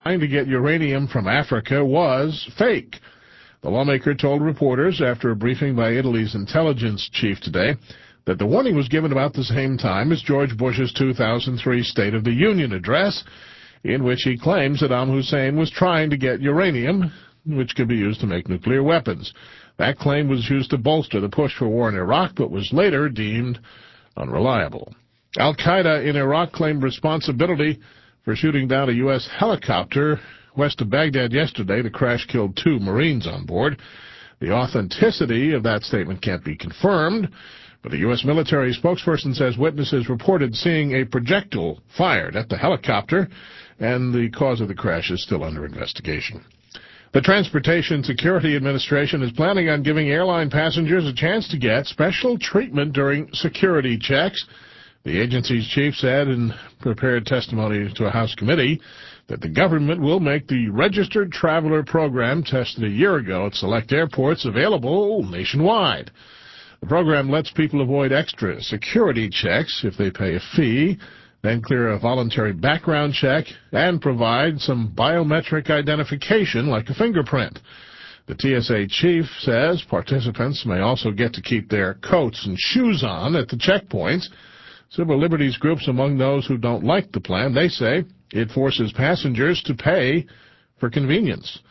to get uranium from Africa was fake. The lawmaker told reporters after a briefing by Italy's intelligence chief today that the warning was given about the same time as George Bush's 2003 State of the Union address, in which he claims Saddam Hussein was trying to get uranium, which could be used to make nuclear weapons. That claim was used to bolster the push for war in Iraq, but was later deemed unreliable. Al-Qaeda in Iraq claimed responsibility for shooting down a U.S. helicopter west of Baghdad yesterday. The crash killed 2 Marines on board. The authenticity of that statement can't be confirmed, but a U.S. military spokesperson says witnesses reported seeing a projectile fired at the helicopter, and the cause of the crash is still under investigation. The Transportation Security Administration is planning on giving airline passengers a chance to get special treatment during security checks. The agency's chief said in prepared testimony to a House committee that the government will make the Registered Traveler Program tested a year ago at select airports available nationwide. The program lets people avoid extra security checks if they pay a fee, then clear a voluntary background check, and provide some biometric identification like a fingerprint. The TSA chief says participants may also get to keep their coats and shoes on at the checkpoints. Civil liberties groups among those who don't like the plan, they say it forces passengers to pay for convenience.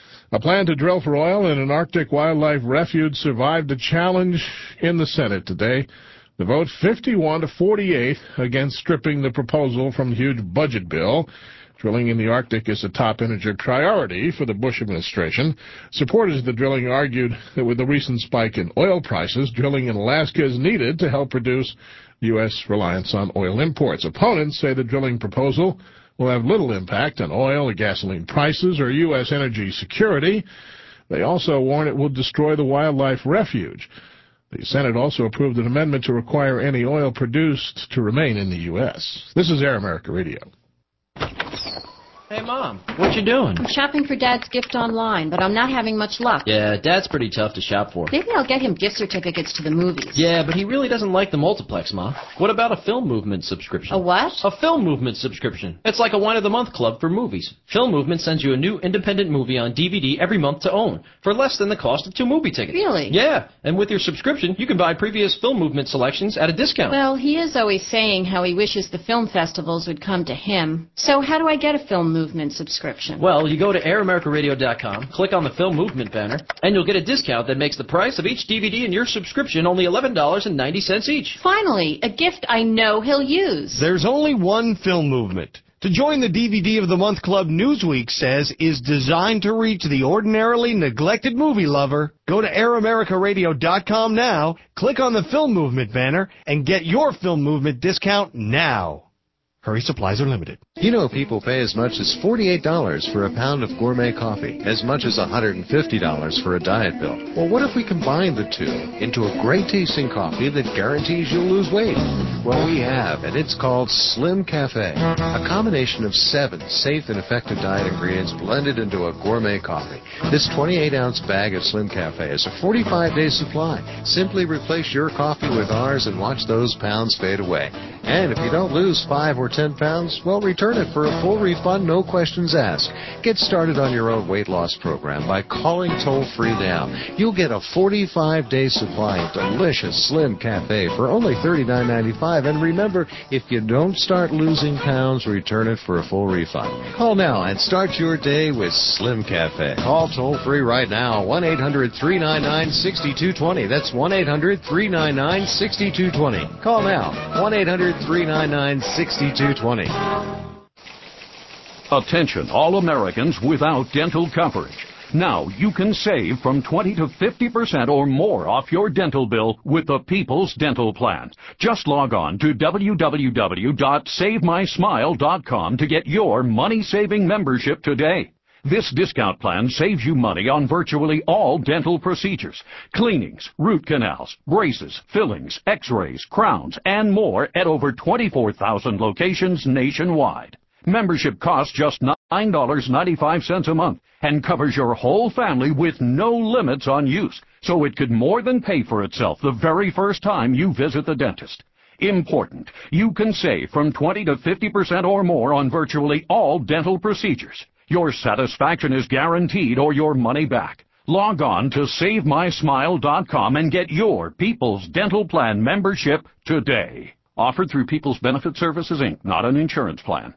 A plan to drill for oil in an Arctic wildlife refuge survived a challenge in the Senate today. The vote 51 to 48 against stripping the proposal from the huge budget bill. Drilling in the Arctic is a top energy priority for the Bush administration. Supporters of the drilling argued that with the recent spike in oil prices, drilling in Alaska is needed to help reduce U.S. reliance on oil imports. Opponents say the drilling proposal will have little impact on oil or gasoline prices or U.S. energy security. They also warn it will destroy the wildlife refuge. The Senate also approved an amendment to require any oil produced to remain in the U.S. This is Air America Radio. Hey, Mom, what you doing? I'm shopping for Dad's gift online, but I'm not having much luck. Yeah, Dad's pretty tough to shop for. Maybe I'll get him gift certificates to the movies. Yeah, but he really doesn't like the multiplex, Ma. What about a Film Movement subscription? A what? A Film Movement subscription. It's like a Wine of the Month club for movies. Film Movement sends you a new independent movie on DVD every month to own, for less than the cost of 2 movie tickets. Really? Yeah, and with your subscription, you can buy previous Film Movement selections at a discount. Well, he is always saying how he wishes the film festivals would come to him. So how do I get a Film Movement subscription? Well, you go to AirAmericaRadio.com, click on the Film Movement banner, and you'll get a discount that makes the price of each DVD in your subscription only $11.90 each. Finally, a gift I know he'll use. There's only one Film Movement. To join the DVD of the Month Club, Newsweek says is designed to reach the ordinarily neglected movie lover. Go to AirAmericaRadio.com now, click on the Film Movement banner, and get your Film Movement discount now. Hurry, supplies are limited. You know people pay as much as $48 for a pound of gourmet coffee, as much as $150 for a diet bill. Well, what if we combine the two into a great-tasting coffee that guarantees you'll lose weight? Well, we have, and it's called Slim Cafe, a combination of 7 safe and effective diet ingredients blended into a gourmet coffee. This 28-ounce bag of Slim Cafe is a 45-day supply. Simply replace your coffee with ours and watch those pounds fade away. And if you don't lose 5 or 10 pounds, well, return it for a full refund, no questions asked. Get started on your own weight loss program by calling toll-free now. You'll get a 45-day supply of delicious Slim Cafe for only $39.95. And remember, if you don't start losing pounds, return it for a full refund. Call now and start your day with Slim Cafe. Call toll-free right now, 1-800-399-6220. That's 1-800-399-6220. Call now, 1-800-399-6220. Attention, all Americans without dental coverage. Now you can save from 20 to 50% or more off your dental bill with the People's Dental Plan. Just log on to www.savemysmile.com to get your money-saving membership today. This discount plan saves you money on virtually all dental procedures, cleanings, root canals, braces, fillings, x-rays, crowns, and more at over 24,000 locations nationwide. Membership costs just $9.95 a month and covers your whole family with no limits on use, so it could more than pay for itself the very first time you visit the dentist. Important, you can save from 20 to 50% or more on virtually all dental procedures. Your satisfaction is guaranteed or your money back. Log on to SaveMySmile.com and get your People's Dental Plan membership today. Offered through People's Benefit Services, Inc., not an insurance plan.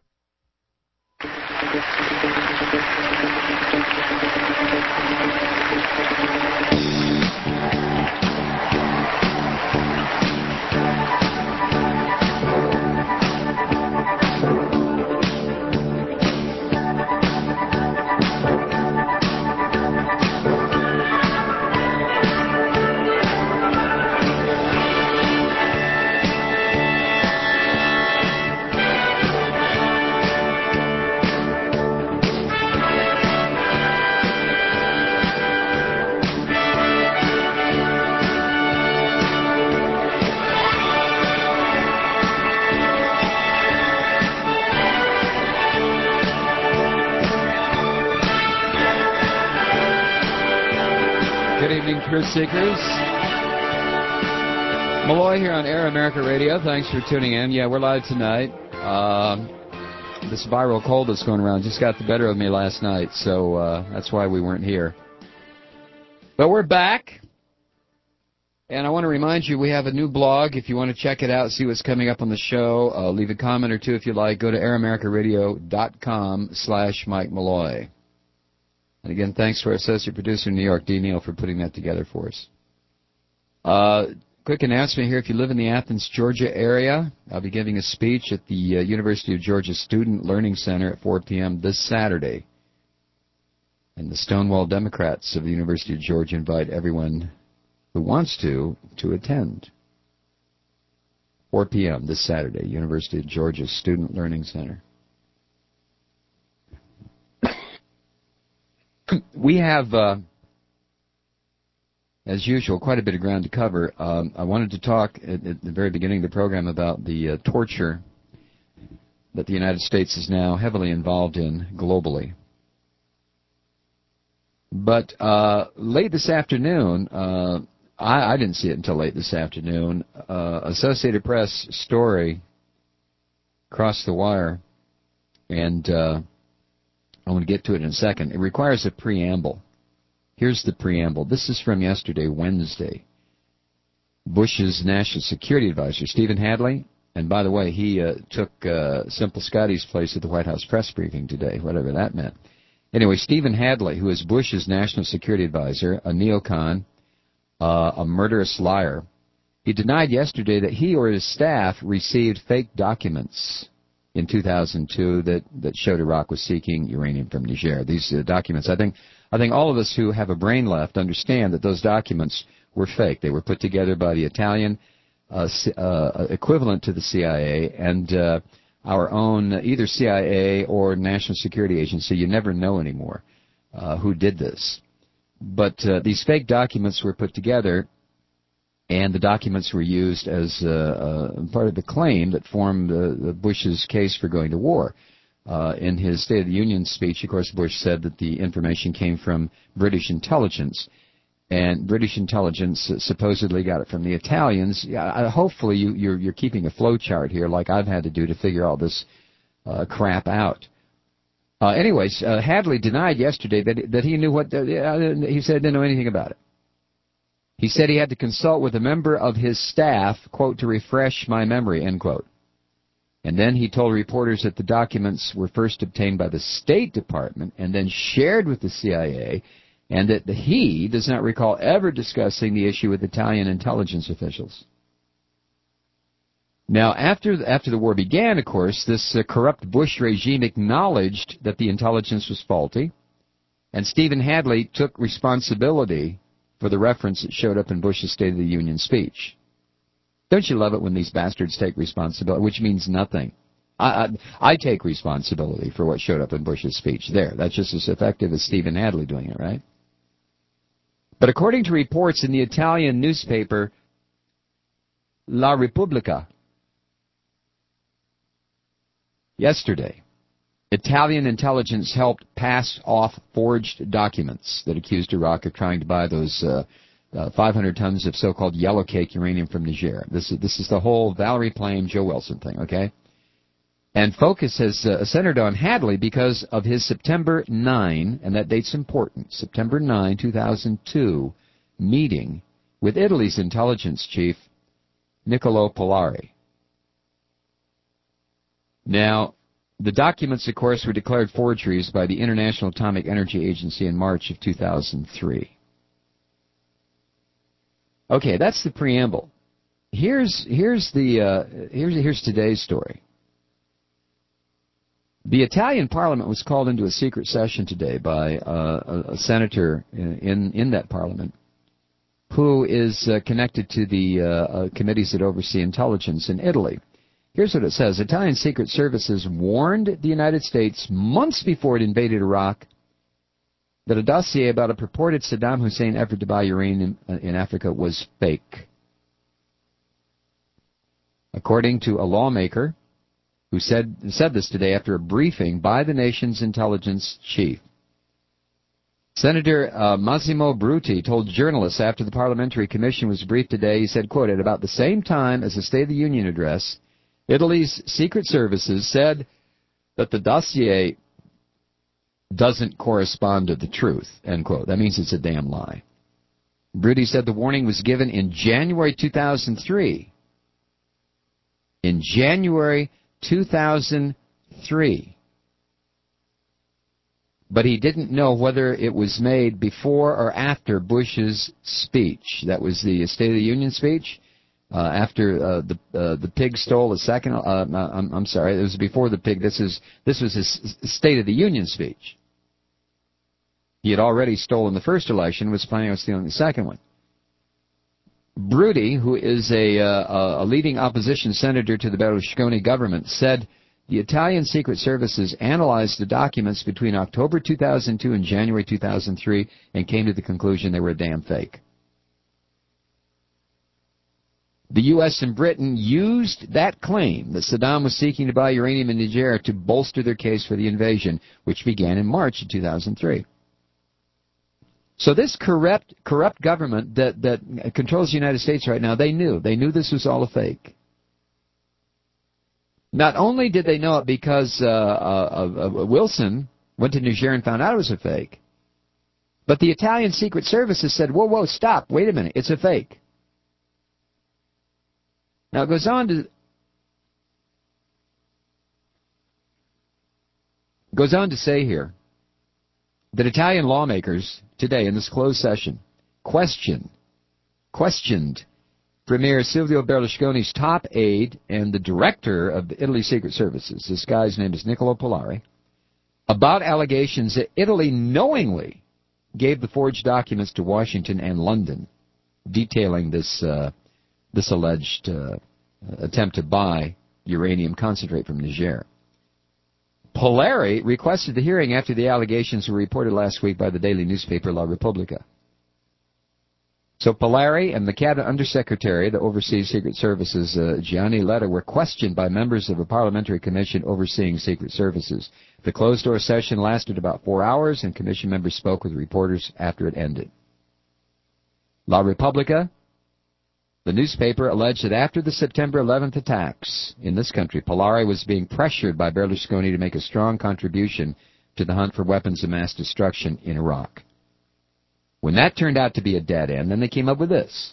Truth Seekers. Malloy here on Air America Radio. Thanks for tuning in. Yeah, we're live tonight. This viral cold that's going around just got the better of me last night, so that's why we weren't here. But we're back. And I want to remind you, we have a new blog. If you want to check it out, see what's coming up on the show, leave a comment or two if you like. Go to AirAmericaRadio.com/Mike Malloy. And again, thanks to our associate producer in New York, D. Neal, for putting that together for us. Quick announcement here. If you live in the Athens, Georgia area, I'll be giving a speech at the University of Georgia Student Learning Center at 4 p.m. this Saturday. And the Stonewall Democrats of the University of Georgia invite everyone who wants to attend. 4 p.m. this Saturday, University of Georgia Student Learning Center. We have, as usual, quite a bit of ground to cover. I wanted to talk at the very beginning of the program about the torture that the United States is now heavily involved in globally. But late this afternoon, I didn't see it until late this afternoon, Associated Press story crossed the wire, and I want to get to it in a second. It requires a preamble. Here's the preamble. This is from yesterday, Wednesday. Bush's National Security Advisor, Stephen Hadley, and by the way, he took Simple Scotty's place at the White House press briefing today, whatever that meant. Anyway, Stephen Hadley, who is Bush's National Security Advisor, a neocon, a murderous liar, he denied yesterday that he or his staff received fake documents in 2002 that showed Iraq was seeking uranium from Niger. These documents, I think all of us who have a brain left understand that those documents were fake. They were put together by the Italian equivalent to the CIA and our own either CIA or National Security Agency. You never know anymore who did this. But these fake documents were put together, and the documents were used as part of the claim that formed Bush's case for going to war. In his State of the Union speech, of course, Bush said that the information came from British intelligence, and British intelligence supposedly got it from the Italians. Hopefully you're keeping a flow chart here like I've had to do to figure all this crap out. Anyways, Hadley denied yesterday that he knew what... he said he didn't know anything about it. He said he had to consult with a member of his staff, quote, to refresh my memory, end quote. And then he told reporters that the documents were first obtained by the State Department and then shared with the CIA, and that he does not recall ever discussing the issue with Italian intelligence officials. Now, after the war began, of course, this corrupt Bush regime acknowledged that the intelligence was faulty, and Stephen Hadley took responsibility for the reference that showed up in Bush's State of the Union speech. Don't you love it when these bastards take responsibility, which means nothing? I take responsibility for what showed up in Bush's speech. There, that's just as effective as Stephen Hadley doing it, right? But according to reports in the Italian newspaper La Repubblica yesterday, Italian intelligence helped pass off forged documents that accused Iraq of trying to buy those 500 tons of so-called yellow cake uranium from Niger. This is the whole Valerie Plame, Joe Wilson thing, okay? And focus has centered on Hadley because of his September 9, and that date's important, September 9, 2002, meeting with Italy's intelligence chief, Niccolò Polari. Now, the documents, of course, were declared forgeries by the International Atomic Energy Agency in March of 2003. Okay, that's the preamble. Here's today's story. The Italian Parliament was called into a secret session today by a senator in that Parliament who is connected to the committees that oversee intelligence in Italy. Here's what it says. Italian Secret Services warned the United States months before it invaded Iraq that a dossier about a purported Saddam Hussein effort to buy uranium in Africa was fake. According to a lawmaker who said this today after a briefing by the nation's intelligence chief. Senator Massimo Brutti told journalists after the Parliamentary Commission was briefed today, he said, quote, at about the same time as the State of the Union address, Italy's secret services said that the dossier doesn't correspond to the truth, end quote. That means it's a damn lie. Brutti said the warning was given in January 2003. In January 2003. But he didn't know whether it was made before or after Bush's speech. That was the State of the Union speech. After the pig stole a second. I'm sorry, it was before the pig. This was his State of the Union speech. He had already stolen the first election, was planning on stealing the second one. Brutti, who is a leading opposition senator to the Berlusconi government, said the Italian Secret Services analyzed the documents between October 2002 and January 2003 and came to the conclusion they were a damn fake. The U.S. and Britain used that claim that Saddam was seeking to buy uranium in Niger to bolster their case for the invasion, which began in March of 2003. So this corrupt government that controls the United States right now, they knew this was all a fake. Not only did they know it because Wilson went to Niger and found out it was a fake, but the Italian Secret Services said, whoa, stop, wait a minute, it's a fake. Now it goes on to say here that Italian lawmakers today in this closed session questioned Premier Silvio Berlusconi's top aide and the director of Italy's Secret Services, this guy's name is Niccolò Polari, about allegations that Italy knowingly gave the forged documents to Washington and London, detailing this alleged attempt to buy uranium concentrate from Niger. Polari requested the hearing after the allegations were reported last week by the daily newspaper La Repubblica. So Polari and the Cabinet Undersecretary that oversees Secret Services, Gianni Letta, were questioned by members of a parliamentary commission overseeing Secret Services. The closed-door session lasted about 4 hours, and commission members spoke with reporters after it ended. La Repubblica, the newspaper, alleged that after the September 11th attacks in this country, Polari was being pressured by Berlusconi to make a strong contribution to the hunt for weapons of mass destruction in Iraq. When that turned out to be a dead end, then they came up with this.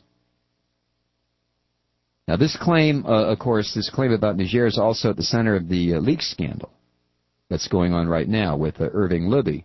Now this claim, of course, this claim about Niger is also at the center of the leaks scandal that's going on right now with Irving Libby.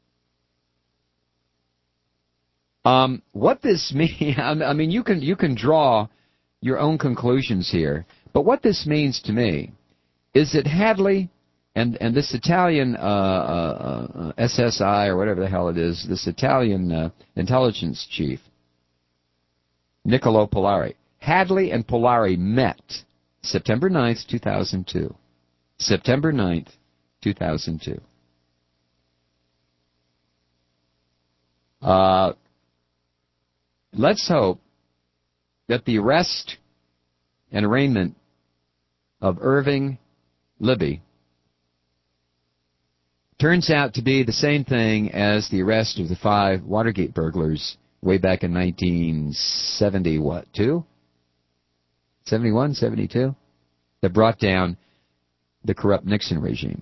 What this means, I mean, you can draw your own conclusions here, but what this means to me is that Hadley and this Italian SSI or whatever the hell it is, this Italian intelligence chief, Niccolò Polari, Hadley and Polari met September 9th, 2002. September 9th, 2002. Let's hope that the arrest and arraignment of Irving Libby turns out to be the same thing as the arrest of the 5 Watergate burglars way back in 1972? 71, 72? That brought down the corrupt Nixon regime.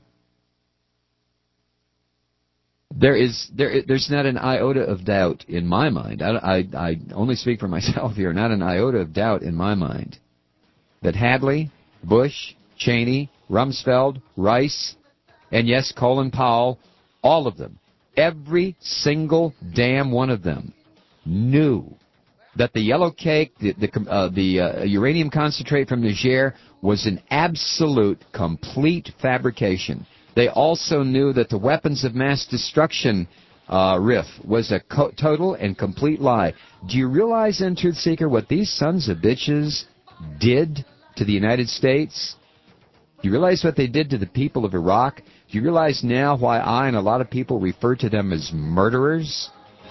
There's not an iota of doubt in my mind. I only speak for myself here. Not an iota of doubt in my mind that Hadley, Bush, Cheney, Rumsfeld, Rice, and yes, Colin Powell, all of them, every single damn one of them, knew that the yellow cake, the uranium concentrate from Niger, was an absolute, complete fabrication. They also knew that the weapons of mass destruction riff was a total and complete lie. Do you realize, then, Truth Seeker, what these sons of bitches did to the United States? Do you realize what they did to the people of Iraq? Do you realize now why I and a lot of people refer to them as murderers?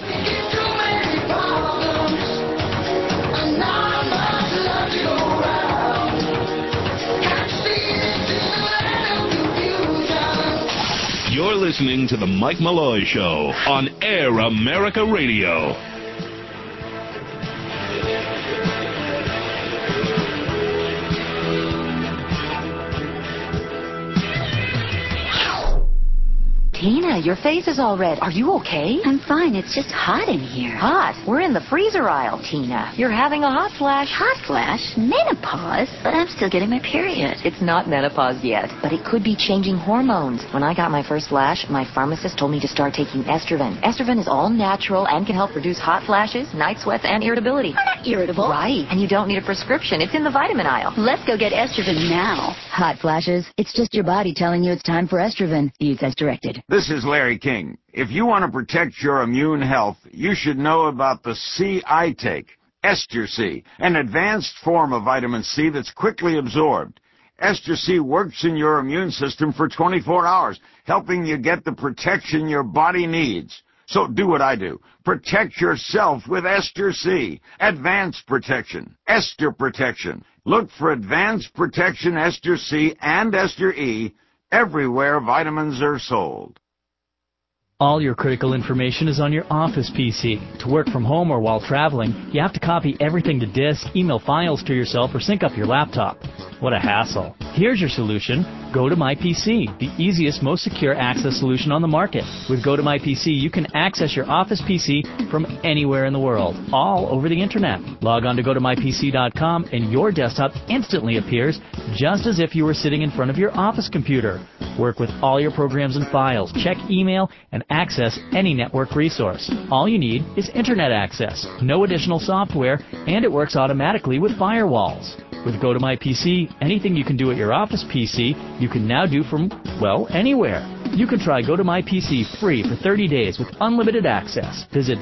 You're listening to The Mike Malloy Show on Air America Radio. Tina, your face is all red. Are you okay? I'm fine. It's just hot in here. Hot? We're in the freezer aisle, Tina. You're having a hot flash. Hot flash? Menopause? But I'm still getting my period. It's not menopause yet, but it could be changing hormones. When I got my first flash, my pharmacist told me to start taking Estroven. Estroven is all natural and can help reduce hot flashes, night sweats, and irritability. I'm not irritable. Right, and you don't need a prescription. It's in the vitamin aisle. Let's go get Estroven now. Hot flashes? It's just your body telling you it's time for Estroven. Use as directed. This is Larry King. If you want to protect your immune health, you should know about the C I take, Ester C, an advanced form of vitamin C that's quickly absorbed. Ester C works in your immune system for 24 hours, helping you get the protection your body needs. So do what I do. Protect yourself with Ester C. Advanced Protection. Ester Protection. Look for Advanced Protection Ester C and Ester E everywhere vitamins are sold. All your critical information is on your office PC. To work from home or while traveling, you have to copy everything to disk, email files to yourself, or sync up your laptop. What a hassle. Here's your solution. Go to My PC, the easiest, most secure access solution on the market. With Go to My PC, you can access your office PC from anywhere in the world, all over the internet. Log on to GoToMyPC.com and your desktop instantly appears just as if you were sitting in front of your office computer. Work with all your programs and files, check email, and access any network resource. All you need is internet access, no additional software, and it works automatically with firewalls. With Go to My PC, anything you can do at your office PC, you can now do from, well, anywhere. You can try Go to My PC free for 30 days with unlimited access. Visit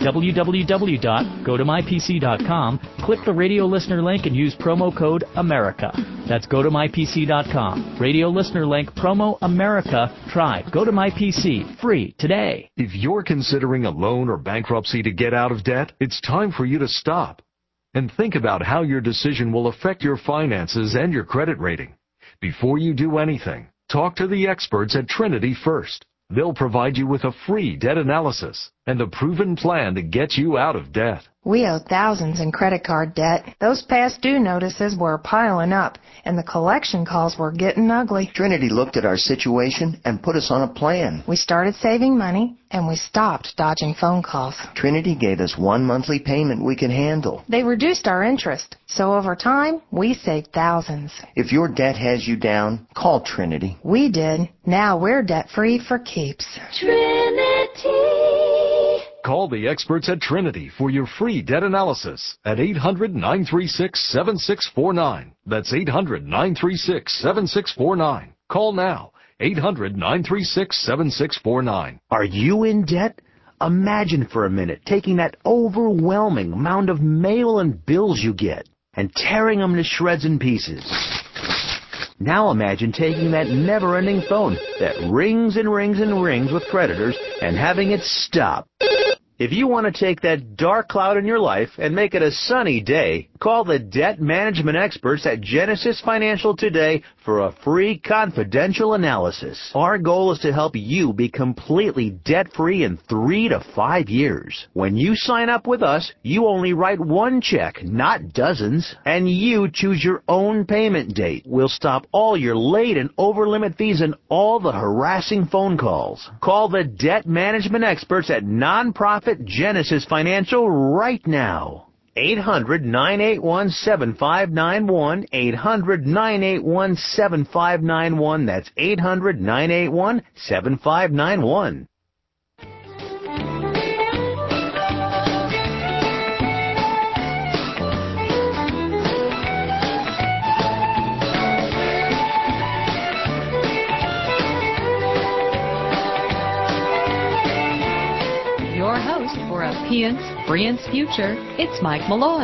www.gotomypc.com, click the radio listener link, and use promo code AMERICA. That's gotomypc.com. Radio listener link, promo AMERICA. Try Go to My PC free today. If you're considering a loan or bankruptcy to get out of debt, it's time for you to stop and think about how your decision will affect your finances and your credit rating. Before you do anything, talk to the experts at Trinity first. They'll provide you with a free debt analysis and a proven plan to get you out of debt. We owe thousands in credit card debt. Those past due notices were piling up, and the collection calls were getting ugly. Trinity looked at our situation and put us on a plan. We started saving money, and we stopped dodging phone calls. Trinity gave us one monthly payment we could handle. They reduced our interest, so over time, we saved thousands. If your debt has you down, call Trinity. We did. Now we're debt-free for keeps. Trinity. Call the experts at Trinity for your free debt analysis at 800-936-7649. That's 800-936-7649. Call now. 800-936-7649. Are you in debt? Imagine for a minute taking that overwhelming amount of mail and bills you get and tearing them to shreds and pieces. Now imagine taking that never-ending phone that rings and rings and rings with creditors and having it stop. If you want to take that dark cloud in your life and make it a sunny day, call the debt management experts at Genesis Financial today for a free confidential analysis. Our goal is to help you be completely debt-free in 3 to 5 years. When you sign up with us, you only write one check, not dozens, and you choose your own payment date. We'll stop all your late and over-limit fees and all the harassing phone calls. Call the debt management experts at Nonprofit Genesis Financial right now. 800-981-7591. 800-981-7591. That's 800-981-7591. Your host for a Brilliance Future, it's Mike Malloy.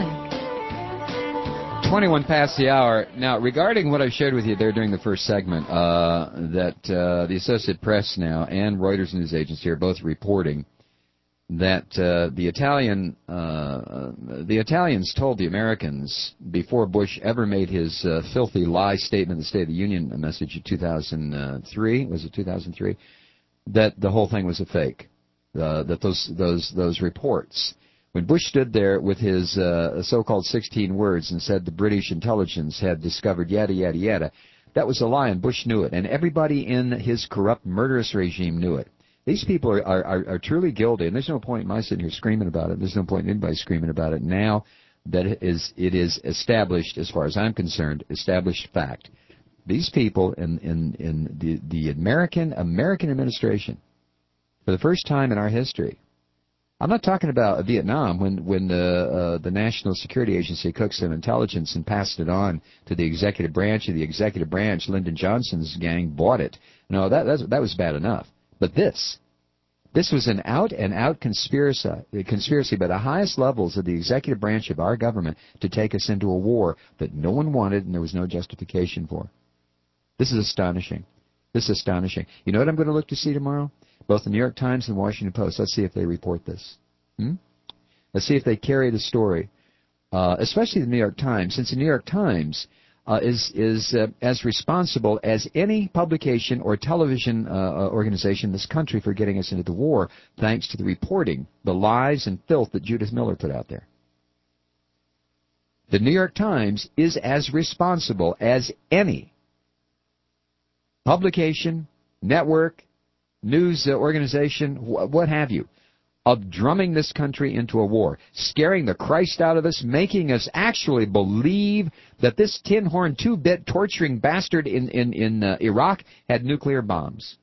21 past the hour. Now, regarding what I shared with you there during the first segment, that the Associated Press now and Reuters News Agency are both reporting that the Italians told the Americans before Bush ever made his filthy lie statement in the State of the Union message in 2003, was it 2003, that the whole thing was a fake. That those reports, when Bush stood there with his so-called 16 words and said the British intelligence had discovered yada yada yada, that was a lie, and Bush knew it, and everybody in his corrupt, murderous regime knew it. These people are truly guilty, and there's no point in my sitting here screaming about it. There's no point in anybody screaming about it now that it is established, as far as I'm concerned, established fact. These people in the American administration, for the first time in our history. I'm not talking about Vietnam when the National Security Agency cooked some intelligence and passed it on to the executive branch, and the executive branch, Lyndon Johnson's gang, bought it. No, that was bad enough. But this was an out-and-out conspiracy by the highest levels of the executive branch of our government to take us into a war that no one wanted and there was no justification for. This is astonishing. This is astonishing. You know what I'm going to look to see tomorrow? Both the New York Times and the Washington Post. Let's see if they report this. Let's see if they carry the story, especially the New York Times, since the New York Times is as responsible as any publication or television organization in this country for getting us into the war, thanks to the reporting, the lies and filth that Judith Miller put out there. The New York Times is as responsible as any publication, network, news organization, what have you, of drumming this country into a war, scaring the Christ out of us, making us actually believe that this tin-horn, two-bit torturing bastard in Iraq had nuclear bombs.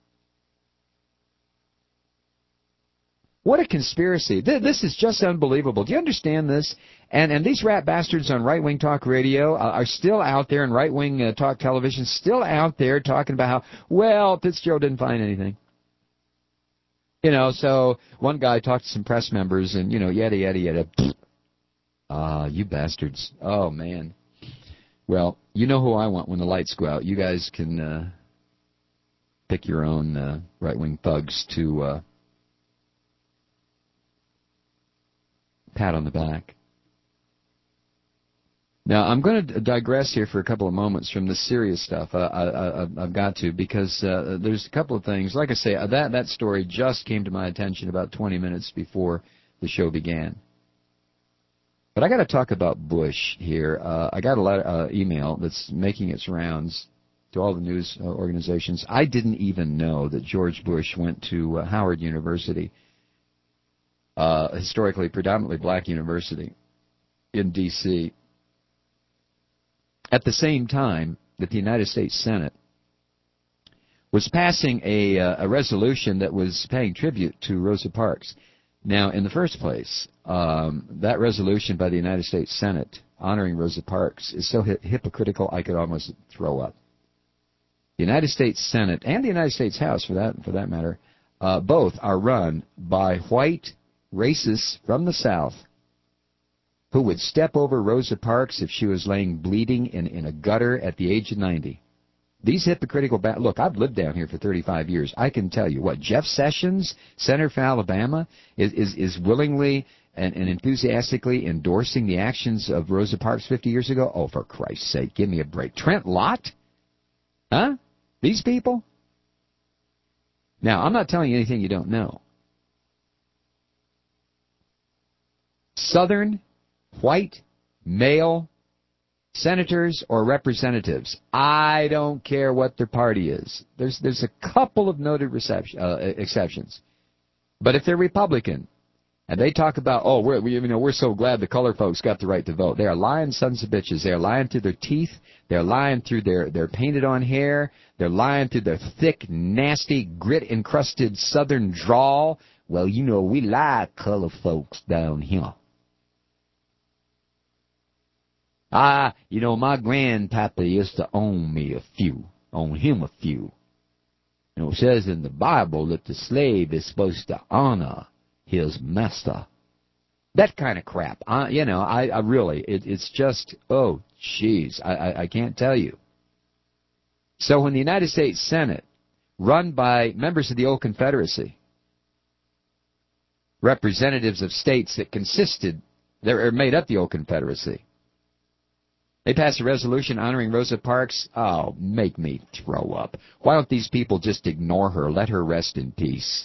What a conspiracy. This is just unbelievable. Do you understand this? And these rat bastards on right-wing talk radio are still out there, and right-wing talk television, still out there talking about how, well, Fitzgerald didn't find anything. You know, so one guy talked to some press members and, yada, yada, yada. You bastards. Oh, man. Well, you know who I want when the lights go out. You guys can pick your own right-wing thugs to pat on the back. Now, I'm going to digress here for a couple of moments from the serious stuff. I've got to, because there's a couple of things. Like I say, that story just came to my attention about 20 minutes before the show began. But I got to talk about Bush here. I got a lot of email that's making its rounds to all the news organizations. I didn't even know that George Bush went to Howard University, historically predominantly black university in D.C., at the same time that the United States Senate was passing a resolution that was paying tribute to Rosa Parks. Now, in the first place, that resolution by the United States Senate honoring Rosa Parks is so hypocritical I could almost throw up. The United States Senate and the United States House, for that matter, both are run by white racists from the South who would step over Rosa Parks if she was laying bleeding in a gutter at the age of 90. These hypocritical look, I've lived down here for 35 years. I can tell you what, Jeff Sessions, Senator for Alabama, is willingly and enthusiastically endorsing the actions of Rosa Parks 50 years ago. Oh, for Christ's sake, give me a break. Trent Lott? Huh? These people? Now, I'm not telling you anything you don't know. Southern, white, male senators or representatives, I don't care what their party is. There's a couple of noted exceptions. But if they're Republican, and they talk about, oh, we're so glad the color folks got the right to vote. They are lying sons of bitches. They are lying through their teeth. They're lying through their painted-on hair. They're lying through their thick, nasty, grit-encrusted Southern drawl. Well, we like color folks down here. My grandpapa used to own him a few. It says in the Bible that the slave is supposed to honor his master. That kind of crap. I really, it's just, oh, jeez, I can't tell you. So when the United States Senate, run by members of the old Confederacy, representatives of states that made up the old Confederacy, they passed a resolution honoring Rosa Parks. Oh, make me throw up. Why don't these people just ignore her, let her rest in peace?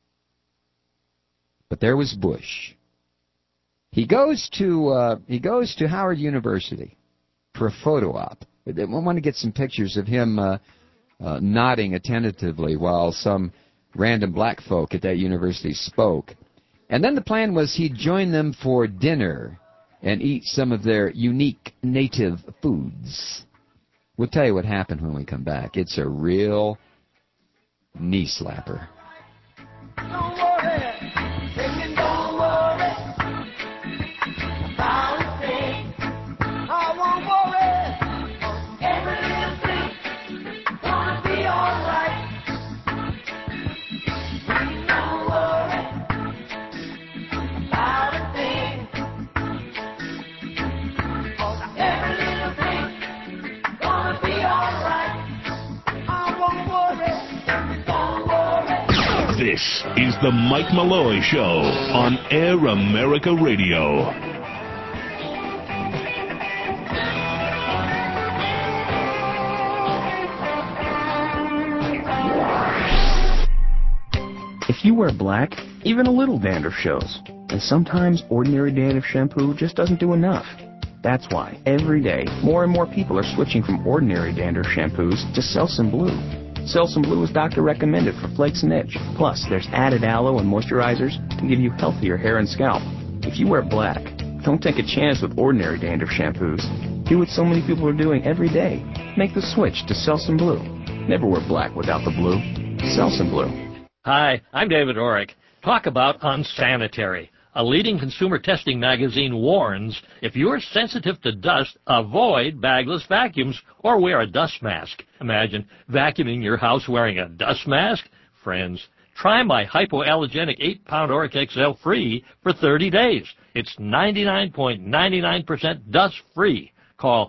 But there was Bush. He goes to Howard University for a photo op. I want to get some pictures of him nodding attentively while some random black folk at that university spoke. And then the plan was he'd join them for dinner and eat some of their unique native foods. We'll tell you what happened when we come back. It's a real knee slapper. Don't worry. Don't worry about a thing. I won't worry. Every little thing gonna be alright. Don't worry about a thing. Every little thing gonna be alright. I won't worry. Don't worry. This is the Mike Malloy Show on Air America Radio. If you wear black, even a little dandruff shows. And sometimes ordinary dandruff shampoo just doesn't do enough. That's why, every day, more and more people are switching from ordinary dandruff shampoos to Selsun Blue. Selsun Blue is doctor recommended for flakes and itch. Plus, there's added aloe and moisturizers to give you healthier hair and scalp. If you wear black, don't take a chance with ordinary dandruff shampoos. Do what so many people are doing every day. Make the switch to Selsun Blue. Never wear black without the blue. Selsun Blue. Hi, I'm David Orrick. Talk about unsanitary. A leading consumer testing magazine warns if you're sensitive to dust, avoid bagless vacuums or wear a dust mask. Imagine vacuuming your house wearing a dust mask? Friends, try my hypoallergenic 8-pound Orrick XL free for 30 days. It's 99.99% dust-free. Call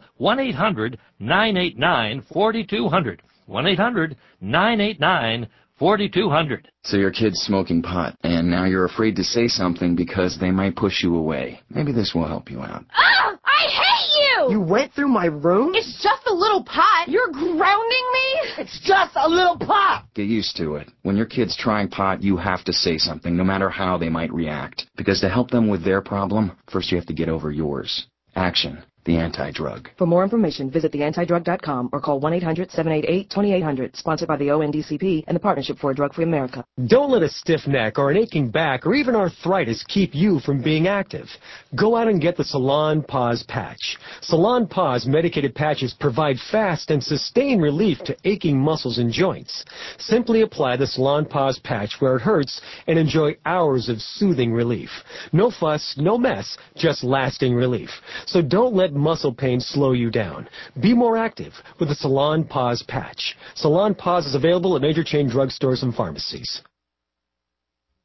1-800-989-4200. 1-800-989-4200. 4200. So your kid's smoking pot, and now you're afraid to say something because they might push you away. Maybe this will help you out. Ah! I hate you! You went through my room? It's just a little pot. You're grounding me? It's just a little pot! Get used to it. When your kid's trying pot, you have to say something, no matter how they might react. Because to help them with their problem, first you have to get over yours. Action. The Anti-Drug. For more information, visit theantidrug.com or call 1-800-788-2800, sponsored by the ONDCP and the Partnership for a Drug-Free America. Don't let a stiff neck or an aching back or even arthritis keep you from being active. Go out and get the Salon Pause Patch. Salon Pause medicated patches provide fast and sustained relief to aching muscles and joints. Simply apply the Salon Pause Patch where it hurts and enjoy hours of soothing relief. No fuss, no mess, just lasting relief. So don't let muscle pain slow you down. Be more active with the Salon Pause Patch. Salon Pause is available at major chain drugstores and pharmacies.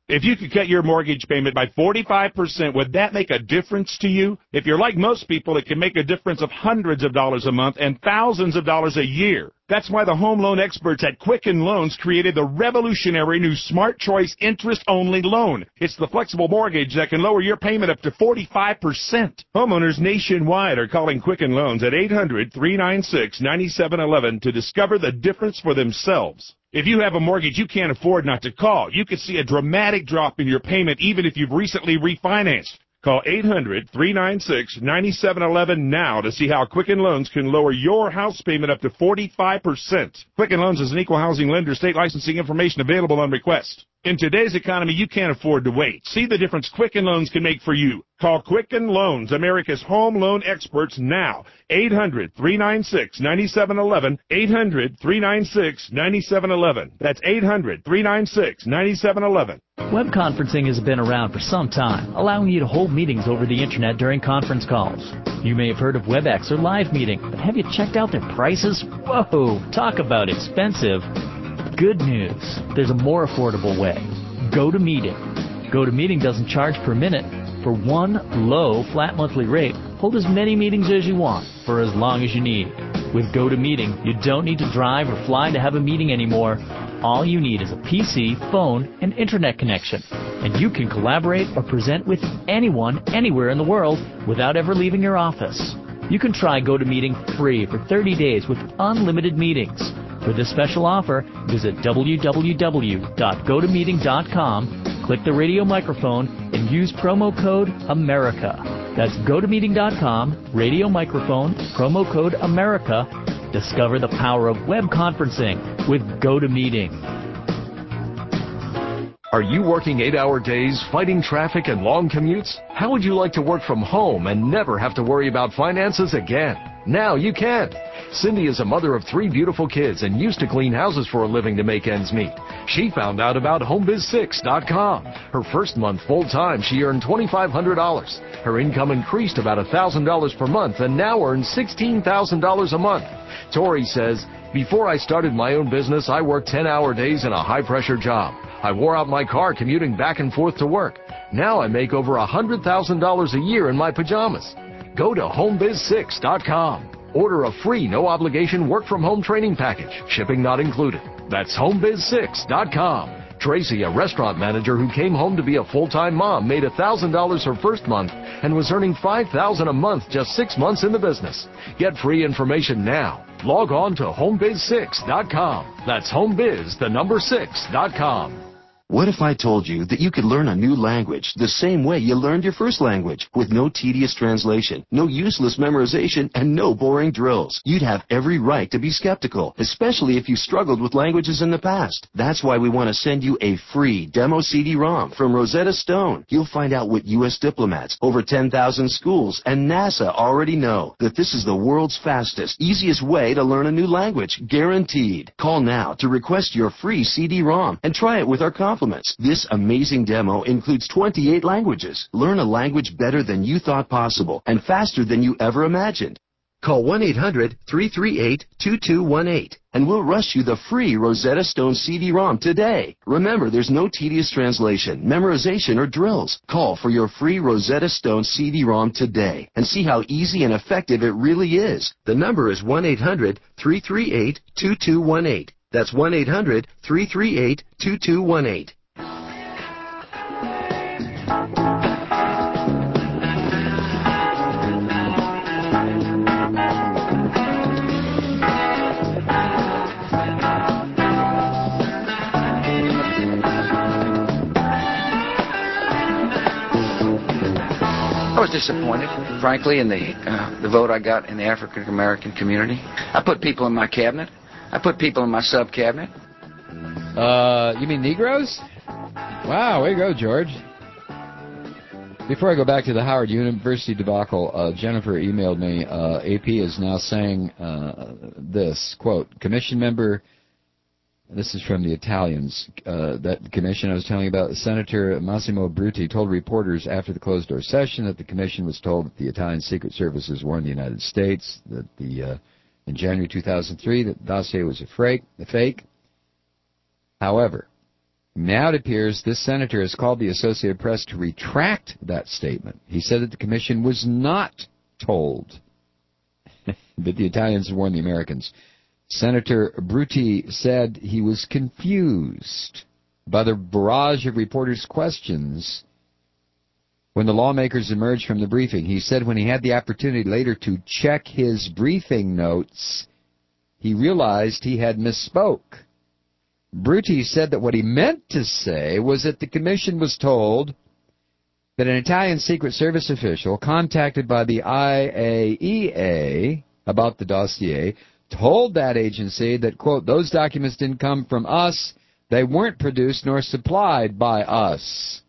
If you could cut your mortgage payment by 45%, would that make a difference to you? If you're like most people, it can make a difference of hundreds of dollars a month and thousands of dollars a year. That's why the home loan experts at Quicken Loans created the revolutionary new Smart Choice interest-only loan. It's the flexible mortgage that can lower your payment up to 45%. Homeowners nationwide are calling Quicken Loans at 800-396-9711 to discover the difference for themselves. If you have a mortgage you can't afford not to call, you could see a dramatic drop in your payment even if you've recently refinanced. Call 800-396-9711 now to see how Quicken Loans can lower your house payment up to 45%. Quicken Loans is an equal housing lender. State licensing information available on request. In today's economy, you can't afford to wait. See the difference Quicken Loans can make for you. Call Quicken Loans, America's home loan experts, now. 800-396-9711. 800-396-9711. That's 800-396-9711. Web conferencing has been around for some time, allowing you to hold meetings over the internet during conference calls. You may have heard of WebEx or Live Meeting, but have you checked out their prices? Whoa, talk about expensive. Good news, there's a more affordable way. GoToMeeting. GoToMeeting doesn't charge per minute. For one low, flat monthly rate, hold as many meetings as you want for as long as you need. With GoToMeeting, you don't need to drive or fly to have a meeting anymore. All you need is a PC, phone, and internet connection. And you can collaborate or present with anyone, anywhere in the world without ever leaving your office. You can try GoToMeeting free for 30 days with unlimited meetings. For this special offer, visit www.gotomeeting.com, click the radio microphone, and use promo code AMERICA. That's gotomeeting.com, radio microphone, promo code AMERICA. Discover the power of web conferencing with GoToMeeting. Are you working 8-hour days, fighting traffic and long commutes? How would you like to work from home and never have to worry about finances again? Now you can. Cindy is a mother of 3 beautiful kids and used to clean houses for a living to make ends meet. She found out about HomeBiz6.com. Her first month full-time, she earned $2,500. Her income increased about $1,000 per month and now earns $16,000 a month. Tori says, "Before I started my own business, I worked 10-hour days in a high-pressure job. I wore out my car commuting back and forth to work. Now I make over $100,000 a year in my pajamas." Go to HomeBiz6.com. Order a free, no-obligation work-from-home training package. Shipping not included. That's HomeBiz6.com. Tracy, a restaurant manager who came home to be a full-time mom, made $1,000 her first month and was earning $5,000 a month just 6 months in the business. Get free information now. Log on to HomeBiz6.com. That's HomeBiz6.com. What if I told you that you could learn a new language the same way you learned your first language, with no tedious translation, no useless memorization, and no boring drills? You'd have every right to be skeptical, especially if you struggled with languages in the past. That's why we want to send you a free demo CD-ROM from Rosetta Stone. You'll find out what U.S. diplomats, over 10,000 schools, and NASA already know, that this is the world's fastest, easiest way to learn a new language, guaranteed. Call now to request your free CD-ROM and try it with our compliments. This amazing demo includes 28 languages. Learn a language better than you thought possible and faster than you ever imagined. Call 1-800-338-2218 and we'll rush you the free Rosetta Stone CD-ROM today. Remember, there's no tedious translation, memorization, or drills. Call for your free Rosetta Stone CD-ROM today and see how easy and effective it really is. The number is 1-800-338-2218. That's 1-800-338-2218. I was disappointed, frankly, in the vote I got in the African American community. I put people in my cabinet. I put people in my sub-cabinet. You mean Negroes? Wow, way to go, George. Before I go back to the Howard University debacle, Jennifer emailed me. AP is now saying this, quote, commission member, this is from the Italians, that commission I was telling you about, Senator Massimo Brutti told reporters after the closed-door session that the commission was told that the Italian Secret Services warned the United States that in January 2003, the dossier was a fake. However, Now it appears this senator has called the Associated Press to retract that statement. He said that the commission was not told that the Italians warned the Americans. Senator Brutti said he was confused by the barrage of reporters' questions when the lawmakers emerged from the briefing. He said when he had the opportunity later to check his briefing notes, he realized he had misspoke. Brutti said that what he meant to say was that the commission was told that an Italian Secret Service official contacted by the IAEA about the dossier told that agency that, quote, those documents didn't come from us, they weren't produced nor supplied by us.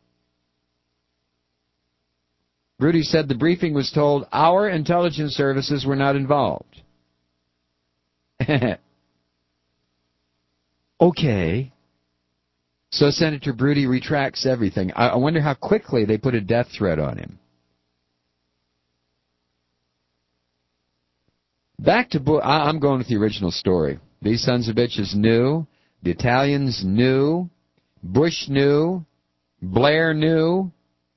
Brutti said the briefing was told our intelligence services were not involved. Okay. So Senator Brutti retracts everything. I wonder how quickly they put a death threat on him. Back to Bush. I'm going with the original story. These sons of bitches knew. The Italians knew. Bush knew. Blair knew.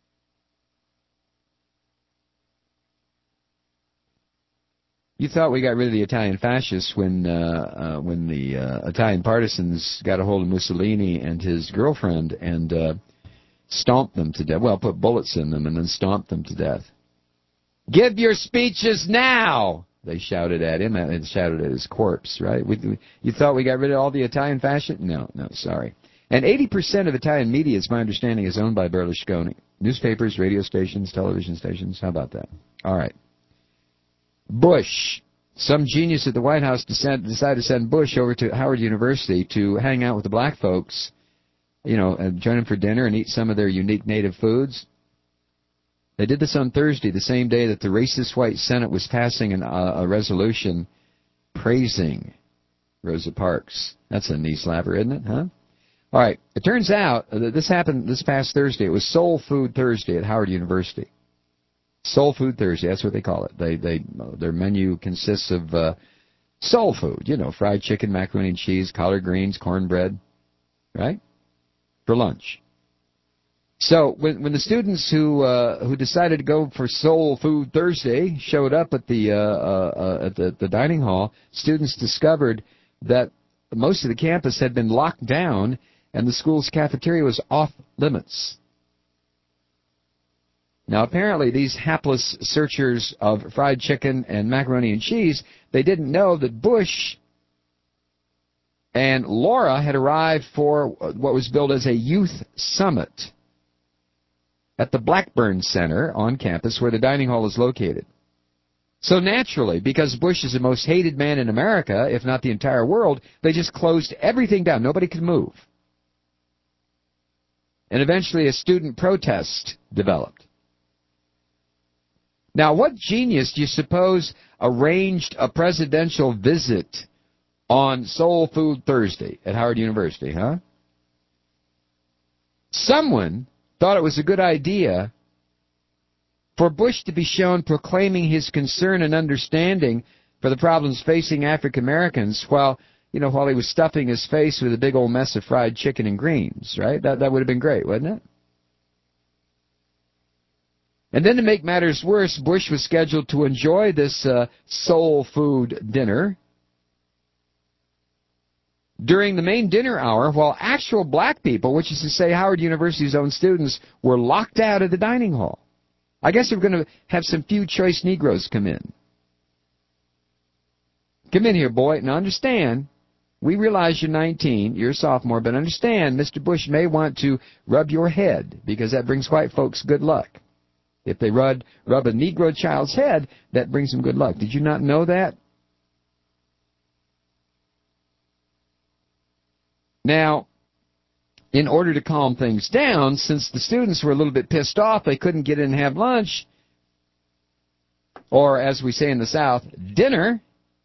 You thought we got rid of the Italian fascists when the Italian partisans got a hold of Mussolini and his girlfriend and stomped them to death. Well, put bullets in them and then stomped them to death. Give your speeches now! They shouted at him and shouted at his corpse, right? You thought we got rid of all the Italian fascists? No, sorry. And 80% of Italian media, it's my understanding, is owned by Berlusconi. Newspapers, radio stations, television stations. How about that? All right. Bush. Some genius at the White House decided to send Bush over to Howard University to hang out with the black folks, and join them for dinner and eat some of their unique native foods. They did this on Thursday, the same day that the racist white Senate was passing a resolution praising Rosa Parks. That's a knee slapper, isn't it, huh? All right. It turns out that this happened this past Thursday. It was Soul Food Thursday at Howard University. Soul Food Thursday, that's what they call it. Their menu consists of soul food, fried chicken, macaroni and cheese, collard greens, cornbread, right? For lunch. So when the students who decided to go for Soul Food Thursday showed up at the dining hall, students discovered that most of the campus had been locked down and the school's cafeteria was off limits. Now, apparently, these hapless searchers of fried chicken and macaroni and cheese, they didn't know that Bush and Laura had arrived for what was billed as a youth summit at the Blackburn Center on campus where the dining hall is located. So naturally, because Bush is the most hated man in America, if not the entire world, they just closed everything down. Nobody could move. And eventually a student protest developed. Now, what genius do you suppose arranged a presidential visit on Soul Food Thursday at Howard University, huh? Someone thought it was a good idea for Bush to be shown proclaiming his concern and understanding for the problems facing African Americans while he was stuffing his face with a big old mess of fried chicken and greens, right? That would have been great, wouldn't it? And then to make matters worse, Bush was scheduled to enjoy this soul food dinner during the main dinner hour while actual black people, which is to say Howard University's own students, were locked out of the dining hall. I guess we're going to have some few choice Negroes come in. Come in here, boy. Now understand, we realize you're 19, you're a sophomore, but understand Mr. Bush may want to rub your head because that brings white folks good luck. If they rub a Negro child's head, that brings them good luck. Did you not know that? Now, in order to calm things down, since the students were a little bit pissed off, they couldn't get in and have lunch, or as we say in the South, dinner,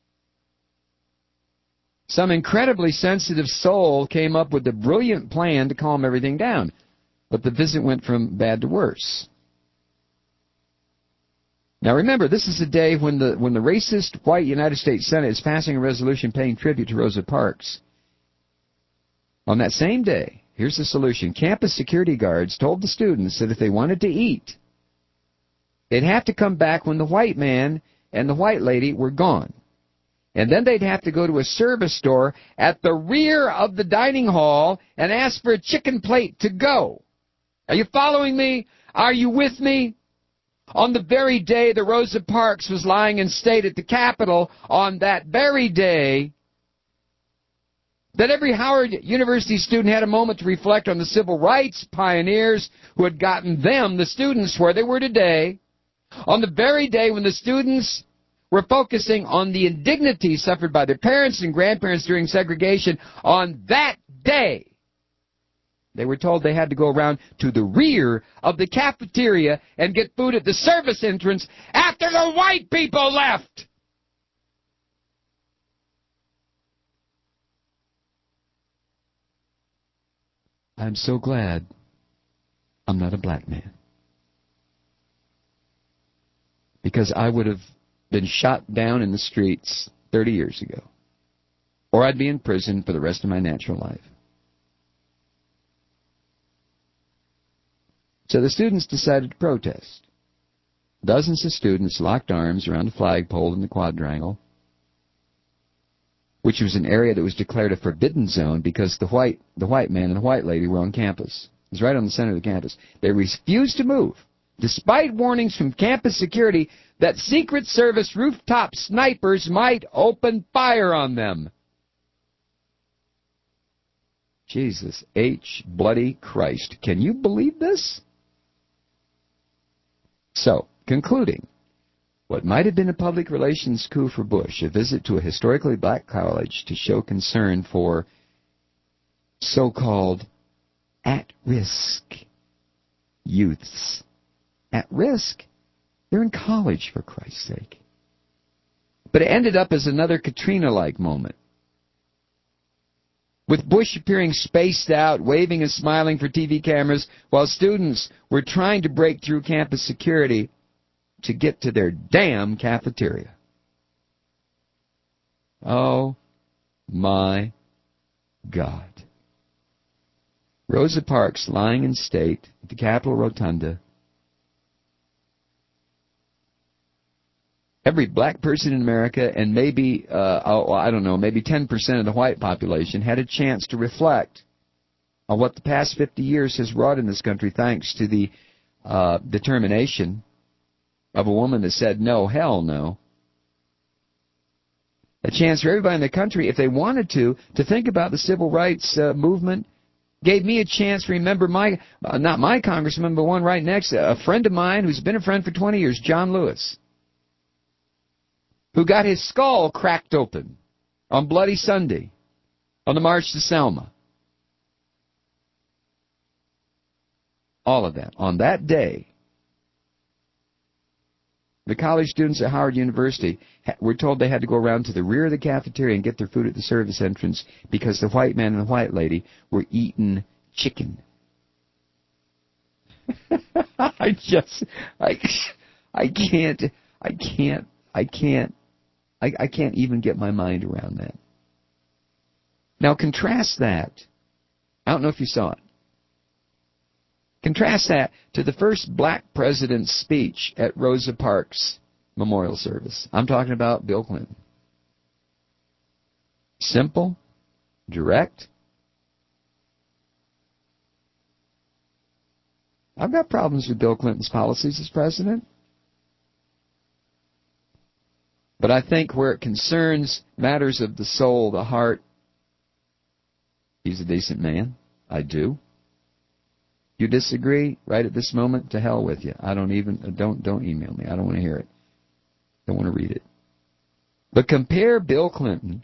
some incredibly sensitive soul came up with a brilliant plan to calm everything down. But the visit went from bad to worse. Now remember, this is a day when the racist white United States Senate is passing a resolution paying tribute to Rosa Parks. On that same day, Here's the solution. Campus security guards told the students that if they wanted to eat, they'd have to come back when the white man and the white lady were gone. And then they'd have to go to a service store at the rear of the dining hall and ask for a chicken plate to go. Are you following me? Are you with me? On the very day that Rosa Parks was lying in state at the Capitol, on that very day, that every Howard University student had a moment to reflect on the civil rights pioneers who had gotten them, the students, where they were today, on the very day when the students were focusing on the indignity suffered by their parents and grandparents during segregation, on that day, they were told they had to go around to the rear of the cafeteria and get food at the service entrance after the white people left. I'm so glad I'm not a black man. Because I would have been shot down in the streets 30 years ago. Or I'd be in prison for the rest of my natural life. So the students decided to protest. Dozens of students locked arms around a flagpole in the quadrangle, which was an area that was declared a forbidden zone because the white man and the white lady were on campus. It was right on the center of the campus. They refused to move, despite warnings from campus security that Secret Service rooftop snipers might open fire on them. Jesus H. Bloody Christ. Can you believe this? So, concluding, what might have been a public relations coup for Bush, a visit to a historically black college to show concern for so-called at-risk youths. At risk? They're in college, for Christ's sake. But it ended up as another Katrina-like moment, with Bush appearing spaced out, waving and smiling for TV cameras, while students were trying to break through campus security to get to their damn cafeteria. Oh, my God. Rosa Parks lying in state at the Capitol Rotunda. Every black person in America and maybe, I don't know, maybe 10% of the white population had a chance to reflect on what the past 50 years has wrought in this country thanks to the determination of a woman that said, no, hell no. A chance for everybody in the country, if they wanted to think about the civil rights movement. Gave me a chance to remember my, not my congressman, but one right next, a friend of mine who's been a friend for 20 years, John Lewis, who got his skull cracked open on Bloody Sunday on the March to Selma. All of that. On that day, the college students at Howard University were told they had to go around to the rear of the cafeteria and get their food at the service entrance because the white man and the white lady were eating chicken. I can't even get my mind around that. Now contrast that. I don't know if you saw it. Contrast that to the first black president's speech at Rosa Parks' memorial service. I'm talking about Bill Clinton. Simple, direct. I've got problems with Bill Clinton's policies as president. But I think where it concerns matters of the soul, the heart, he's a decent man. I do. You disagree right at this moment? To hell with you. Don't email me. I don't want to hear it. Don't want to read it. But compare Bill Clinton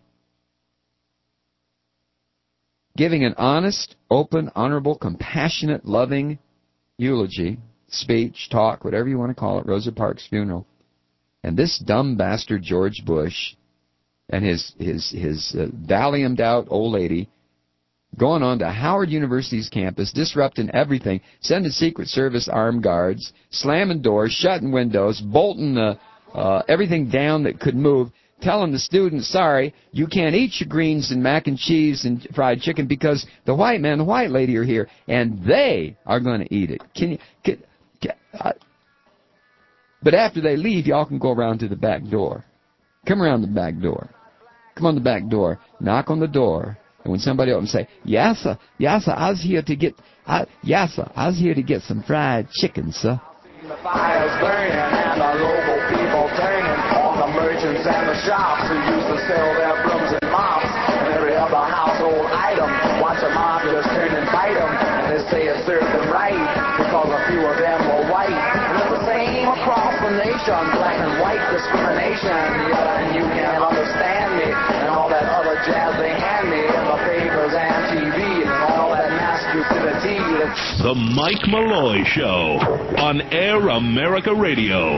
giving an honest, open, honorable, compassionate, loving eulogy, speech, talk, whatever you want to call it, Rosa Parks' funeral. And this dumb bastard George Bush and his valiumed out old lady going on to Howard University's campus, disrupting everything, sending Secret Service armed guards, slamming doors, shutting windows, bolting everything down that could move telling the students, sorry, you can't eat your greens and mac and cheese and fried chicken because the white man and the white lady are here, and they are going to eat it. But after they leave, y'all can go around to the back door. Come around the back door. Come on the back door. Knock on the door. And when somebody opens, say, yes, sir, I was here to get some fried chicken, sir. The fire's burning and the local people turning on the merchants and the shops who used to sell their brooms and mops and every other household item. Watch a mob just turn and bite them, and they say it served them right because a few of them were white. And it's the same across the nation, black and white discrimination. Yeah, and you can't understand me and all that other jazz they hand me in the papers and TV and all that mass stupidity. The Mike Malloy Show on Air America Radio.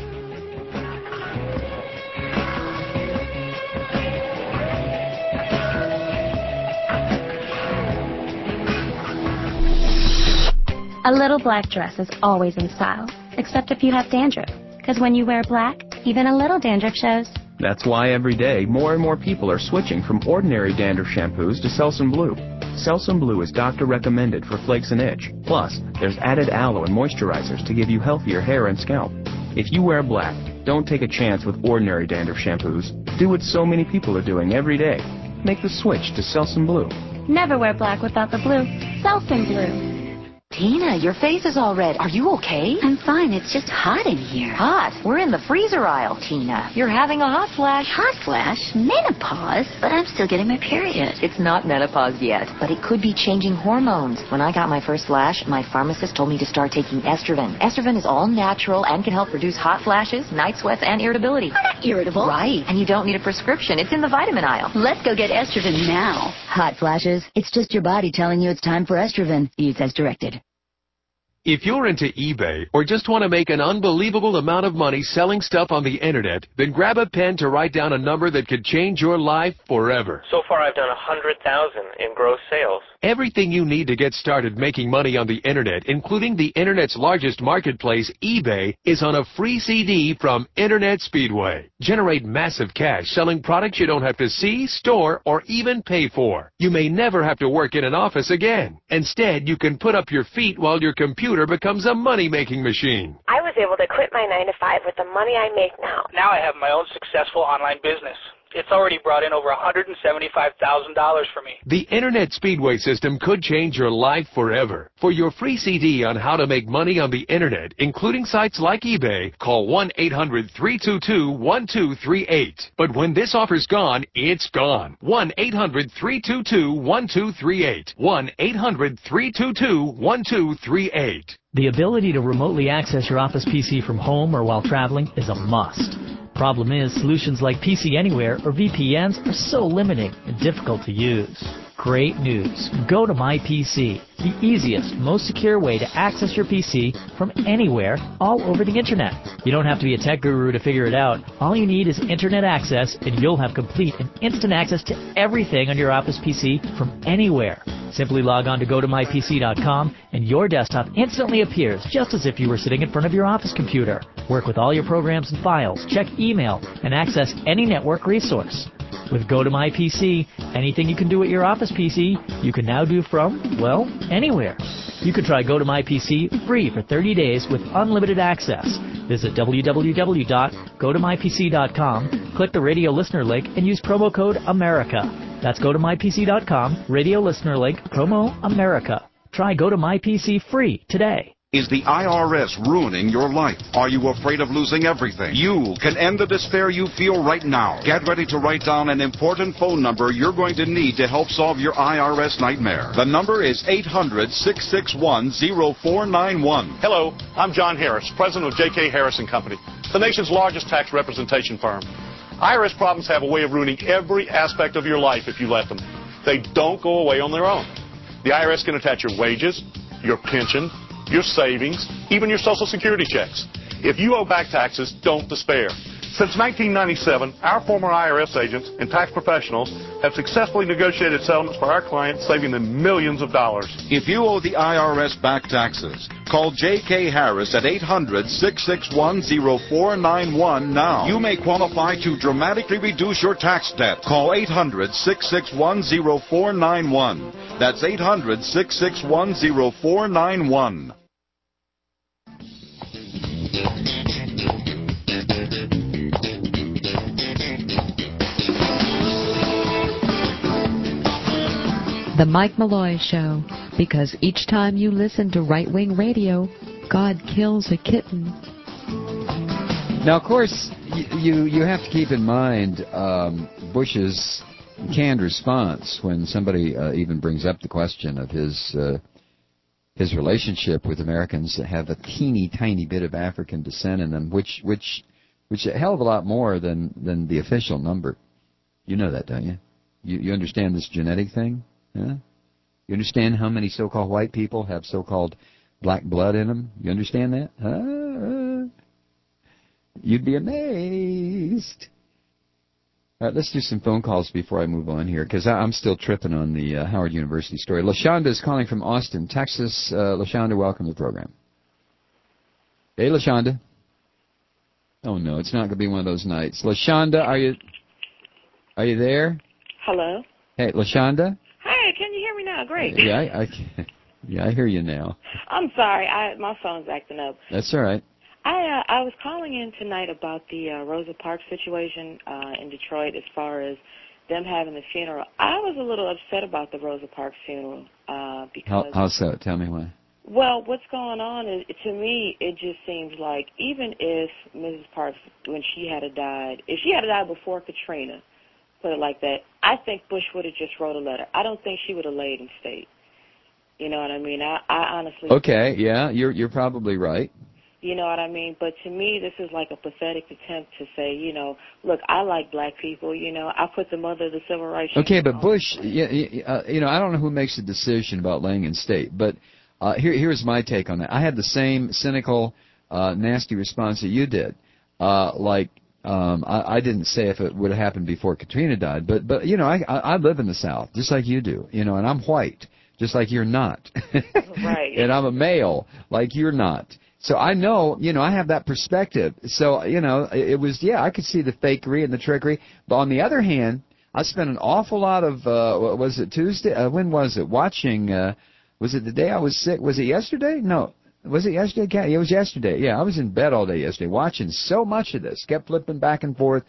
A little black dress is always in style, except if you have dandruff. Because when you wear black, even a little dandruff shows. That's why every day more and more people are switching from ordinary dandruff shampoos to Selsun Blue. Selsun Blue is doctor recommended for flakes and itch. Plus, there's added aloe and moisturizers to give you healthier hair and scalp. If you wear black, don't take a chance with ordinary dandruff shampoos. Do what so many people are doing every day. Make the switch to Selsun Blue. Never wear black without the blue. Selsun Blue. Tina, your face is all red. Are you okay? I'm fine. It's just hot in here. Hot? We're in the freezer aisle, Tina. You're having a hot flash. Hot flash? Menopause? But I'm still getting my period. It's not menopause yet, but it could be changing hormones. When I got my first flash, my pharmacist told me to start taking Estroven. Estroven is all natural and can help reduce hot flashes, night sweats, and irritability. I'm not irritable. Right, and you don't need a prescription. It's in the vitamin aisle. Let's go get Estroven now. Hot flashes? It's just your body telling you it's time for Estroven. Use as directed. If you're into eBay or just want to make an unbelievable amount of money selling stuff on the internet, then grab a pen to write down a number that could change your life forever. So far I've done 100,000 in gross sales. Everything you need to get started making money on the internet, including the internet's largest marketplace, eBay, is on a free CD from Internet Speedway. Generate massive cash selling products you don't have to see, store, or even pay for. You may never have to work in an office again. Instead, you can put up your feet while your computer becomes a money-making machine. I was able to quit my 9-to-5 with the money I make now. Now I have my own successful online business. It's already brought in over $175,000 for me. The Internet Speedway system could change your life forever. For your free CD on how to make money on the Internet, including sites like eBay, call 1-800-322-1238. But when this offer's gone, it's gone. 1-800-322-1238. 1-800-322-1238. The ability to remotely access your Office PC from home or while traveling is a must. Problem is, solutions like PC Anywhere or VPNs are so limiting and difficult to use. Great news. Go to MyPC, the easiest, most secure way to access your PC from anywhere all over the internet. You don't have to be a tech guru to figure it out. All you need is internet access and you'll have complete and instant access to everything on your Office PC from anywhere. Simply log on to GoToMyPC.com and your desktop instantly appears just as if you were sitting in front of your office computer. Work with all your programs and files, check email, and access any network resource. With GoToMyPC, anything you can do at your Office PC, you can now do from, well, anywhere. You can try GoToMyPC free for 30 days with unlimited access. Visit www.gotomypc.com, click the radio listener link, and use promo code AMERICA. That's GoToMyPC.com, radio listener link, promo AMERICA. Try GoToMyPC free today. Is the IRS ruining your life? Are you afraid of losing everything? You can end the despair you feel right now. Get ready to write down an important phone number you're going to need to help solve your IRS nightmare. The number is 800-661-0491. Hello, I'm John Harris, president of J.K. Harris & Company, the nation's largest tax representation firm. IRS problems have a way of ruining every aspect of your life if you let them. They don't go away on their own. The IRS can attach your wages, your pension, your savings, even your Social Security checks. If you owe back taxes, don't despair. Since 1997, our former IRS agents and tax professionals have successfully negotiated settlements for our clients, saving them millions of dollars. If you owe the IRS back taxes, call J.K. Harris at 800-661-0491 now. You may qualify to dramatically reduce your tax debt. Call 800-661-0491. That's 800-661-0491. The Mike Malloy Show, because each time you listen to right-wing radio, God kills a kitten. Now, of course, you have to keep in mind Bush's canned response when somebody even brings up the question of his relationship with Americans that have a teeny tiny bit of African descent in them, which a hell of a lot more than the official number. You know that, don't you? You understand this genetic thing? Huh? You understand how many so-called white people have so-called black blood in them? You understand that? You'd be amazed. All right, let's do some phone calls before I move on here, because I'm still tripping on the Howard University story. LaShonda is calling from Austin, Texas. LaShonda, welcome to the program. Hey, LaShonda. Oh, no, it's not going to be one of those nights. LaShonda, are you there? Hello? Hey, LaShonda? Hi, can you hear me now? Great. I hear you now. I'm sorry, my phone's acting up. That's all right. I was calling in tonight about the Rosa Parks situation in Detroit as far as them having the funeral. I was a little upset about the Rosa Parks funeral because... How so? Tell me why. Well, what's going on is, to me, it just seems like even if Mrs. Parks, when she had died, if she had died before Katrina, put it like that, I think Bush would have just wrote a letter. I don't think she would have laid in state. You know what I mean? I honestly... Okay, yeah, you're probably right. You know what I mean? But to me, this is like a pathetic attempt to say, look, I like black people, I put the mother of the civil rights... Okay, but Bush, I don't know who makes the decision about laying in state, but here's my take on that. I had the same cynical, nasty response that you did. I didn't say if it would have happened before Katrina died, but I live in the South, just like you do, and I'm white, just like you're not. Right. And I'm a male, like you're not. So I know, I have that perspective. So, it was, I could see the fakery and the trickery. But on the other hand, I spent an awful lot of, was it Tuesday? When was it? Watching, was it the day I was sick? Was it yesterday? No. Was it yesterday? It was yesterday. Yeah, I was in bed all day yesterday watching so much of this. Kept flipping back and forth.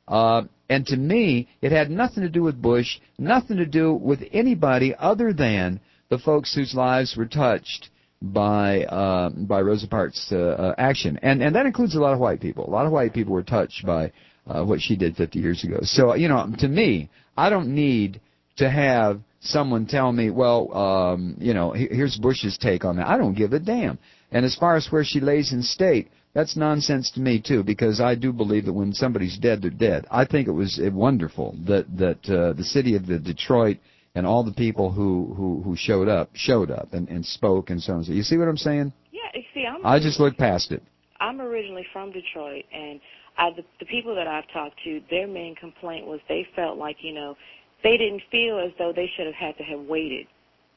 And to me, it had nothing to do with Bush, nothing to do with anybody other than the folks whose lives were touched by Rosa Parks' action. And that includes a lot of white people. A lot of white people were touched by what she did 50 years ago. So, to me, I don't need to have someone tell me, well, here's Bush's take on that. I don't give a damn. And as far as where she lays in state, that's nonsense to me, too, because I do believe that when somebody's dead, they're dead. I think it was wonderful that the city of Detroit and all the people who showed up and spoke and so on. You see what I'm saying? Yeah, see, I just looked past it. I'm originally from Detroit, and the people that I've talked to, their main complaint was they felt like, they didn't feel as though they should have had to have waited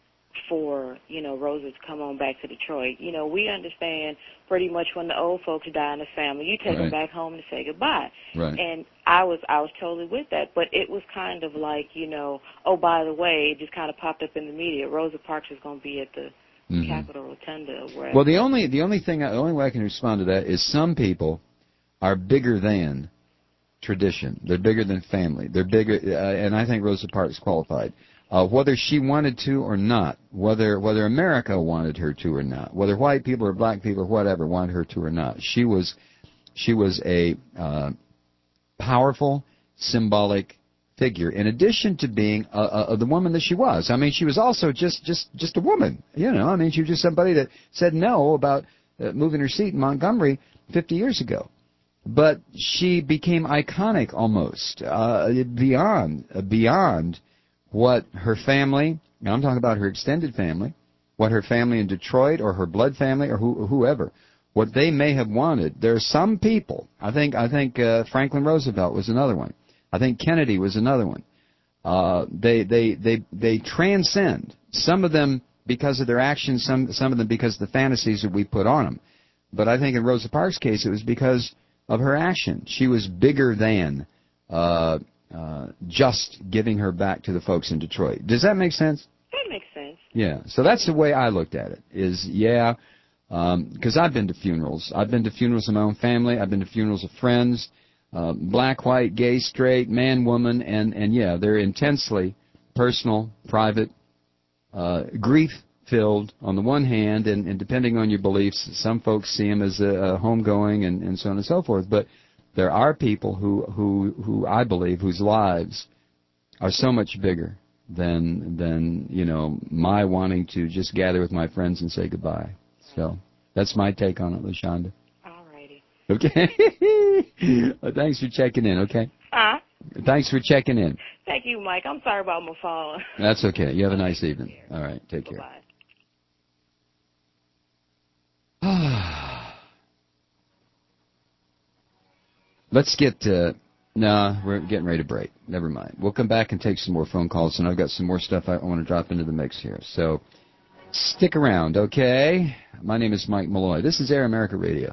for, Rosa to come on back to Detroit. We understand pretty much when the old folks die in the family, you take them back home to say goodbye. Right. And I was totally with that, but it was kind of like, oh, by the way, it just kind of popped up in the media. Rosa Parks is going to be at the Capitol Rotunda. Well, the only way I can respond to that is some people are bigger than tradition. They're bigger than family. They're bigger, and I think Rosa Parks qualified. Whether she wanted to or not, whether America wanted her to or not, whether white people or black people or whatever wanted her to or not, she was a powerful, symbolic figure. In addition to being the woman that she was, I mean, she was also just a woman. I mean, she was just somebody that said no about moving her seat in Montgomery 50 years ago. But she became iconic almost beyond what her family, and I'm talking about her extended family, what her family in Detroit or her blood family or whoever, what they may have wanted. There are some people, I think Franklin Roosevelt was another one. I think Kennedy was another one. They transcend. Some of them because of their actions, some of them because of the fantasies that we put on them. But I think in Rosa Parks' case, it was because of her action. She was bigger than just giving her back to the folks in Detroit. Does that make sense? That makes sense. Yeah. So that's the way I looked at it. Because I've been to funerals. I've been to funerals of my own family. I've been to funerals of friends, black, white, gay, straight, man, woman, and they're intensely personal, private, grief-filled on the one hand, and depending on your beliefs, some folks see them as a homegoing and so on and so forth. But there are people who I believe whose lives are so much bigger than my wanting to just gather with my friends and say goodbye. So that's my take on it, LaShonda. All righty. Okay. Well, thanks for checking in, okay? Thanks for checking in. Thank you, Mike. I'm sorry about my phone. That's okay. You have a nice evening. All right. Take care. Bye-bye. Let's get we're getting ready to break. Never mind. We'll come back and take some more phone calls, and I've got some more stuff I want to drop into the mix here. So stick around, okay? My name is Mike Malloy. This is Air America Radio.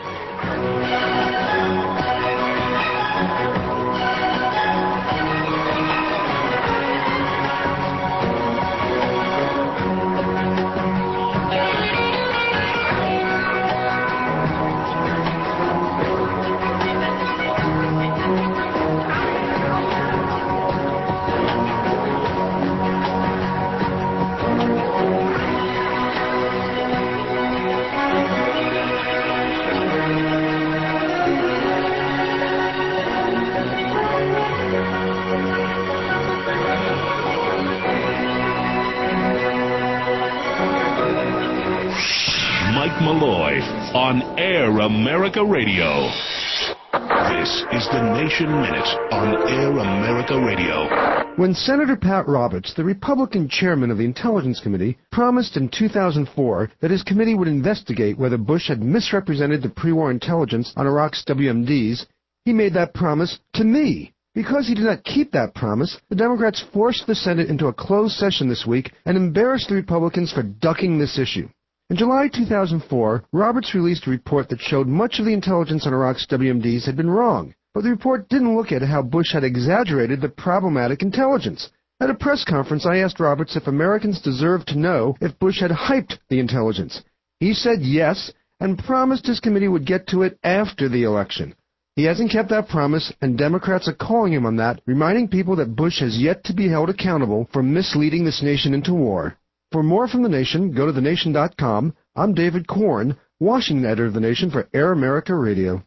Mike Malloy on Air America Radio. This is the Nation Minute on Air America Radio. When Senator Pat Roberts, the Republican chairman of the Intelligence Committee, promised in 2004 that his committee would investigate whether Bush had misrepresented the pre-war intelligence on Iraq's WMDs, he made that promise to me. Because he did not keep that promise, the Democrats forced the Senate into a closed session this week and embarrassed the Republicans for ducking this issue. In July 2004, Roberts released a report that showed much of the intelligence on Iraq's WMDs had been wrong, but the report didn't look at how Bush had exaggerated the problematic intelligence. At a press conference, I asked Roberts if Americans deserved to know if Bush had hyped the intelligence. He said yes, and promised his committee would get to it after the election. He hasn't kept that promise, and Democrats are calling him on that, reminding people that Bush has yet to be held accountable for misleading this nation into war. For more from The Nation, go to thenation.com. I'm David Korn, Washington editor of The Nation for Air America Radio.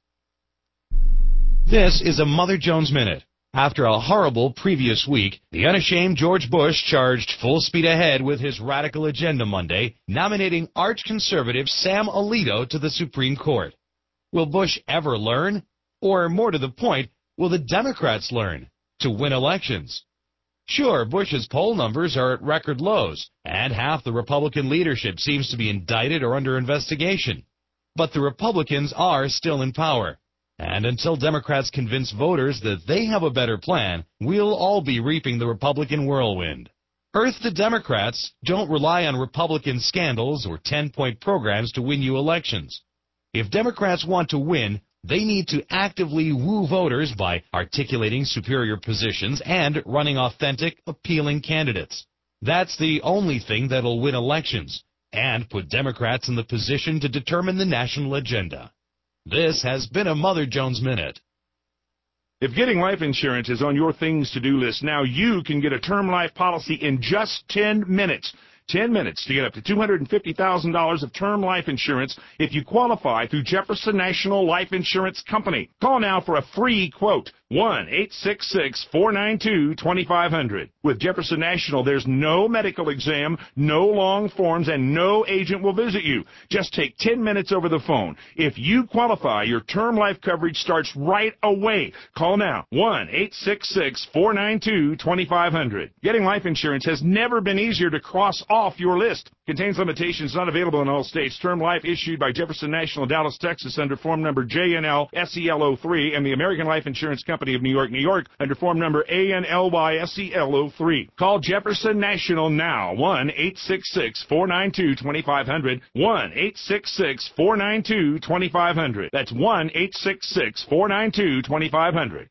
This is a Mother Jones Minute. After a horrible previous week, the unashamed George Bush charged full speed ahead with his radical agenda Monday, nominating arch-conservative Sam Alito to the Supreme Court. Will Bush ever learn? Or, more to the point, will the Democrats learn to win elections? Sure, Bush's poll numbers are at record lows, and half the Republican leadership seems to be indicted or under investigation. But the Republicans are still in power, and until Democrats convince voters that they have a better plan, we'll all be reaping the Republican whirlwind. Earth the Democrats, don't rely on Republican scandals or 10-point programs to win you elections. If Democrats want to win, they need to actively woo voters by articulating superior positions and running authentic, appealing candidates. That's the only thing that'll win elections and put Democrats in the position to determine the national agenda. This has been a Mother Jones Minute. If getting life insurance is on your things to-do list, now you can get a term life policy in just 10 minutes. 10 minutes to get up to $250,000 of term life insurance if you qualify through Jefferson National Life Insurance Company. Call now for a free quote, 1-866-492-2500. With Jefferson National, there's no medical exam, no long forms, and no agent will visit you. Just take 10 minutes over the phone. If you qualify, your term life coverage starts right away. Call now, 1-866-492-2500. Getting life insurance has never been easier to cross off your list. Contains limitations, not available in all states. Term life issued by Jefferson National, Dallas, Texas, under form number JNL-SEL03, and the American Life Insurance Company of New York, New York, under form number ANLY-SEL03. Call Jefferson National now, 1-866-492-2500, 1-866-492-2500. That's 1-866-492-2500.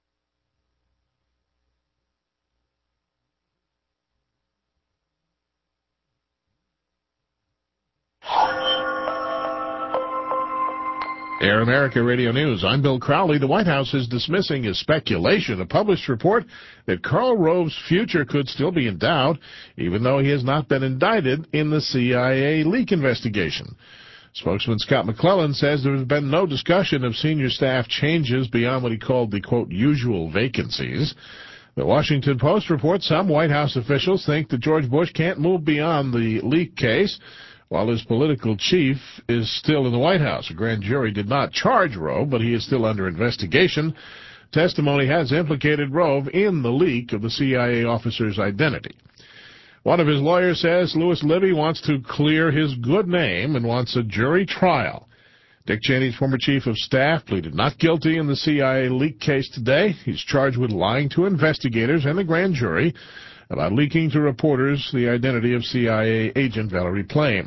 Air America Radio News. I'm Bill Crowley. The White House is dismissing as speculation a published report that Karl Rove's future could still be in doubt, even though he has not been indicted in the CIA leak investigation. Spokesman Scott McClellan says there has been no discussion of senior staff changes beyond what he called the, quote, usual vacancies. The Washington Post reports some White House officials think that George Bush can't move beyond the leak case, while his political chief is still in the White House. A grand jury did not charge Rove, but he is still under investigation. Testimony has implicated Rove in the leak of the CIA officer's identity. One of his lawyers says Louis Libby wants to clear his good name and wants a jury trial. Dick Cheney's former chief of staff pleaded not guilty in the CIA leak case today. He's charged with lying to investigators and the grand jury about leaking to reporters the identity of CIA agent Valerie Plame.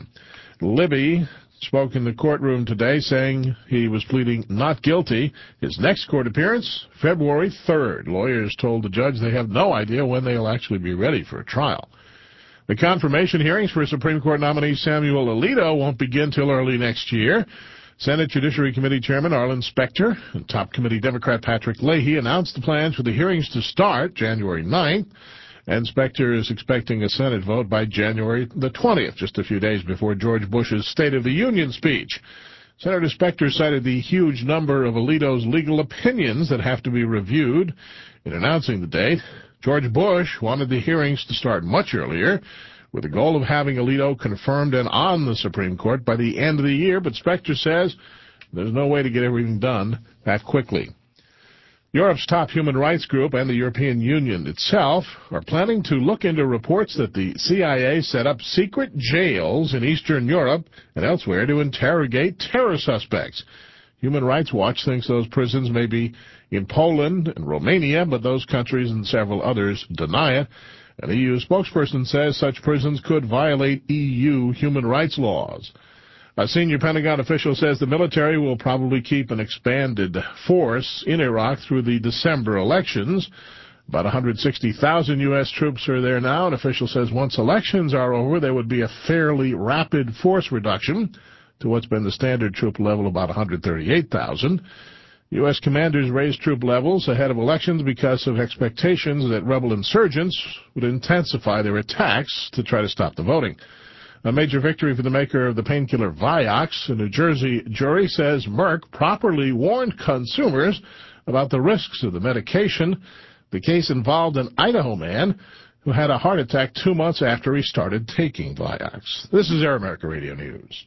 Libby spoke in the courtroom today saying he was pleading not guilty. His next court appearance, February 3rd. Lawyers told the judge they have no idea when they'll actually be ready for a trial. The confirmation hearings for Supreme Court nominee Samuel Alito won't begin till early next year. Senate Judiciary Committee Chairman Arlen Specter and top committee Democrat Patrick Leahy announced the plans for the hearings to start January 9th. And Specter is expecting a Senate vote by January the 20th, just a few days before George Bush's State of the Union speech. Senator Specter cited the huge number of Alito's legal opinions that have to be reviewed. In announcing the date, George Bush wanted the hearings to start much earlier, with the goal of having Alito confirmed and on the Supreme Court by the end of the year, but Specter says there's no way to get everything done that quickly. Europe's top human rights group and the European Union itself are planning to look into reports that the CIA set up secret jails in Eastern Europe and elsewhere to interrogate terror suspects. Human Rights Watch thinks those prisons may be in Poland and Romania, but those countries and several others deny it. An EU spokesperson says such prisons could violate EU human rights laws. A senior Pentagon official says the military will probably keep an expanded force in Iraq through the December elections. About 160,000 U.S. troops are there now. An official says once elections are over, there would be a fairly rapid force reduction to what's been the standard troop level, about 138,000. U.S. commanders raised troop levels ahead of elections because of expectations that rebel insurgents would intensify their attacks to try to stop the voting. A major victory for the maker of the painkiller Vioxx. A New Jersey jury says Merck properly warned consumers about the risks of the medication. The case involved an Idaho man who had a heart attack 2 months after he started taking Vioxx. This is Air America Radio News.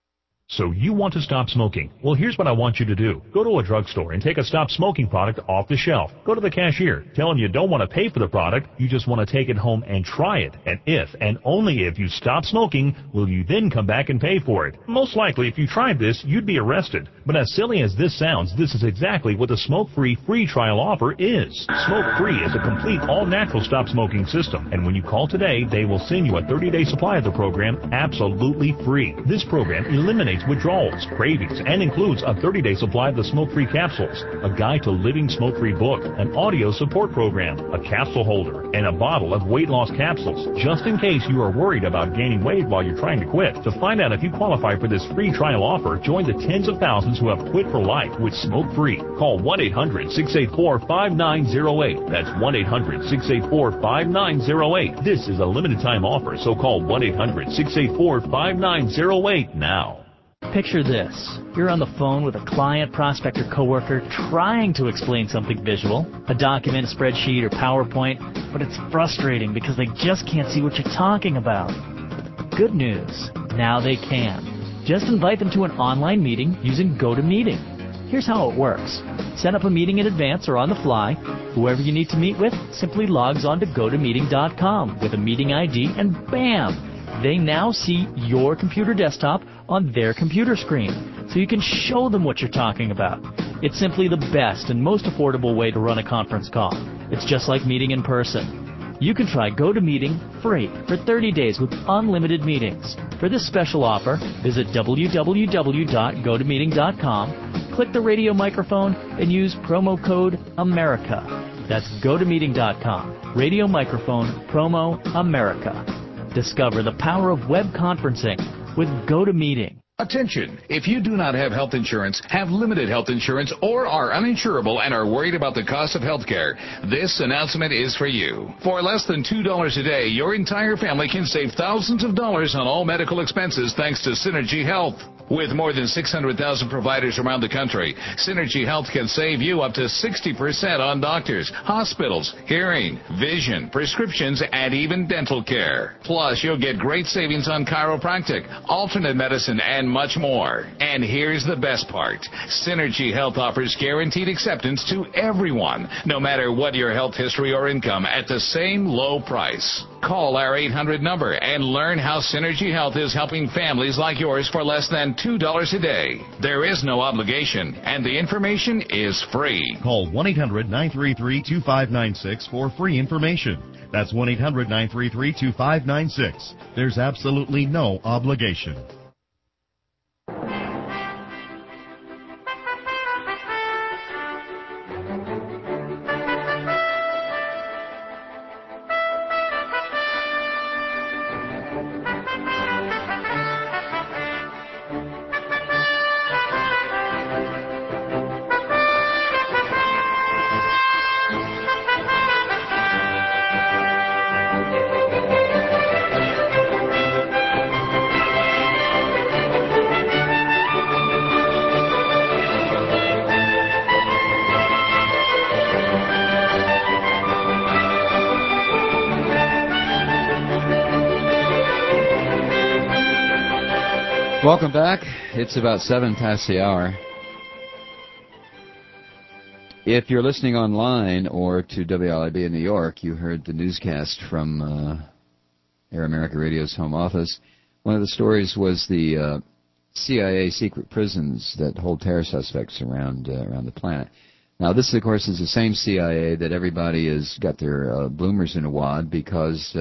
So you want to stop smoking? Well, here's what I want you to do. Go to a drugstore and take a stop smoking product off the shelf. Go to the cashier. Tell him you don't want to pay for the product. You just want to take it home and try it. And if, and only if, you stop smoking, will you then come back and pay for it. Most likely, if you tried this, you'd be arrested. But as silly as this sounds, this is exactly what the Smoke-Free free trial offer is. Smoke-Free is a complete all-natural stop smoking system. And when you call today, they will send you a 30-day supply of the program absolutely free. This program eliminates withdrawals, cravings, and includes a 30-day supply of the smoke-free capsules, a guide to living smoke-free book, an audio support program, a capsule holder, and a bottle of weight loss capsules, just in case you are worried about gaining weight while you're trying to quit. To find out if you qualify for this free trial offer, join the tens of thousands who have quit for life with smoke-free. Call 1-800-684-5908. That's 1-800-684-5908. This is a limited time offer, so call 1-800-684-5908 now. Picture this. You're on the phone with a client, prospect, or coworker trying to explain something visual, a document, a spreadsheet, or PowerPoint, but it's frustrating because they just can't see what you're talking about. Good news. Now they can. Just invite them to an online meeting using GoToMeeting. Here's how it works. Set up a meeting in advance or on the fly. Whoever you need to meet with simply logs on to GoToMeeting.com with a meeting ID, and bam! They now see your computer desktop on their computer screen, so you can show them what you're talking about. It's simply the best and most affordable way to run a conference call. It's just like meeting in person. You can try GoToMeeting free for 30 days with unlimited meetings. For this special offer, visit www.gotomeeting.com, click the radio microphone, and use promo code AMERICA. That's GoToMeeting.com, radio microphone, promo AMERICA. Discover the power of web conferencing with GoToMeeting. Attention! If you do not have health insurance, have limited health insurance, or are uninsurable and are worried about the cost of health care, this announcement is for you. For less than $2 a day, your entire family can save thousands of dollars on all medical expenses thanks to Synergy Health. With more than 600,000 providers around the country, Synergy Health can save you up to 60% on doctors, hospitals, hearing, vision, prescriptions, and even dental care. Plus, you'll get great savings on chiropractic, alternate medicine, and much more. And here's the best part. Synergy Health offers guaranteed acceptance to everyone, no matter what your health history or income, at the same low price. Call our 800 number and learn how Synergy Health is helping families like yours for less than $2 a day. There is no obligation, and the information is free. Call 1-800-933-2596 for free information. That's 1-800-933-2596. There's absolutely no obligation. Welcome back. It's about 7 past the hour. If you're listening online or to WLIB in New York, you heard the newscast from Air America Radio's home office. One of the stories was the CIA secret prisons that hold terror suspects around the planet. Now, this, of course, is the same CIA that everybody has got their bloomers in a wad because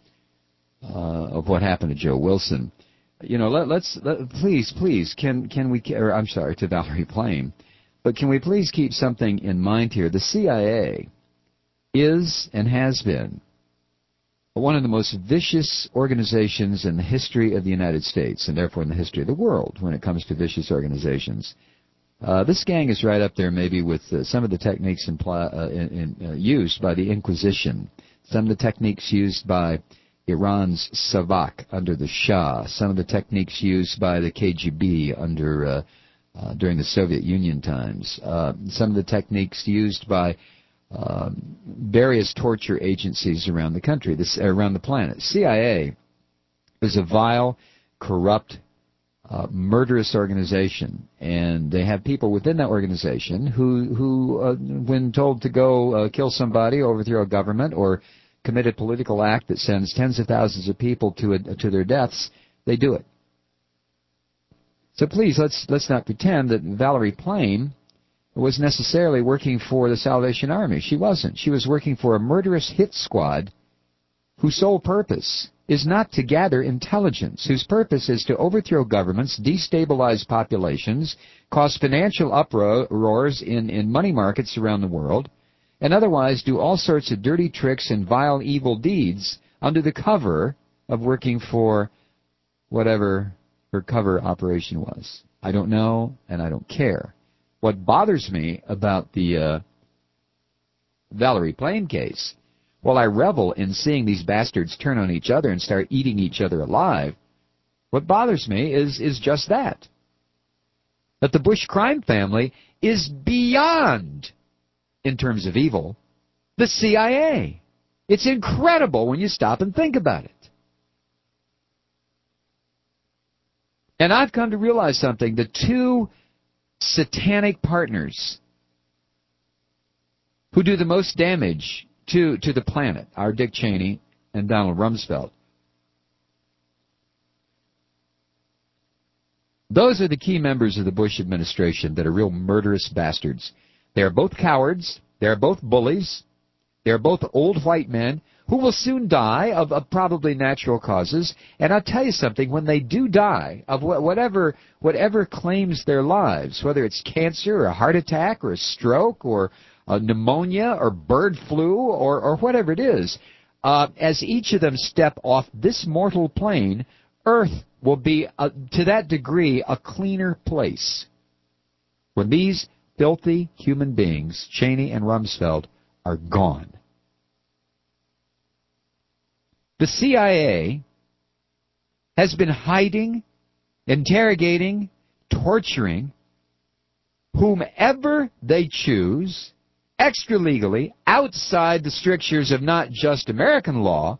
of what happened to Joe Wilson. You know, please, can we, or I'm sorry, to Valerie Plame, but can we please keep something in mind here? The CIA is and has been one of the most vicious organizations in the history of the United States, and therefore in the history of the world when it comes to vicious organizations. This gang is right up there maybe with some of the techniques used by the Inquisition, some of the techniques used by Iran's Savak under the Shah, some of the techniques used by the KGB during the Soviet Union times, some of the techniques used by various torture agencies around the country, around the planet. CIA is a vile, corrupt, murderous organization, and they have people within that organization who when told to go kill somebody, overthrow a government, or commit a political act that sends tens of thousands of people to their deaths, they do it. So please, let's not pretend that Valerie Plame was necessarily working for the Salvation Army. She wasn't. She was working for a murderous hit squad whose sole purpose is not to gather intelligence, whose purpose is to overthrow governments, destabilize populations, cause financial uproars in money markets around the world, and otherwise do all sorts of dirty tricks and vile evil deeds under the cover of working for whatever her cover operation was. I don't know, and I don't care. What bothers me about the Valerie Plame case, while I revel in seeing these bastards turn on each other and start eating each other alive, what bothers me is just that the Bush crime family is beyond, in terms of evil, the CIA. It's incredible when you stop and think about it. And I've come to realize something. The two satanic partners who do the most damage to the planet are Dick Cheney and Donald Rumsfeld. Those are the key members of the Bush administration that are real murderous bastards. They are both cowards. They are both bullies. They are both old white men who will soon die of probably natural causes. And I'll tell you something, when they do die of whatever claims their lives, whether it's cancer or a heart attack or a stroke or pneumonia or bird flu or whatever it is, as each of them step off this mortal plane, Earth will be, to that degree, a cleaner place. When these filthy human beings, Cheney and Rumsfeld, are gone. The CIA has been hiding, interrogating, torturing whomever they choose, extra-legally, outside the strictures of not just American law,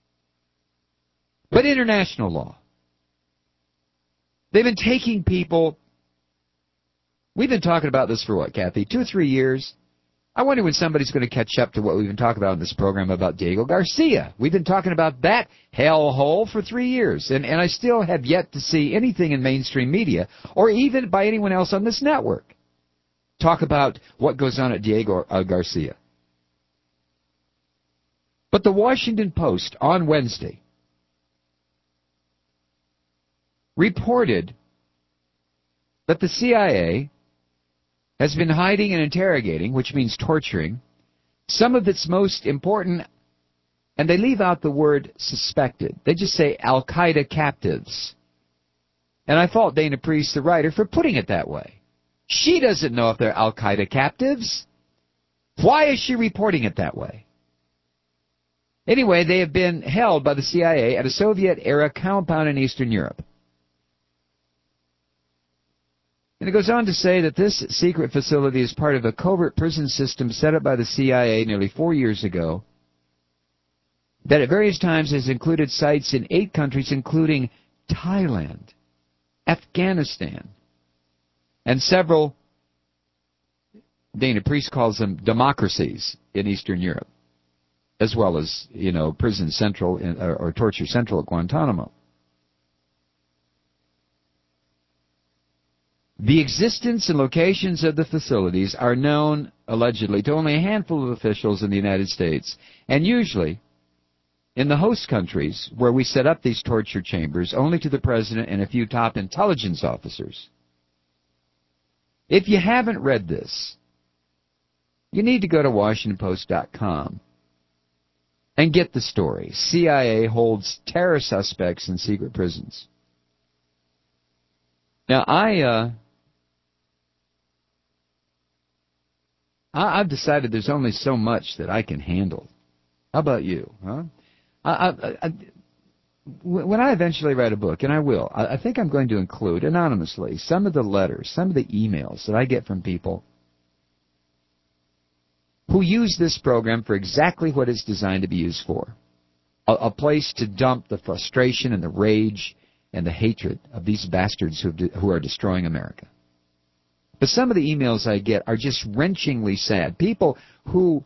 but international law. They've been taking people. We've been talking about this for what, Kathy? 2 or 3 years? I wonder when somebody's going to catch up to what we've been talking about in this program about Diego Garcia. We've been talking about that hellhole for 3 years, and I still have yet to see anything in mainstream media, or even by anyone else on this network, talk about what goes on at Diego Garcia. But the Washington Post on Wednesday reported that the CIA has been hiding and interrogating, which means torturing, some of its most important, and they leave out the word suspected. They just say Al-Qaeda captives. And I fault Dana Priest, the writer, for putting it that way. She doesn't know if they're Al-Qaeda captives. Why is she reporting it that way? Anyway, they have been held by the CIA at a Soviet-era compound in Eastern Europe. And it goes on to say that this secret facility is part of a covert prison system set up by the CIA nearly 4 years ago that at various times has included sites in 8 countries, including Thailand, Afghanistan, and several, Dana Priest calls them democracies in Eastern Europe, as well as, prison central or torture central at Guantanamo. The existence and locations of the facilities are known, allegedly, to only a handful of officials in the United States, and usually, in the host countries where we set up these torture chambers, only to the President and a few top intelligence officers. If you haven't read this, you need to go to WashingtonPost.com and get the story. CIA holds terror suspects in secret prisons. Now, I've decided there's only so much that I can handle. How about you? Huh? When I eventually write a book, and I will, I think I'm going to include anonymously some of the letters, some of the emails that I get from people who use this program for exactly what it's designed to be used for. A place to dump the frustration and the rage and the hatred of these bastards who are destroying America. But some of the emails I get are just wrenchingly sad. People who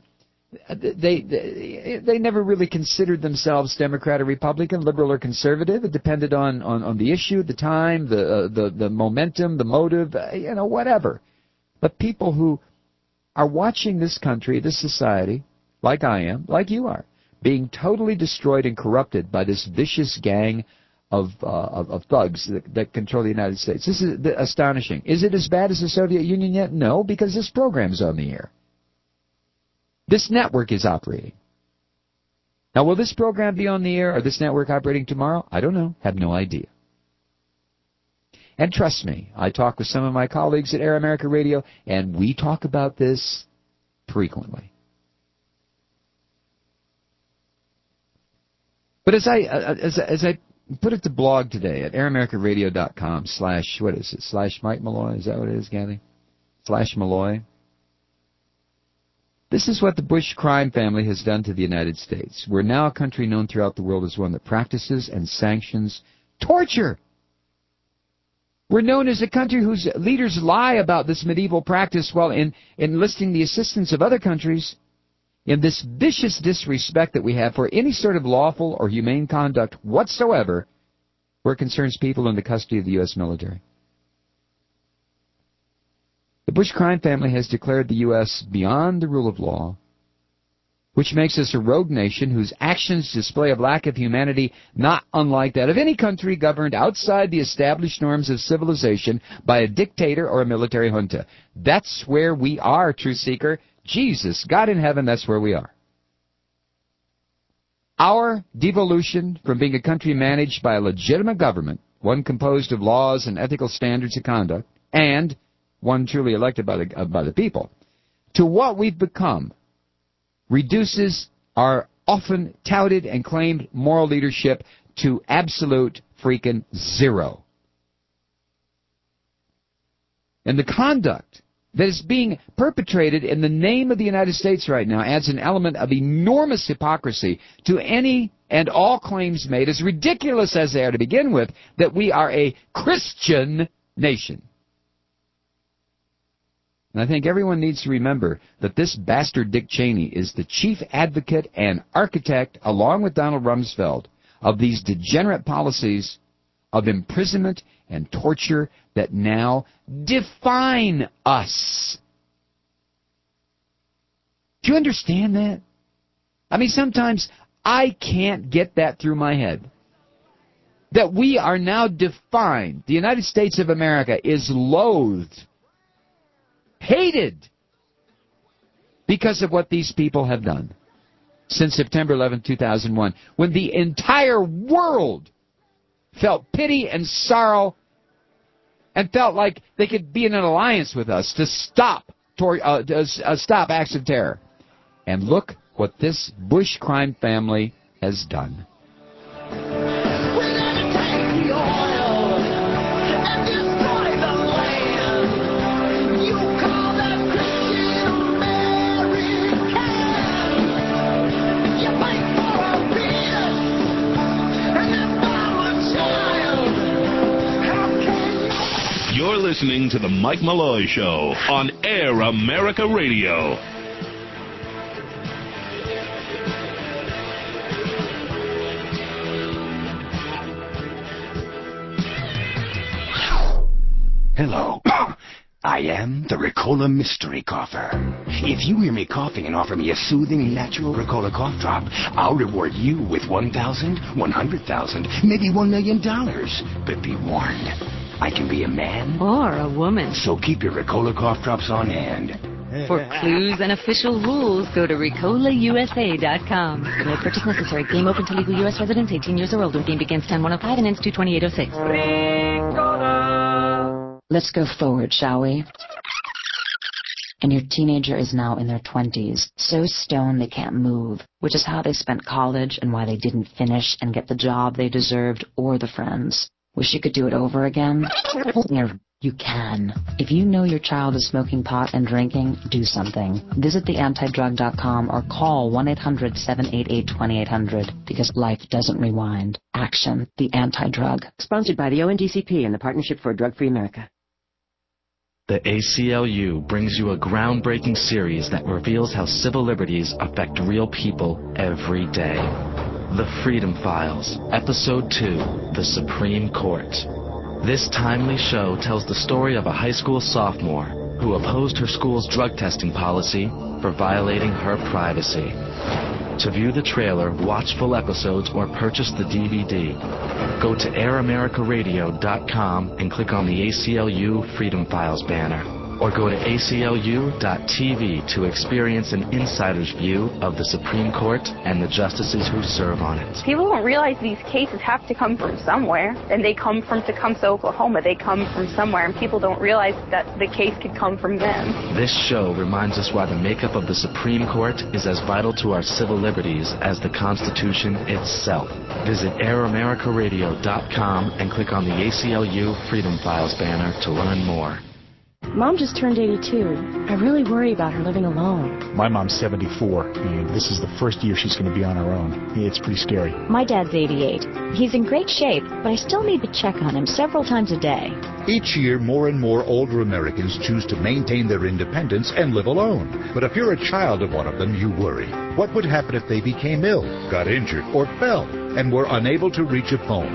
they never really considered themselves Democrat or Republican, liberal or conservative. It depended on the issue, the time, the momentum, the motive, whatever. But people who are watching this country, this society, like I am, like you are, being totally destroyed and corrupted by this vicious gang of thugs that control the United States. This is astonishing. Is it as bad as the Soviet Union yet? No, because this program's on the air. This network is operating. Now, will this program be on the air or this network operating tomorrow? I don't know. Have no idea. And trust me, I talk with some of my colleagues at Air America Radio, and we talk about this frequently. But as I put it to blog today at AirAmericaRadio.com / Mike Malloy? Is that what it is, Kathy? / Malloy. This is what the Bush crime family has done to the United States. We're now a country known throughout the world as one that practices and sanctions torture. We're known as a country whose leaders lie about this medieval practice while enlisting the assistance of other countries in this vicious disrespect that we have for any sort of lawful or humane conduct whatsoever where it concerns people in the custody of the U.S. military. Bush crime family has declared the U.S. beyond the rule of law, which makes us a rogue nation whose actions display a lack of humanity not unlike that of any country governed outside the established norms of civilization by a dictator or a military junta. That's where we are, Truth Seeker. Jesus, God in heaven, that's where we are. Our devolution from being a country managed by a legitimate government, one composed of laws and ethical standards of conduct, and one truly elected by the people, to what we've become, reduces our often touted and claimed moral leadership to absolute freaking zero. And the conduct that is being perpetrated in the name of the United States right now adds an element of enormous hypocrisy to any and all claims made, as ridiculous as they are to begin with, that we are a Christian nation. And I think everyone needs to remember that this bastard Dick Cheney is the chief advocate and architect, along with Donald Rumsfeld, of these degenerate policies of imprisonment and torture that now define us. Do you understand that? I mean, sometimes I can't get that through my head. That we are now defined. The United States of America is loathed, hated, because of what these people have done since September 11, 2001, when the entire world felt pity and sorrow and felt like they could be in an alliance with us to stop acts of terror. And look what this Bush crime family has done. You're listening to The Mike Malloy Show on Air America Radio. Hello. I am the Ricola Mystery Cougher. If you hear me coughing and offer me a soothing, natural Ricola cough drop, I'll reward you with $1,000, $100,000, maybe $1 million. But be warned, I can be a man or a woman. So keep your Ricola cough drops on hand. For clues and official rules, go to RicolaUSA.com. No purchase necessary. Game open to legal U.S. residents 18 years or older. Game begins 10/105 and ends 2/28/06. Let's go forward, shall we? And your teenager is now in their 20s, so stoned they can't move, which is how they spent college and why they didn't finish and get the job they deserved or the friends. Wish you could do it over again? You can. If you know your child is smoking pot and drinking, do something. Visit theantidrug.com or call 1-800-788-2800 because life doesn't rewind. Action. The Anti-Drug. Sponsored by the ONDCP and the Partnership for a Drug-Free America. The ACLU brings you a groundbreaking series that reveals how civil liberties affect real people every day. The Freedom Files, Episode 2, The Supreme Court. This timely show tells the story of a high school sophomore who opposed her school's drug testing policy for violating her privacy. To view the trailer, watch full episodes, or purchase the DVD, go to AirAmericaRadio.com and click on the ACLU Freedom Files banner. Or go to ACLU.TV to experience an insider's view of the Supreme Court and the justices who serve on it. People don't realize these cases have to come from somewhere, and they come from Tecumseh, Oklahoma. They come from somewhere, and people don't realize that the case could come from them. This show reminds us why the makeup of the Supreme Court is as vital to our civil liberties as the Constitution itself. Visit AirAmericaRadio.com and click on the ACLU Freedom Files banner to learn more. Mom just turned 82. I really worry about her living alone. My mom's 74, and this is the first year she's going to be on her own. It's pretty scary. My dad's 88. He's in great shape, but I still need to check on him several times a day. Each year, more and more older Americans choose to maintain their independence and live alone. But if you're a child of one of them, you worry. What would happen if they became ill, got injured, or fell, and were unable to reach a phone?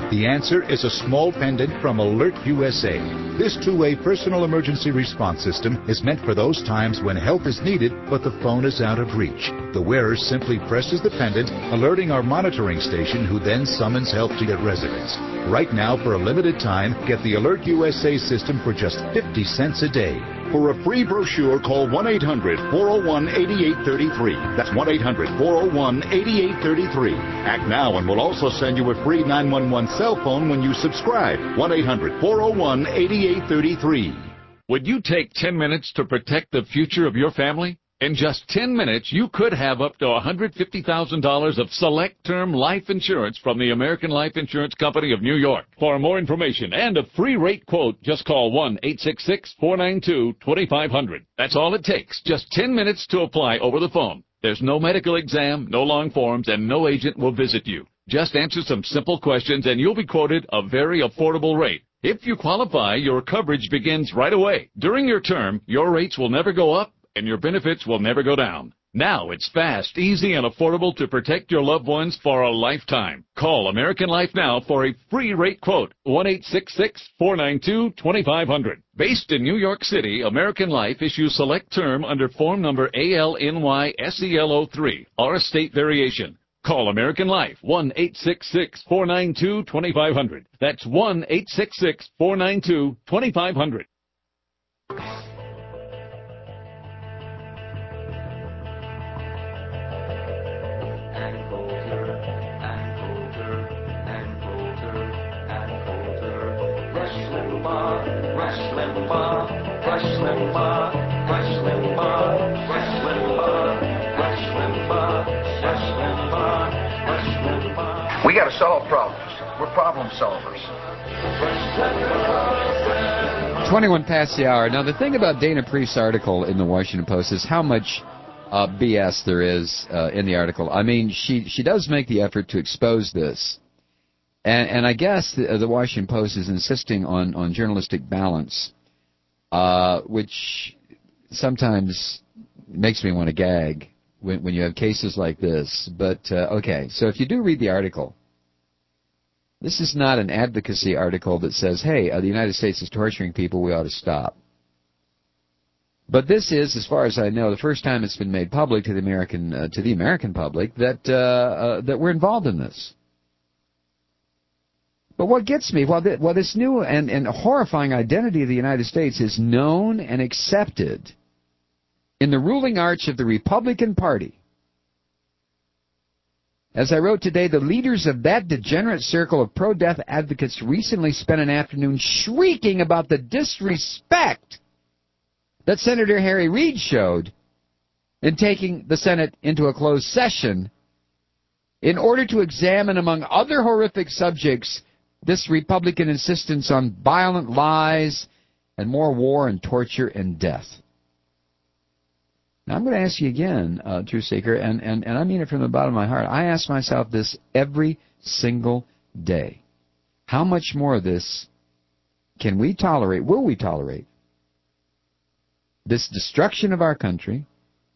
The answer is a small pendant from Alert USA. This two-way personal emergency response system is meant for those times when help is needed, but the phone is out of reach. The wearer simply presses the pendant, alerting our monitoring station, who then summons help to get residents. Right now, for a limited time, get the Alert USA system for just 50 cents a day. For a free brochure, call 1-800-401-8833. That's 1-800-401-8833. Act now and we'll also send you a free 911 cell phone when you subscribe. 1-800-401-8833. Would you take 10 minutes to protect the future of your family? In just 10 minutes, you could have up to $150,000 of select-term life insurance from the American Life Insurance Company of New York. For more information and a free rate quote, just call 1-866-492-2500. That's all it takes, just 10 minutes to apply over the phone. There's no medical exam, no long forms, and no agent will visit you. Just answer some simple questions and you'll be quoted a very affordable rate. If you qualify, your coverage begins right away. During your term, your rates will never go up, and your benefits will never go down. Now it's fast, easy, and affordable to protect your loved ones for a lifetime. Call American Life now for a free rate quote, 1-866-492-2500. Based in New York City, American Life issues select term under form number ALNYSEL03 or a state variation. Call American Life, 1-866-492-2500. That's 1-866-492-2500. We got to solve problems. We're problem solvers. 21 past the hour. Now, the thing about Dana Priest's article in the Washington Post is how much BS there is in the article. I mean, she does make the effort to expose this. And I guess the Washington Post is insisting on journalistic balance, which sometimes makes me want to gag when you have cases like this. But, okay, so if you do read the article, this is not an advocacy article that says, hey, the United States is torturing people, we ought to stop. But this is, as far as I know, the first time it's been made public to the American public that we're involved in this. But what gets me, while this new and horrifying identity of the United States is known and accepted in the ruling arch of the Republican Party, as I wrote today, the leaders of that degenerate circle of pro-death advocates recently spent an afternoon shrieking about the disrespect that Senator Harry Reid showed in taking the Senate into a closed session in order to examine, among other horrific subjects, this Republican insistence on violent lies and more war and torture and death. Now, I'm going to ask you again, Truth Seeker, and I mean it from the bottom of my heart. I ask myself this every single day. How much more of this can we tolerate, will we tolerate? This destruction of our country,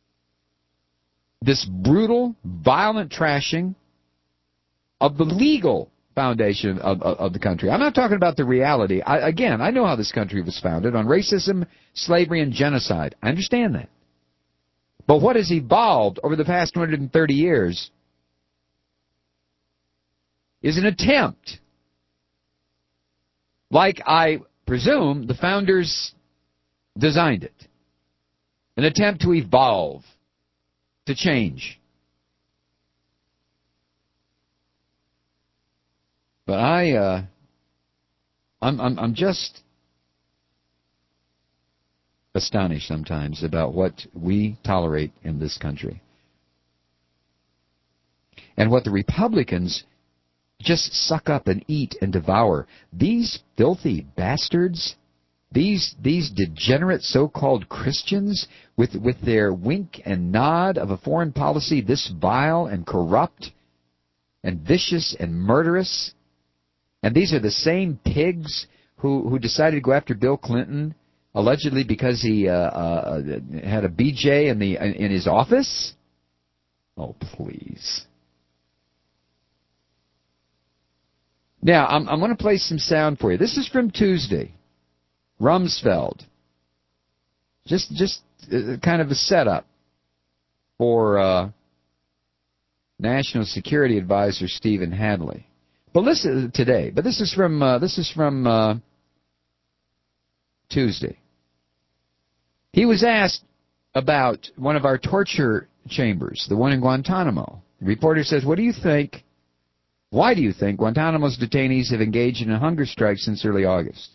this brutal, violent trashing of the legal foundation of the country. I'm not talking about the reality. I know how this country was founded, on racism, slavery, and genocide. I understand that. But what has evolved over the past 230 years is an attempt, like I presume the founders designed it, an attempt to evolve, to change. But I'm just astonished sometimes about what we tolerate in this country. And what the Republicans just suck up and eat and devour. These filthy bastards, these degenerate so-called Christians with their wink and nod of a foreign policy this vile and corrupt and vicious and murderous. And these are the same pigs who decided to go after Bill Clinton, allegedly because he had a BJ in his office? Oh, please. Now, I'm going to play some sound for you. This is from Tuesday. Rumsfeld. Just kind of a setup for National Security Advisor Stephen Hadley. But listen today. But this is from Tuesday. He was asked about one of our torture chambers, the one in Guantanamo. The reporter says, "What do you think? Why do you think Guantanamo's detainees have engaged in a hunger strike since early August?"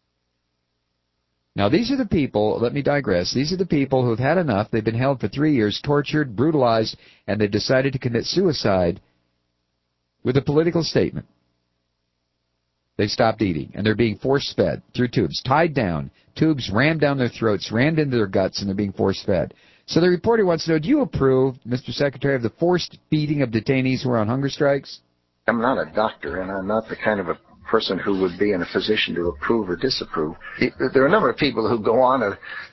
Now, these are the people, let me digress, these are the people who have had enough. They've been held for 3 years, tortured, brutalized, and they've decided to commit suicide with a political statement. They stopped eating, and they're being force-fed through tubes, tied down, tubes rammed down their throats, rammed into their guts, and they're being force-fed. So the reporter wants to know, do you approve, Mr. Secretary, of the forced feeding of detainees who are on hunger strikes? I'm not a doctor, and I'm not the kind of a person who would be in a position to approve or disapprove. There are a number of people who go on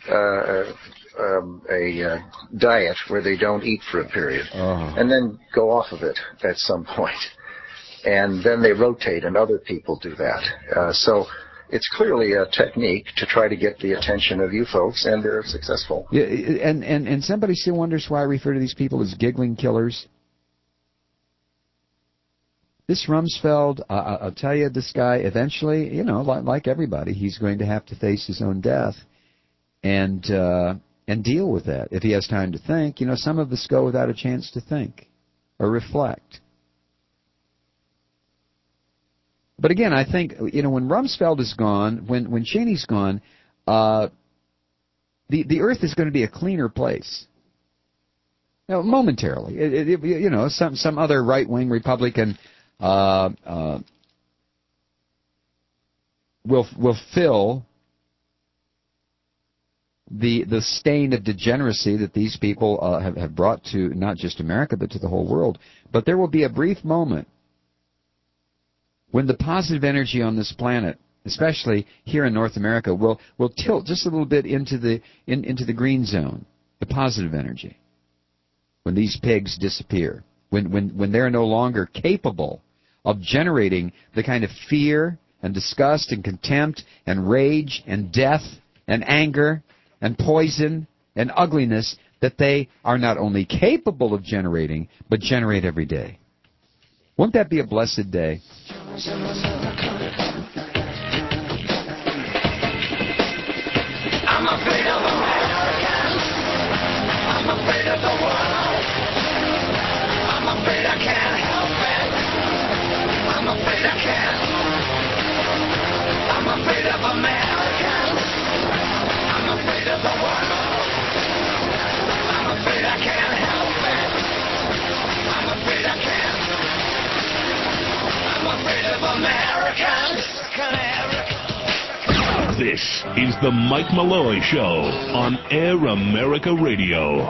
a diet where they don't eat for a period and then go off of it at some point. And then they rotate, and other people do that. So it's clearly a technique to try to get the attention of you folks, and they're successful. Yeah, and somebody still wonders why I refer to these people as giggling killers. This Rumsfeld, I'll tell you, this guy eventually, you know, like everybody, he's going to have to face his own death and deal with that if he has time to think. You know, some of us go without a chance to think or reflect. But again, I think, you know, when Rumsfeld is gone, when Cheney's gone, the earth is going to be a cleaner place. You know, momentarily. You know, some other right-wing Republican will fill the stain of degeneracy that these people have brought to not just America but to the whole world. But there will be a brief moment when the positive energy on this planet, especially here in North America, will tilt just a little bit into the green zone, the positive energy. When these pigs disappear, when they're no longer capable of generating the kind of fear and disgust and contempt and rage and death and anger and poison and ugliness that they are not only capable of generating, but generate every day. Won't that be a blessed day? I'm afraid of Americans. I'm afraid of the world. I'm afraid I can't help it. I'm afraid I can't. I'm afraid of Americans. I'm afraid of the world. I'm afraid I can't help it. I'm afraid I can't. I'm afraid of Americans. This is the Mike Malloy Show on Air America Radio.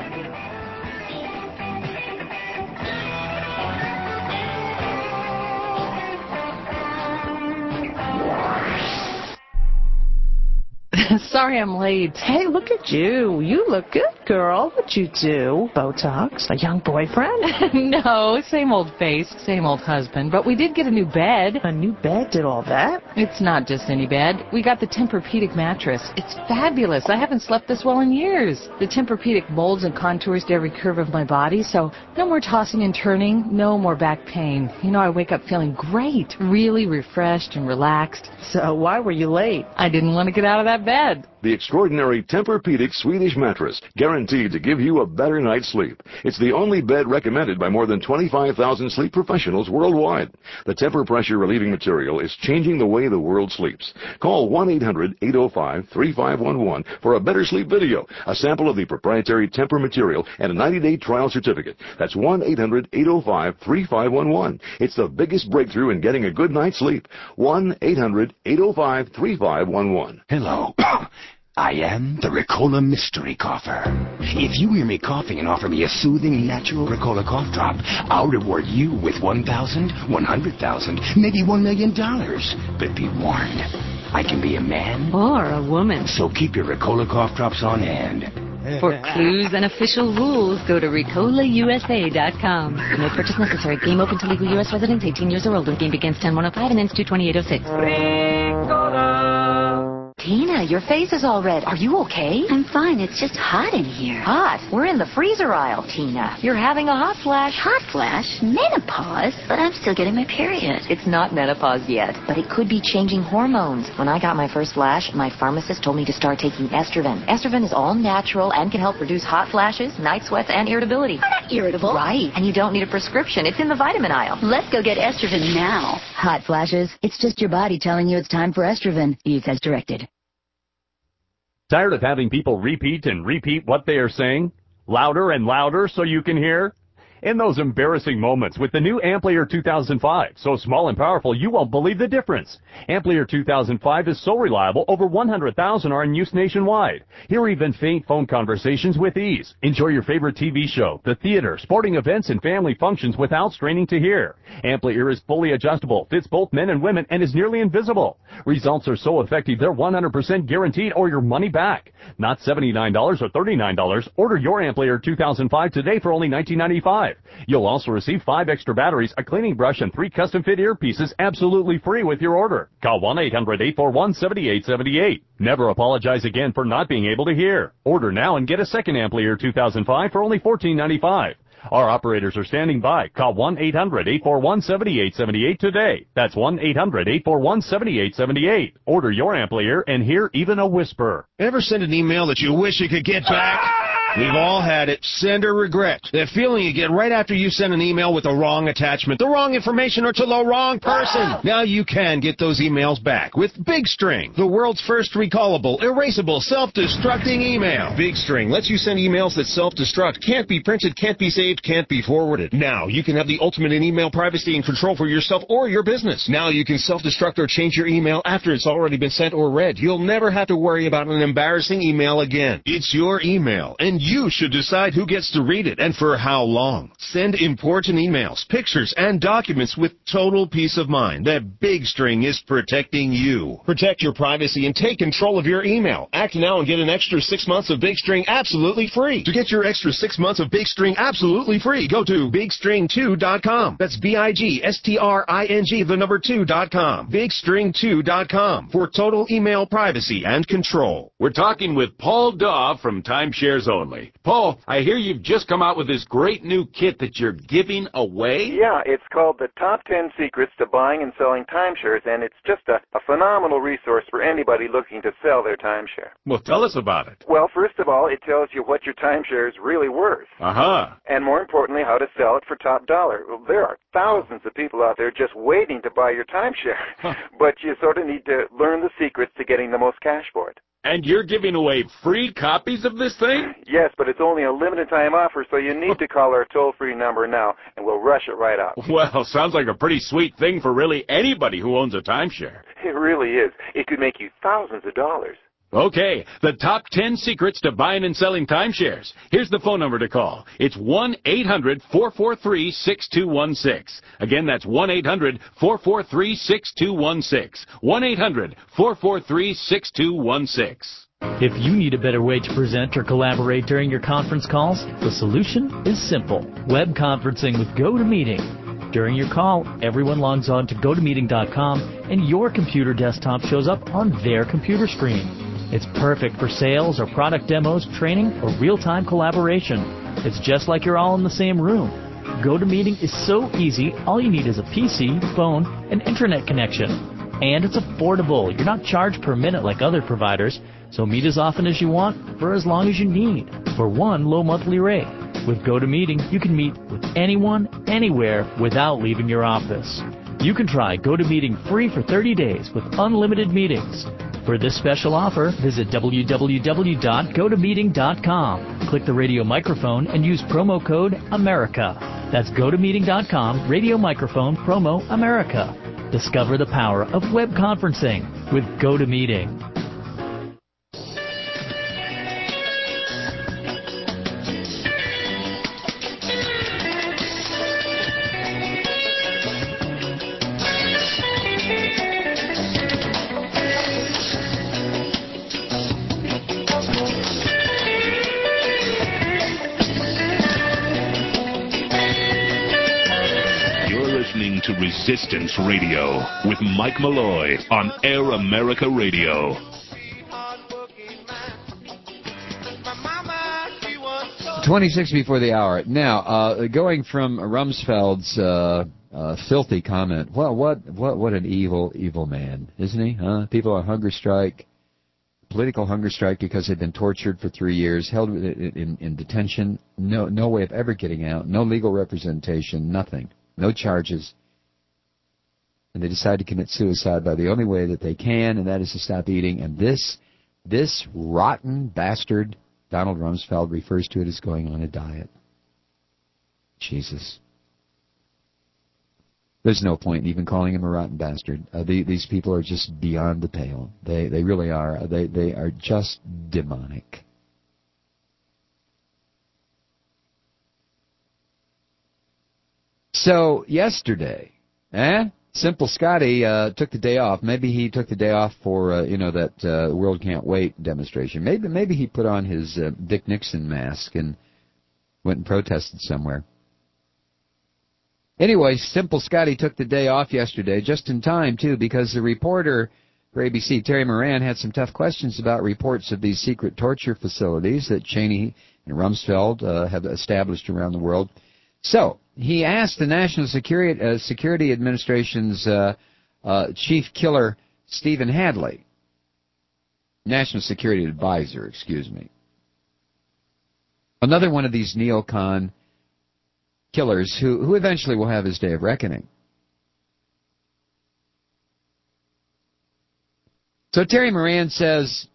Sorry I'm late. Hey, look at you. You look good, girl. What'd you do? Botox? A young boyfriend? No, same old face, same old husband. But we did get a new bed. A new bed did all that? It's not just any bed. We got the Tempur-Pedic mattress. It's fabulous. I haven't slept this well in years. The Tempur-Pedic molds and contours to every curve of my body, so no more tossing and turning, no more back pain. You know, I wake up feeling great, really refreshed and relaxed. So why were you late? I didn't want to get out of that bed. The extraordinary Tempur-Pedic Swedish mattress, guaranteed to give you a better night's sleep. It's the only bed recommended by more than 25,000 sleep professionals worldwide. The Tempur pressure relieving material is changing the way the world sleeps. Call 1-800-805-3511 for a better sleep video, a sample of the proprietary Tempur material, and a 90-day trial certificate. That's 1-800-805-3511. It's the biggest breakthrough in getting a good night's sleep. 1-800-805-3511. Hello. I am the Ricola Mystery Cougher. If you hear me coughing and offer me a soothing, natural Ricola cough drop, I'll reward you with $1,000, $100,000, maybe $1 million. But be warned, I can be a man or a woman. So keep your Ricola cough drops on hand. For clues and official rules, go to RicolaUSA.com. No purchase necessary. Game open to legal U.S. residents 18 years or older. Game begins 10/105 and ends 2/28/06. Tina, your face is all red. Are you okay? I'm fine. It's just hot in here. Hot? We're in the freezer aisle, Tina. You're having a hot flash. Hot flash? Menopause? But I'm still getting my period. It's not menopause yet, but it could be changing hormones. When I got my first flash, my pharmacist told me to start taking Estroven. Estroven is all natural and can help reduce hot flashes, night sweats, and irritability. I'm not irritable. Right, and you don't need a prescription. It's in the vitamin aisle. Let's go get Estroven now. Hot flashes? It's just your body telling you it's time for Estroven. Use as directed. Tired of having people repeat and repeat what they are saying? Louder and louder so you can hear? In those embarrassing moments with the new Amplier 2005, so small and powerful you won't believe the difference. Amplier 2005 is so reliable, over 100,000 are in use nationwide. Hear even faint phone conversations with ease. Enjoy your favorite TV show, the theater, sporting events, and family functions without straining to hear. Amplier is fully adjustable, fits both men and women, and is nearly invisible. Results are so effective they're 100% guaranteed or your money back. Not $79 or $39. Order your Amplier 2005 today for only $19.95. You'll also receive 5 extra batteries, a cleaning brush, and 3 custom-fit earpieces absolutely free with your order. Call 1-800-841-7878. Never apologize again for not being able to hear. Order now and get a second Amplier 2005 for only $14.95. Our operators are standing by. Call 1-800-841-7878 today. That's 1-800-841-7878. Order your Amplier and hear even a whisper. Ever send an email that you wish you could get back? We've all had it. Sender regret. That feeling you get right after you send an email with the wrong attachment, the wrong information, or to the wrong person. Now you can get those emails back with Big String, the world's first recallable, erasable, self-destructing email. Big String lets you send emails that self-destruct, can't be printed, can't be saved, can't be forwarded. Now you can have the ultimate in email privacy and control for yourself or your business. Now you can self-destruct or change your email after it's already been sent or read. You'll never have to worry about an embarrassing email again. It's your email, and you should decide who gets to read it and for how long. Send important emails, pictures, and documents with total peace of mind that Big String is protecting you. Protect your privacy and take control of your email. Act now and get an extra 6 months of Big String absolutely free. To get your extra 6 months of Big String absolutely free, go to BigString2.com. That's BigString, the number 2.com. BigString2.com for total email privacy and control. We're talking with Paul Daw from Timeshares Only. Paul, I hear you've just come out with this great new kit that you're giving away? Yeah, it's called the Top 10 Secrets to Buying and Selling Timeshares, and it's just a phenomenal resource for anybody looking to sell their timeshare. Well, tell us about it. Well, first of all, it tells you what your timeshare is really worth. Uh-huh. And more importantly, how to sell it for top dollar. Well, there are thousands of people out there just waiting to buy your timeshare, but you sort of need to learn the secrets to getting the most cash for it. And you're giving away free copies of this thing? Yes, but it's only a limited time offer, so you need to call our toll-free number now, and we'll rush it right out. Well, sounds like a pretty sweet thing for really anybody who owns a timeshare. It really is. It could make you thousands of dollars. Okay, the top 10 secrets to buying and selling timeshares. Here's the phone number to call. It's 1-800-443-6216. Again, that's 1-800-443-6216. 1-800-443-6216. If you need a better way to present or collaborate during your conference calls, the solution is simple. Web conferencing with GoToMeeting. During your call, everyone logs on to GoToMeeting.com and your computer desktop shows up on their computer screen. It's perfect for sales or product demos, training, or real-time collaboration. It's just like you're all in the same room. GoToMeeting is so easy, all you need is a PC, phone, and internet connection. And it's affordable. You're not charged per minute like other providers, so meet as often as you want for as long as you need for one low monthly rate. With GoToMeeting, you can meet with anyone, anywhere, without leaving your office. You can try GoToMeeting free for 30 days with unlimited meetings. For this special offer, visit www.gotomeeting.com. Click the radio microphone and use promo code AMERICA. That's gotomeeting.com, radio microphone, promo AMERICA. Discover the power of web conferencing with GoToMeeting. to Resistance Radio with Mike Malloy on Air America Radio. 26 before the hour. Now, going from Rumsfeld's filthy comment, well, what an evil man, isn't he? Huh? People on hunger strike, political hunger strike because they've been tortured for 3 years, held in detention, no way of ever getting out, no legal representation, nothing, no charges. And they decide to commit suicide by the only way that they can, and that is to stop eating. And this rotten bastard, Donald Rumsfeld, refers to it as going on a diet. Jesus. There's no point in even calling him a rotten bastard. These people are just beyond the pale. They really are. They are just demonic. So, yesterday, Simple Scotty took the day off. Maybe he took the day off for, that World Can't Wait demonstration. Maybe he put on his Dick Nixon mask and went and protested somewhere. Anyway, Simple Scotty took the day off yesterday, just in time, too, because the reporter for ABC, Terry Moran, had some tough questions about reports of these secret torture facilities that Cheney and Rumsfeld have established around the world. So, he asked the National Security Administration's chief killer, Stephen Hadley, National Security Advisor, another one of these neocon killers who eventually will have his day of reckoning. So Terry Moran says,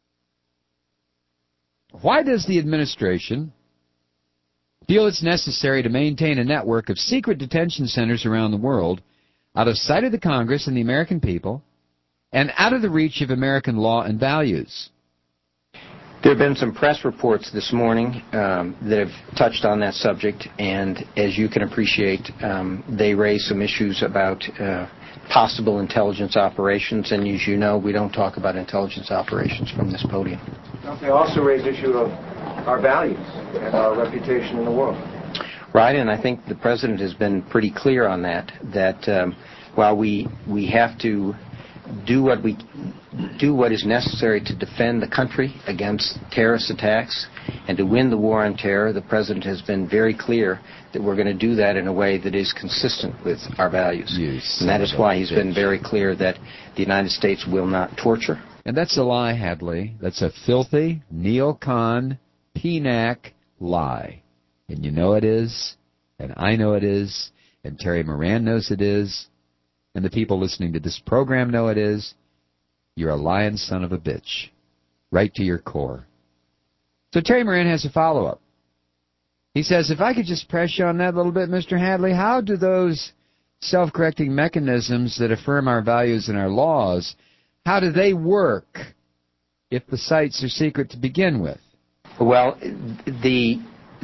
why does the administration feel it's necessary to maintain a network of secret detention centers around the world, out of sight of the Congress and the American people, and out of the reach of American law and values? There have been some press reports this morning that have touched on that subject, and as you can appreciate, they raise some issues about possible intelligence operations, and as you know, we don't talk about intelligence operations from this podium. They also raise the issue of our values and our reputation in the world. Right, and I think the President has been pretty clear on that while we have to do what is necessary to defend the country against terrorist attacks and to win the war on terror, the President has been very clear that we're going to do that in a way that is consistent with our values. And that is why he's been very clear that the United States will not torture. And that's a lie, Hadley. That's a filthy, neocon, PNAC lie. And you know it is, and I know it is, and Terry Moran knows it is, and the people listening to this program know it is. You're a lying son of a bitch, right to your core. So Terry Moran has a follow-up. He says, if I could just press you on that a little bit, Mr. Hadley, how do those self-correcting mechanisms that affirm our values and our laws, how do they work if the sites are secret to begin with? Well, the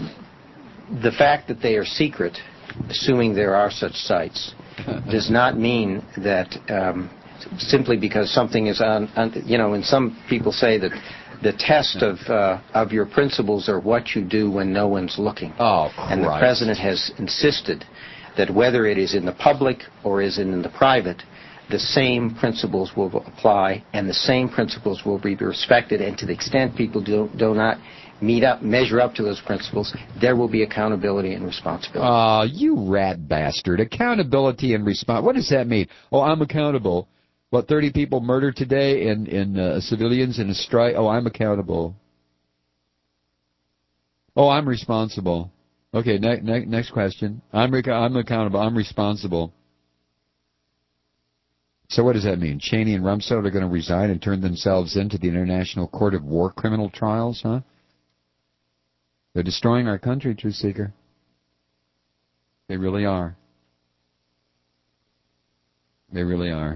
fact that they are secret, assuming there are such sites, does not mean that simply because something is on, and some people say that the test of your principles are what you do when no one's looking. Oh, and the President has insisted that whether it is in the public or is in the private, the same principles will apply and the same principles will be respected, and to the extent people do not measure up to those principles, there will be accountability and responsibility. Oh, you rat bastard. Accountability and responsibility. What does that mean? Oh, I'm accountable. What, 30 people murdered today in civilians in a strike? Oh, I'm accountable. Oh, I'm responsible. Okay, next question. I'm accountable. I'm responsible. So what does that mean? Cheney and Rumsfeld are going to resign and turn themselves into the International Court of War Criminal Trials, huh? They're destroying our country, Truth Seeker. They really are. They really are.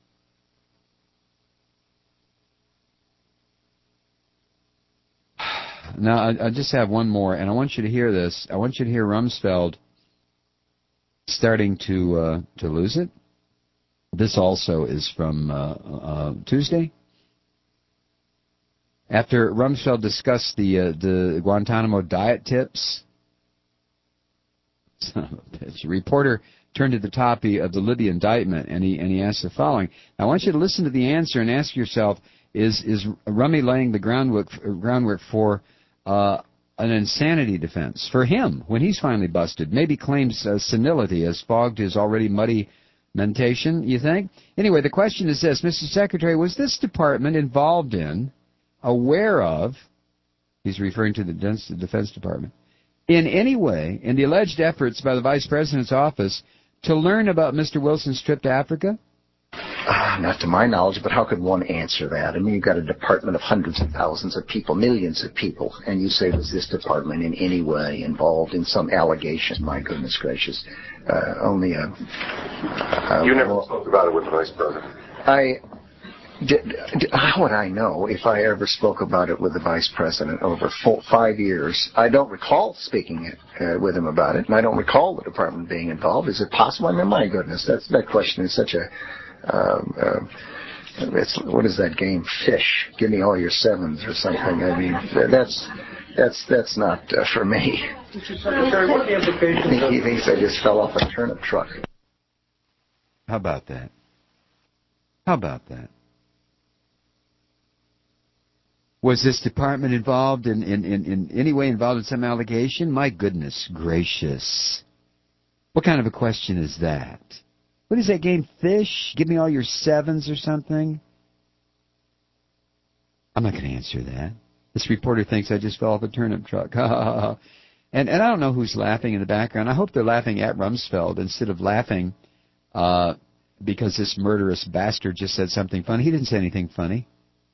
Now, I just have one more, and I want you to hear this. I want you to hear Rumsfeld starting to lose it. This also is from Tuesday. After Rumsfeld discussed the Guantanamo diet tips, son of a bitch, reporter turned to the topic of the Libya indictment, and he asked the following. I want you to listen to the answer and ask yourself, is Rummy laying the groundwork for an insanity defense for him when he's finally busted? Maybe claims senility has fogged his already muddy mentation, you think? Anyway, the question is this. Mr. Secretary, was this department involved in, aware of, he's referring to the Defense Department, in any way in the alleged efforts by the Vice President's office to learn about Mr. Wilson's trip to Africa? Not to my knowledge, but how could one answer that? I mean, you've got a department of hundreds of thousands of people, millions of people, and you say, was this department in any way involved in some allegation? My goodness gracious. You never spoke about it with the Vice President. How would I know if I ever spoke about it with the Vice President over 5 years? I don't recall speaking with him about it, and I don't recall the department being involved. Is it possible? I mean, my goodness, that question is such a... what is that game? Fish. Give me all your sevens or something. I mean, that's not for me. Mr. Secretary, what are the implications? He thinks I just fell off a turnip truck. How about that? How about that? Was this department involved in any way involved in some allegation? My goodness gracious. What kind of a question is that? What is that game, Fish? Give me all your sevens or something? I'm not going to answer that. This reporter thinks I just fell off a turnip truck. and I don't know who's laughing in the background. I hope they're laughing at Rumsfeld instead of laughing because this murderous bastard just said something funny. He didn't say anything funny.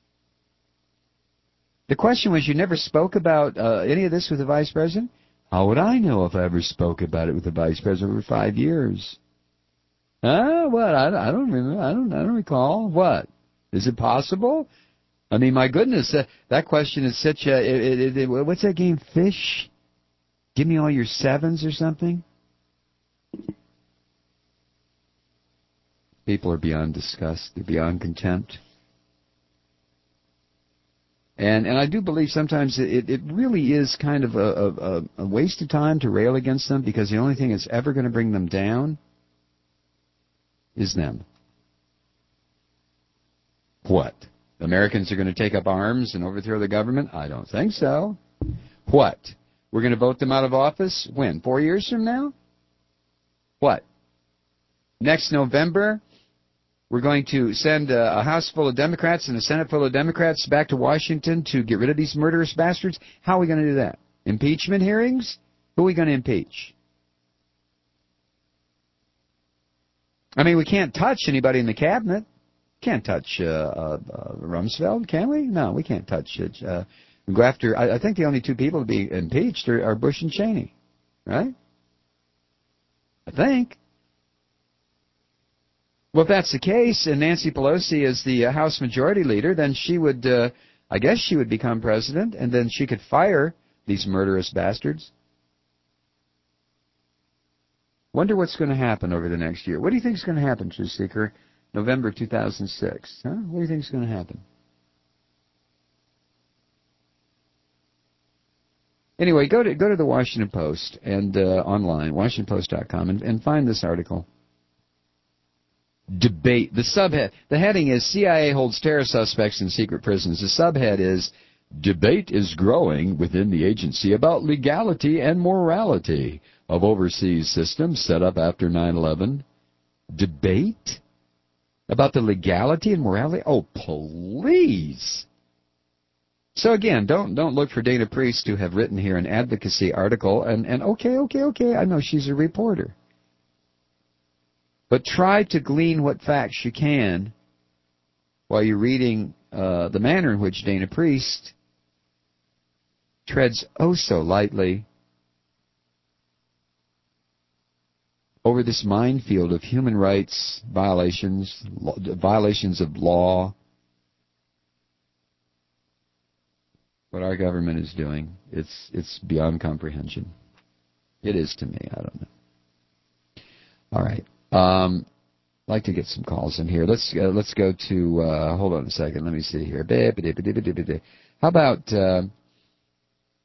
The question was, you never spoke about any of this with the Vice President? How would I know if I ever spoke about it with the Vice President over 5 years? What? I don't remember. I don't recall. What? Is it possible? I mean, my goodness, that question is such a... what's that game, Fish? Give me all your sevens or something? People are beyond disgust. They're beyond contempt. And I do believe sometimes it really is kind of a waste of time to rail against them, because the only thing that's ever going to bring them down is them. What? Americans are going to take up arms and overthrow the government? I don't think so. What? We're going to vote them out of office? When? 4 years from now? What? Next November, we're going to send a House full of Democrats and a Senate full of Democrats back to Washington to get rid of these murderous bastards? How are we going to do that? Impeachment hearings? Who are we going to impeach? I mean, we can't touch anybody in the cabinet. Can't touch Rumsfeld, can we? No, we can't touch it. Go after. I think the only two people to be impeached are Bush and Cheney, right? I think. Well, if that's the case, and Nancy Pelosi is the House Majority Leader, then she would, I guess she would become president, and then she could fire these murderous bastards. Wonder what's going to happen over the next year. What do you think is going to happen, Truth Seeker, November 2006? Huh? What do you think is going to happen? Anyway, go to the Washington Post and online, WashingtonPost.com, and find this article. Debate. The heading is CIA holds terror suspects in secret prisons. The subhead is Debate is growing within the agency about legality and morality of overseas systems set up after 9/11. Debate about the legality and morality? Oh, please. So again, don't look for Dana Priest to have written here an advocacy article and okay, I know she's a reporter. But try to glean what facts you can while you're reading the manner in which Dana Priest treads oh so lightly over this minefield of human rights violations, violations of law. What our government is doing, it's beyond comprehension. It is to me. I don't know. All right. I'd like to get some calls in here. Let's go to hold on a second. Let me see here. How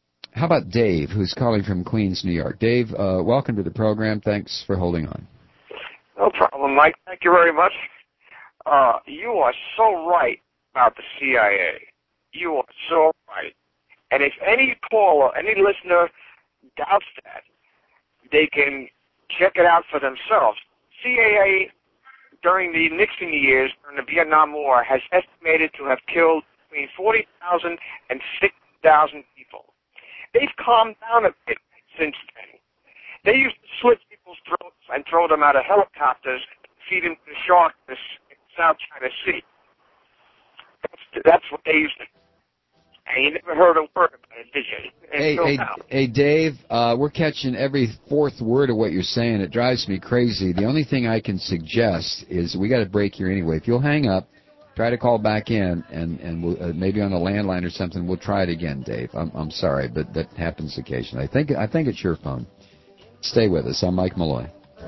about Dave, who's calling from Queens, New York? Dave, welcome to the program. Thanks for holding on. No problem, Mike. Thank you very much. You are so right about the CIA. You are so right. And if any caller, any listener doubts that, they can check it out for themselves. CIA, during the Nixon years, during the Vietnam War, has estimated to have killed between 40,000 and 60,000 people. They've calmed down a bit since then. They used to slit people's throats and throw them out of helicopters and feed them to the sharks in the South China Sea. That's what they used to do. And you never heard a word about it, did you? Hey, Dave, we're catching every fourth word of what you're saying. It drives me crazy. The only thing I can suggest is we got to break here anyway. If you'll hang up, try to call back in, and we'll, maybe on a landline or something, we'll try it again, Dave. I'm sorry, but that happens occasionally. I think it's your phone. Stay with us. I'm Mike Malloy.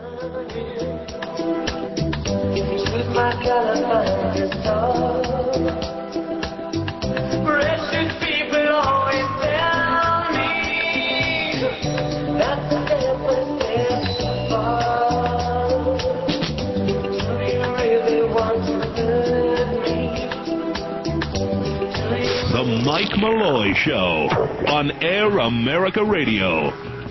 The Mike Malloy Show on Air America Radio.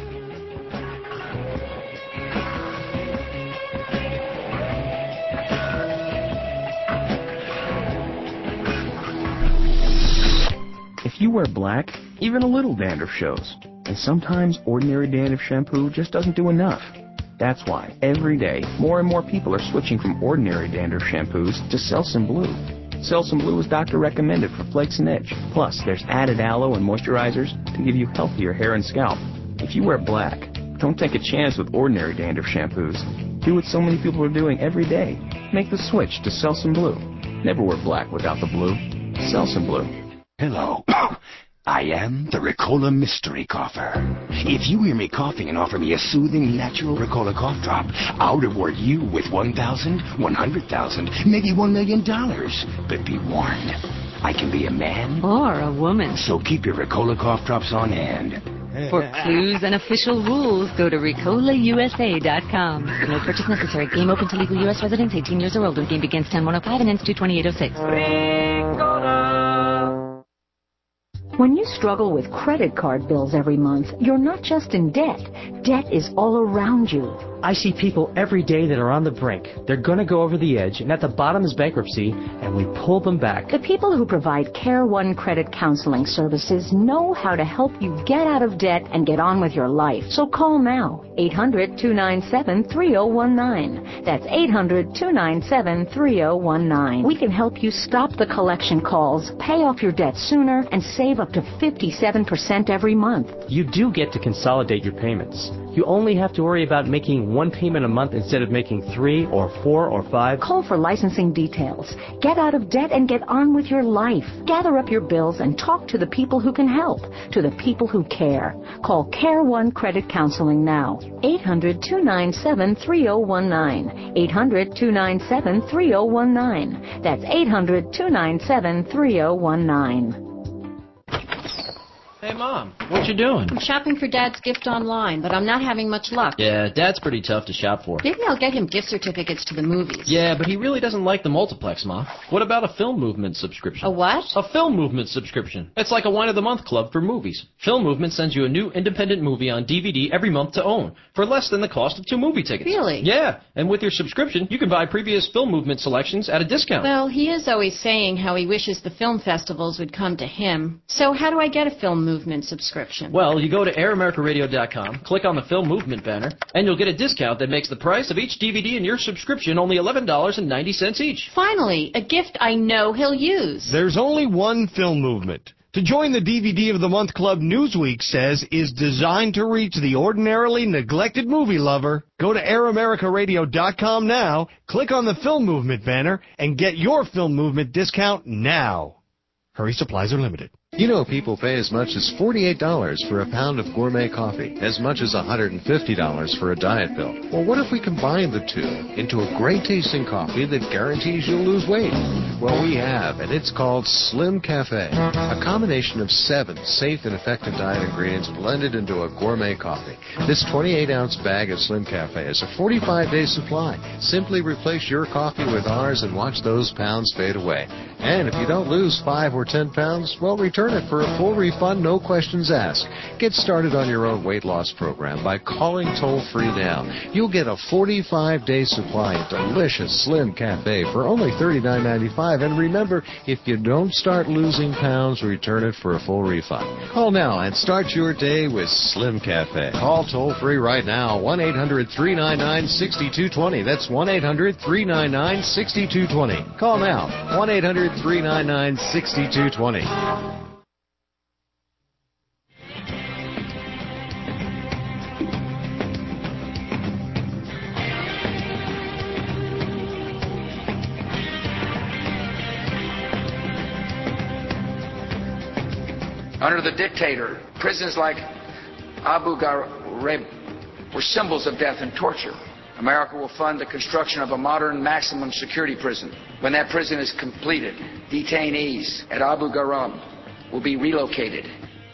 If you wear black, even a little dandruff shows. And sometimes ordinary dandruff shampoo just doesn't do enough. That's why, every day, more and more people are switching from ordinary dandruff shampoos to Selsun Blue. Selsun Blue is doctor recommended for flakes and itch. Plus, there's added aloe and moisturizers to give you healthier hair and scalp. If you wear black, don't take a chance with ordinary dandruff shampoos. Do what so many people are doing every day. Make the switch to Selsun Blue. Never wear black without the blue. Selsun Blue. Hello. I am the Ricola Mystery Cougher. If you hear me coughing and offer me a soothing, natural Ricola cough drop, I'll reward you with $1,000, $100,000, maybe $1 million. But be warned, I can be a man or a woman. So keep your Ricola cough drops on hand. For clues and official rules, go to RicolaUSA.com. No purchase necessary. Game open to legal U.S. residents 18 years or older. Game begins 10/105 and ends 2/28/06. When you struggle with credit card bills every month, you're not just in debt. Debt is all around you. I see people every day that are on the brink. They're going to go over the edge, and at the bottom is bankruptcy, and we pull them back. The people who provide Care One Credit Counseling Services know how to help you get out of debt and get on with your life. So call now, 800-297-3019. That's 800-297-3019. We can help you stop the collection calls, pay off your debt sooner, and save up to 57% every month. You do get to consolidate your payments. You only have to worry about making one payment a month instead of making 3 or 4 or 5. Call for licensing details. Get out of debt and get on with your life. Gather up your bills and talk to the people who can help, to the people who care. Call Care One Credit Counseling now. 800-297-3019. 800-297-3019. That's 800-297-3019. Hey, Mom, what you doing? I'm shopping for Dad's gift online, but I'm not having much luck. Yeah, Dad's pretty tough to shop for. Maybe I'll get him gift certificates to the movies. Yeah, but he really doesn't like the multiplex, Ma. What about a Film Movement subscription? A what? A Film Movement subscription. It's like a Wine of the Month club for movies. Film Movement sends you a new independent movie on DVD every month to own, for less than the cost of 2 movie tickets. Really? Yeah, and with your subscription, you can buy previous Film Movement selections at a discount. Well, he is always saying how he wishes the film festivals would come to him. So how do I get a Film Movement subscription? Well, you go to AirAmericaRadio.com, click on the Film Movement banner, and you'll get a discount that makes the price of each DVD in your subscription only $11.90 each. Finally, a gift I know he'll use. There's only one Film Movement. To join the DVD of the Month Club, Newsweek says is designed to reach the ordinarily neglected movie lover. Go to AirAmericaRadio.com now, click on the Film Movement banner, and get your Film Movement discount now. Hurry, supplies are limited. You know people pay as much as $48 for a pound of gourmet coffee, as much as $150 for a diet pill. Well, what if we combine the two into a great-tasting coffee that guarantees you'll lose weight? Well, we have, and it's called Slim Cafe, a combination of 7 safe and effective diet ingredients blended into a gourmet coffee. This 28-ounce bag of Slim Cafe is a 45-day supply. Simply replace your coffee with ours and watch those pounds fade away. And if you don't lose 5 or 10 pounds, well, return it for a full refund, no questions asked. Get started on your own weight loss program by calling toll-free now. You'll get a 45-day supply of delicious Slim Cafe for only $39.95. And remember, if you don't start losing pounds, return it for a full refund. Call now and start your day with Slim Cafe. Call toll-free right now, 1-800-399-6220. That's 1-800-399-6220. Call now, 1-800-399-6220. Under the dictator, prisons like Abu Ghraib were symbols of death and torture. America will fund the construction of a modern maximum security prison. When that prison is completed, detainees at Abu Ghraib will be relocated.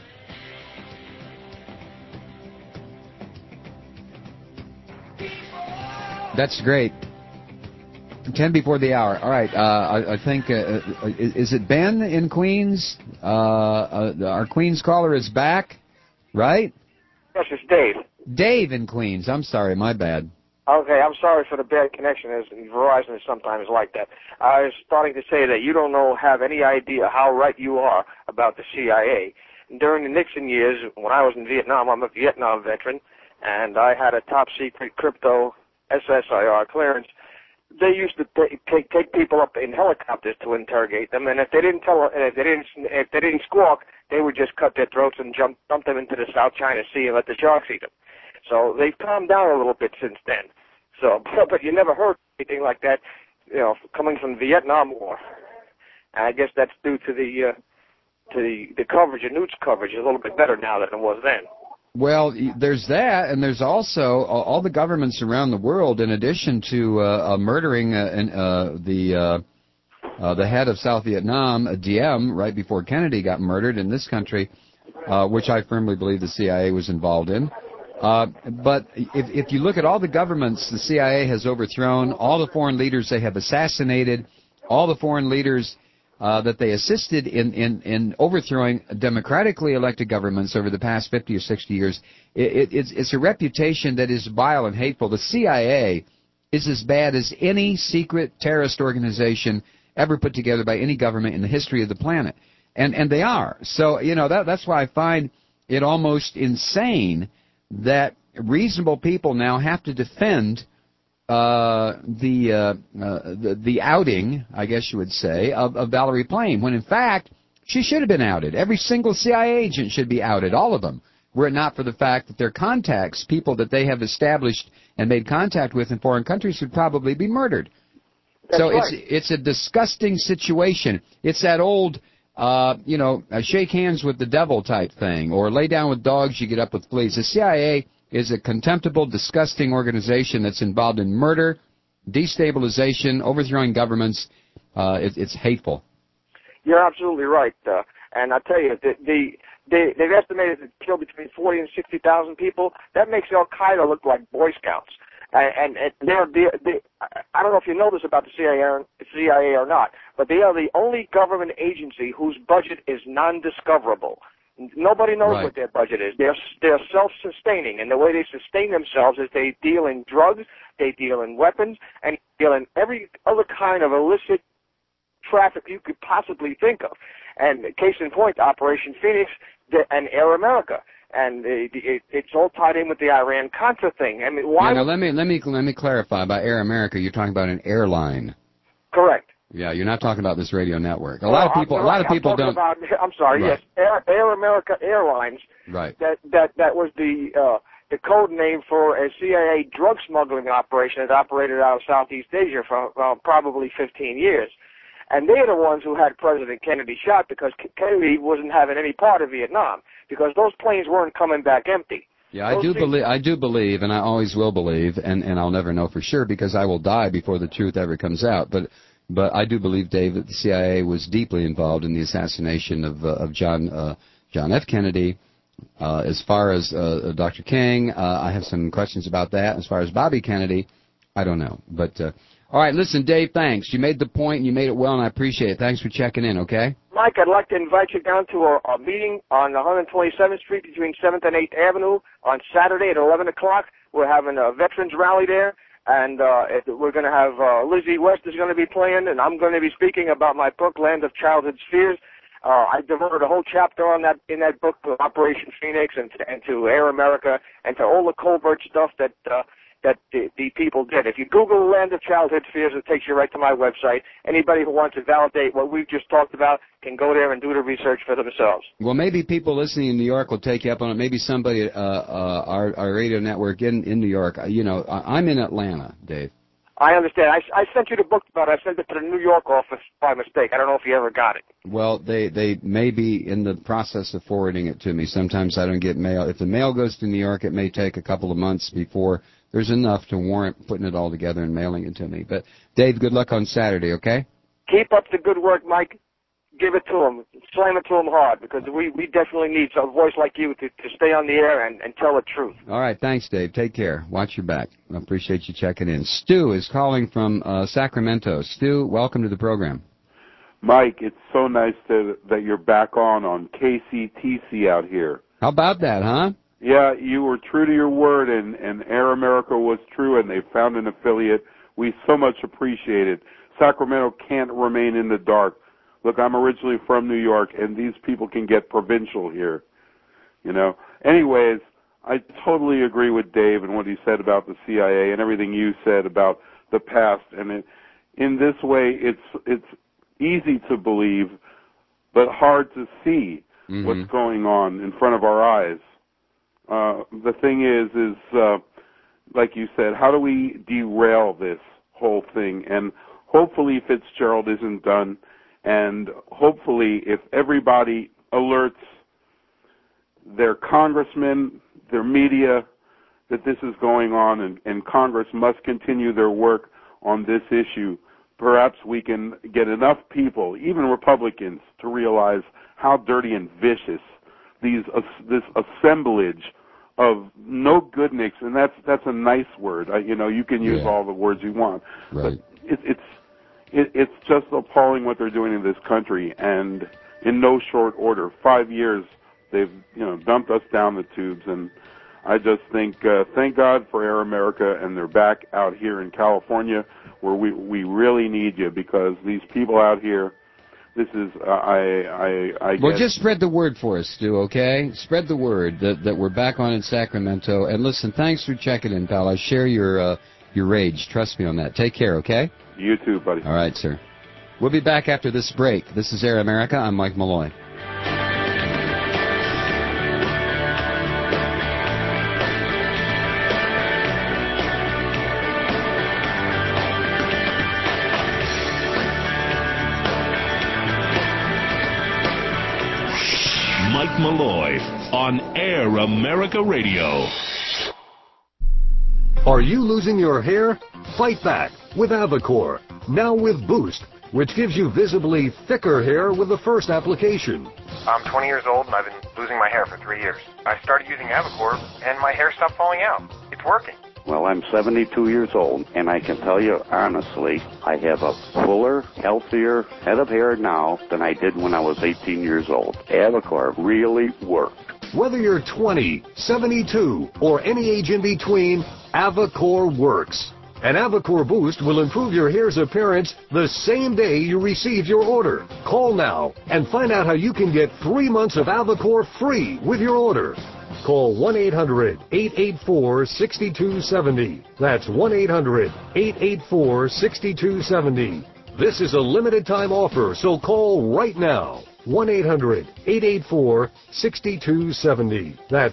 That's great. 10 before the hour. All right. I think, is it Ben in Queens? Our Queens caller is back, right? Yes, it's Dave. Dave in Queens. I'm sorry. My bad. Okay, I'm sorry for the bad connection. Verizon is sometimes like that. I was starting to say that you don't have any idea how right you are about the CIA. During the Nixon years, when I was in Vietnam, I'm a Vietnam veteran, and I had a top-secret crypto SSIR clearance. They used to take people up in helicopters to interrogate them, and if they didn't squawk, they would just cut their throats and dump them into the South China Sea and let the sharks eat them. So they've calmed down a little bit since then. So, but you never heard anything like that, coming from the Vietnam War. And I guess that's due to the coverage, the news coverage is a little bit better now than it was then. Well, there's that, and there's also all the governments around the world, in addition to murdering the head of South Vietnam, Diem, right before Kennedy got murdered in this country, which I firmly believe the CIA was involved in. But if you look at all the governments the CIA has overthrown, all the foreign leaders they have assassinated, all the foreign leaders that they assisted in overthrowing democratically elected governments over the past 50 or 60 years, it's a reputation that is vile and hateful. The CIA is as bad as any secret terrorist organization ever put together by any government in the history of the planet. And they are. So, that's why I find it almost insane that reasonable people now have to defend the outing, I guess you would say, of Valerie Plame, when in fact she should have been outed. Every single CIA agent should be outed, all of them, were it not for the fact that their contacts, people that they have established and made contact with in foreign countries, would probably be murdered. That's right. It's a disgusting situation. It's that old, shake hands with the devil type thing, or lay down with dogs, you get up with fleas. The CIA is a contemptible, disgusting organization that's involved in murder, destabilization, overthrowing governments. It's hateful. You're absolutely right. And I tell you, they've estimated to kill between 40 and 60,000 people. That makes Al-Qaeda look like Boy Scouts. And I don't know if you know this about the CIA or not, but they are the only government agency whose budget is non-discoverable. Nobody knows what their budget is. They're self-sustaining, and the way they sustain themselves is they deal in drugs, they deal in weapons, and they deal in every other kind of illicit traffic you could possibly think of. And case in point, Operation Phoenix and Air America, and it's all tied in with the Iran-Contra thing. I mean, why? Yeah, now let me clarify. By Air America, you're talking about an airline. Correct. Yeah, you're not talking about this radio network. A lot of people don't. I'm sorry. Yes, Air America Airlines. Right. That was the code name for a CIA drug smuggling operation that operated out of Southeast Asia for probably 15 years. And they're the ones who had President Kennedy shot because Kennedy wasn't having any part of Vietnam because those planes weren't coming back empty. Yeah, I do believe, and I always will believe, and I'll never know for sure because I will die before the truth ever comes out. But I do believe, Dave, that the CIA was deeply involved in the assassination of John F. Kennedy. As far as Dr. King, I have some questions about that. As far as Bobby Kennedy, I don't know. But all right, listen, Dave, thanks. You made the point, and you made it well, and I appreciate it. Thanks for checking in, okay? Mike, I'd like to invite you down to a meeting on 127th Street between 7th and 8th Avenue on Saturday at 11 o'clock. We're having a veterans rally there, and we're going to have Lizzie West is going to be playing, and I'm going to be speaking about my book, Land of Childhood Spheres. I devoted a whole chapter on that in that book to Operation Phoenix and to Air America and to all the covert stuff that the people did. If you Google Land of Childhood Fears, it takes you right to my website. Anybody who wants to validate what we've just talked about can go there and do the research for themselves. Well, maybe people listening in New York will take you up on it. Maybe somebody at our radio network in New York. You know, I'm in Atlanta, Dave. I understand. I sent you the book, but I sent it to the New York office by mistake. I don't know if you ever got it. Well, they may be in the process of forwarding it to me. Sometimes I don't get mail. If the mail goes to New York, it may take a couple of months before there's enough to warrant putting it all together and mailing it to me. But, Dave, good luck on Saturday, okay? Keep up the good work, Mike. Give it to them. Slam it to them hard, because we definitely need a voice like you to stay on the air and tell the truth. All right, thanks, Dave. Take care. Watch your back. I appreciate you checking in. Stu is calling from Sacramento. Stu, welcome to the program. Mike, it's so nice that you're back on KCTC out here. How about that, huh? Yeah, you were true to your word, and Air America was true, and they found an affiliate. We so much appreciate it. Sacramento can't remain in the dark. Look, I'm originally from New York, and these people can get provincial here, you know. Anyways, I totally agree with Dave and what he said about the CIA and everything you said about the past. And in this way, it's easy to believe, but hard to see what's going on in front of our eyes. The thing is, like you said, how do we derail this whole thing? And hopefully Fitzgerald isn't done, and hopefully if everybody alerts their congressmen, their media, that this is going on and Congress must continue their work on this issue, perhaps we can get enough people, even Republicans, to realize how dirty and vicious this assemblage of no goodness, and that's a nice word. You can use all the words you want, right. But it's just appalling what they're doing in this country, and in no short order. 5 years they've dumped us down the tubes, and I just think thank God for Air America, and they're back out here in California where we really need you, because these people out here. This is, Well, just spread the word for us, Stu, okay? Spread the word that we're back on in Sacramento. And listen, thanks for checking in, pal. I share your rage. Trust me on that. Take care, okay? You too, buddy. All right, sir. We'll be back after this break. This is Air America. I'm Mike Malloy. Mike Malloy on Air America Radio. Are you losing your hair? Fight back with Avacor, now with Boost, which gives you visibly thicker hair with the first application. I'm 20 years old and I've been losing my hair for 3 years. I started using Avacor and my hair stopped falling out. It's working. Well, I'm 72 years old, and I can tell you honestly, I have a fuller, healthier head of hair now than I did when I was 18 years old. Avacor really worked. Whether you're 20, 72, or any age in between, Avacor works. And Avacor Boost will improve your hair's appearance the same day you receive your order. Call now and find out how you can get 3 months of Avacor free with your order. Call 1-800-884-6270. That's 1-800-884-6270. This is a limited time offer, so call right now. 1-800-884-6270. That's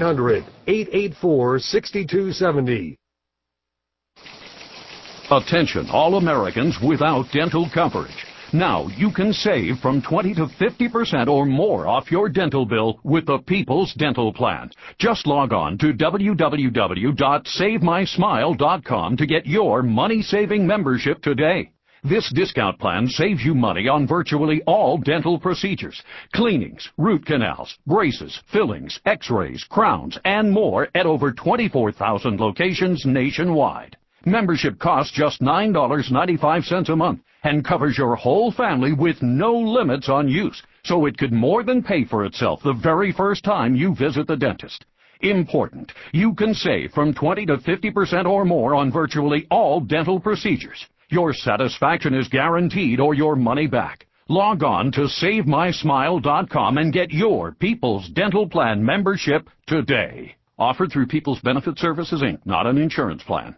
1-800-884-6270. Attention, all Americans without dental coverage. Now you can save from 20 to 50% or more off your dental bill with the People's Dental Plan. Just log on to www.savemysmile.com to get your money-saving membership today. This discount plan saves you money on virtually all dental procedures, cleanings, root canals, braces, fillings, x-rays, crowns, and more at over 24,000 locations nationwide. Membership costs just $9.95 a month and covers your whole family with no limits on use, so it could more than pay for itself the very first time you visit the dentist. Important, you can save from 20 to 50% or more on virtually all dental procedures. Your satisfaction is guaranteed or your money back. Log on to SaveMySmile.com and get your People's Dental Plan membership today. Offered through People's Benefit Services, Inc., not an insurance plan.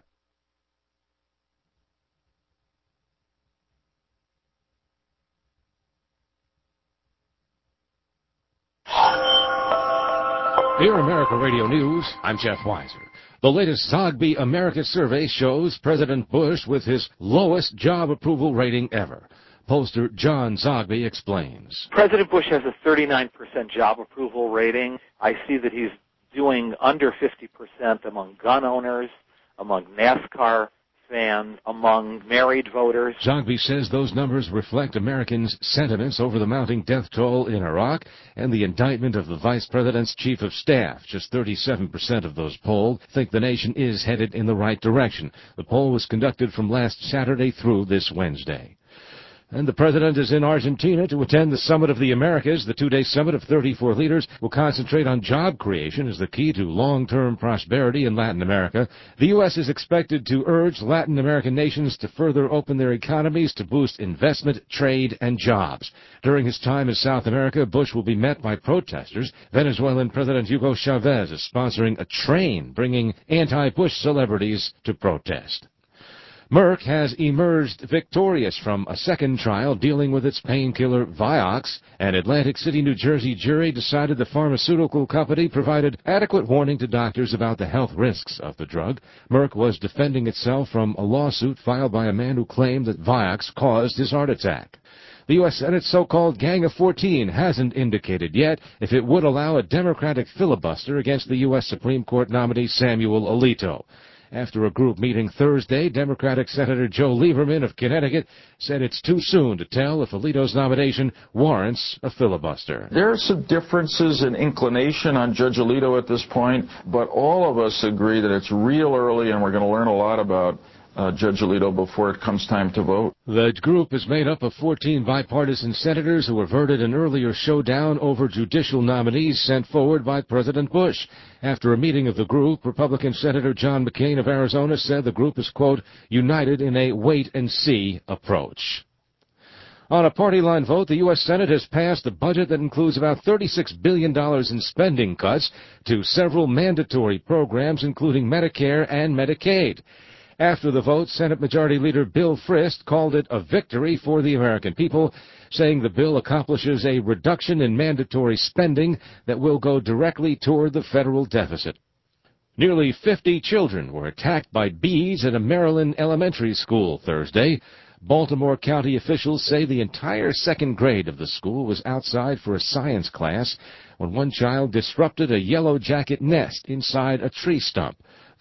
Air America Radio News, I'm Jeff Weiser. The latest Zogby America survey shows President Bush with his lowest job approval rating ever. Pollster John Zogby explains. President Bush has a 39% job approval rating. I see that he's doing under 50% among gun owners, among NASCAR fans, among married voters. Zogby says those numbers reflect Americans' sentiments over the mounting death toll in Iraq and the indictment of the vice president's chief of staff. Just 37% of those polled think the nation is headed in the right direction. The poll was conducted from last Saturday through this Wednesday. And the president is in Argentina to attend the Summit of the Americas. The two-day summit of 34 leaders will concentrate on job creation as the key to long-term prosperity in Latin America. The U.S. is expected to urge Latin American nations to further open their economies to boost investment, trade, and jobs. During his time in South America, Bush will be met by protesters. Venezuelan President Hugo Chavez is sponsoring a train bringing anti-Bush celebrities to protest. Merck has emerged victorious from a second trial dealing with its painkiller Vioxx. An Atlantic City, New Jersey jury decided the pharmaceutical company provided adequate warning to doctors about the health risks of the drug. Merck was defending itself from a lawsuit filed by a man who claimed that Vioxx caused his heart attack. The U.S. Senate's so-called Gang of 14 hasn't indicated yet if it would allow a Democratic filibuster against the U.S. Supreme Court nominee Samuel Alito. After a group meeting Thursday, Democratic Senator Joe Lieberman of Connecticut said it's too soon to tell if Alito's nomination warrants a filibuster. There are some differences in inclination on Judge Alito at this point, but all of us agree that it's real early and we're going to learn a lot about Judge Alito before it comes time to vote. The group is made up of 14 bipartisan senators who averted an earlier showdown over judicial nominees sent forward by President Bush. After a meeting of the group, Republican Senator John McCain of Arizona said the group is, quote, united in a wait-and-see approach. On a party-line vote, the U.S. Senate has passed a budget that includes about $36 billion in spending cuts to several mandatory programs, including Medicare and Medicaid. After the vote, Senate Majority Leader Bill Frist called it a victory for the American people, saying the bill accomplishes a reduction in mandatory spending that will go directly toward the federal deficit. Nearly 50 children were attacked by bees at a Maryland elementary school Thursday. Baltimore County officials say the entire second grade of the school was outside for a science class when one child disrupted a yellow jacket nest inside a tree stump.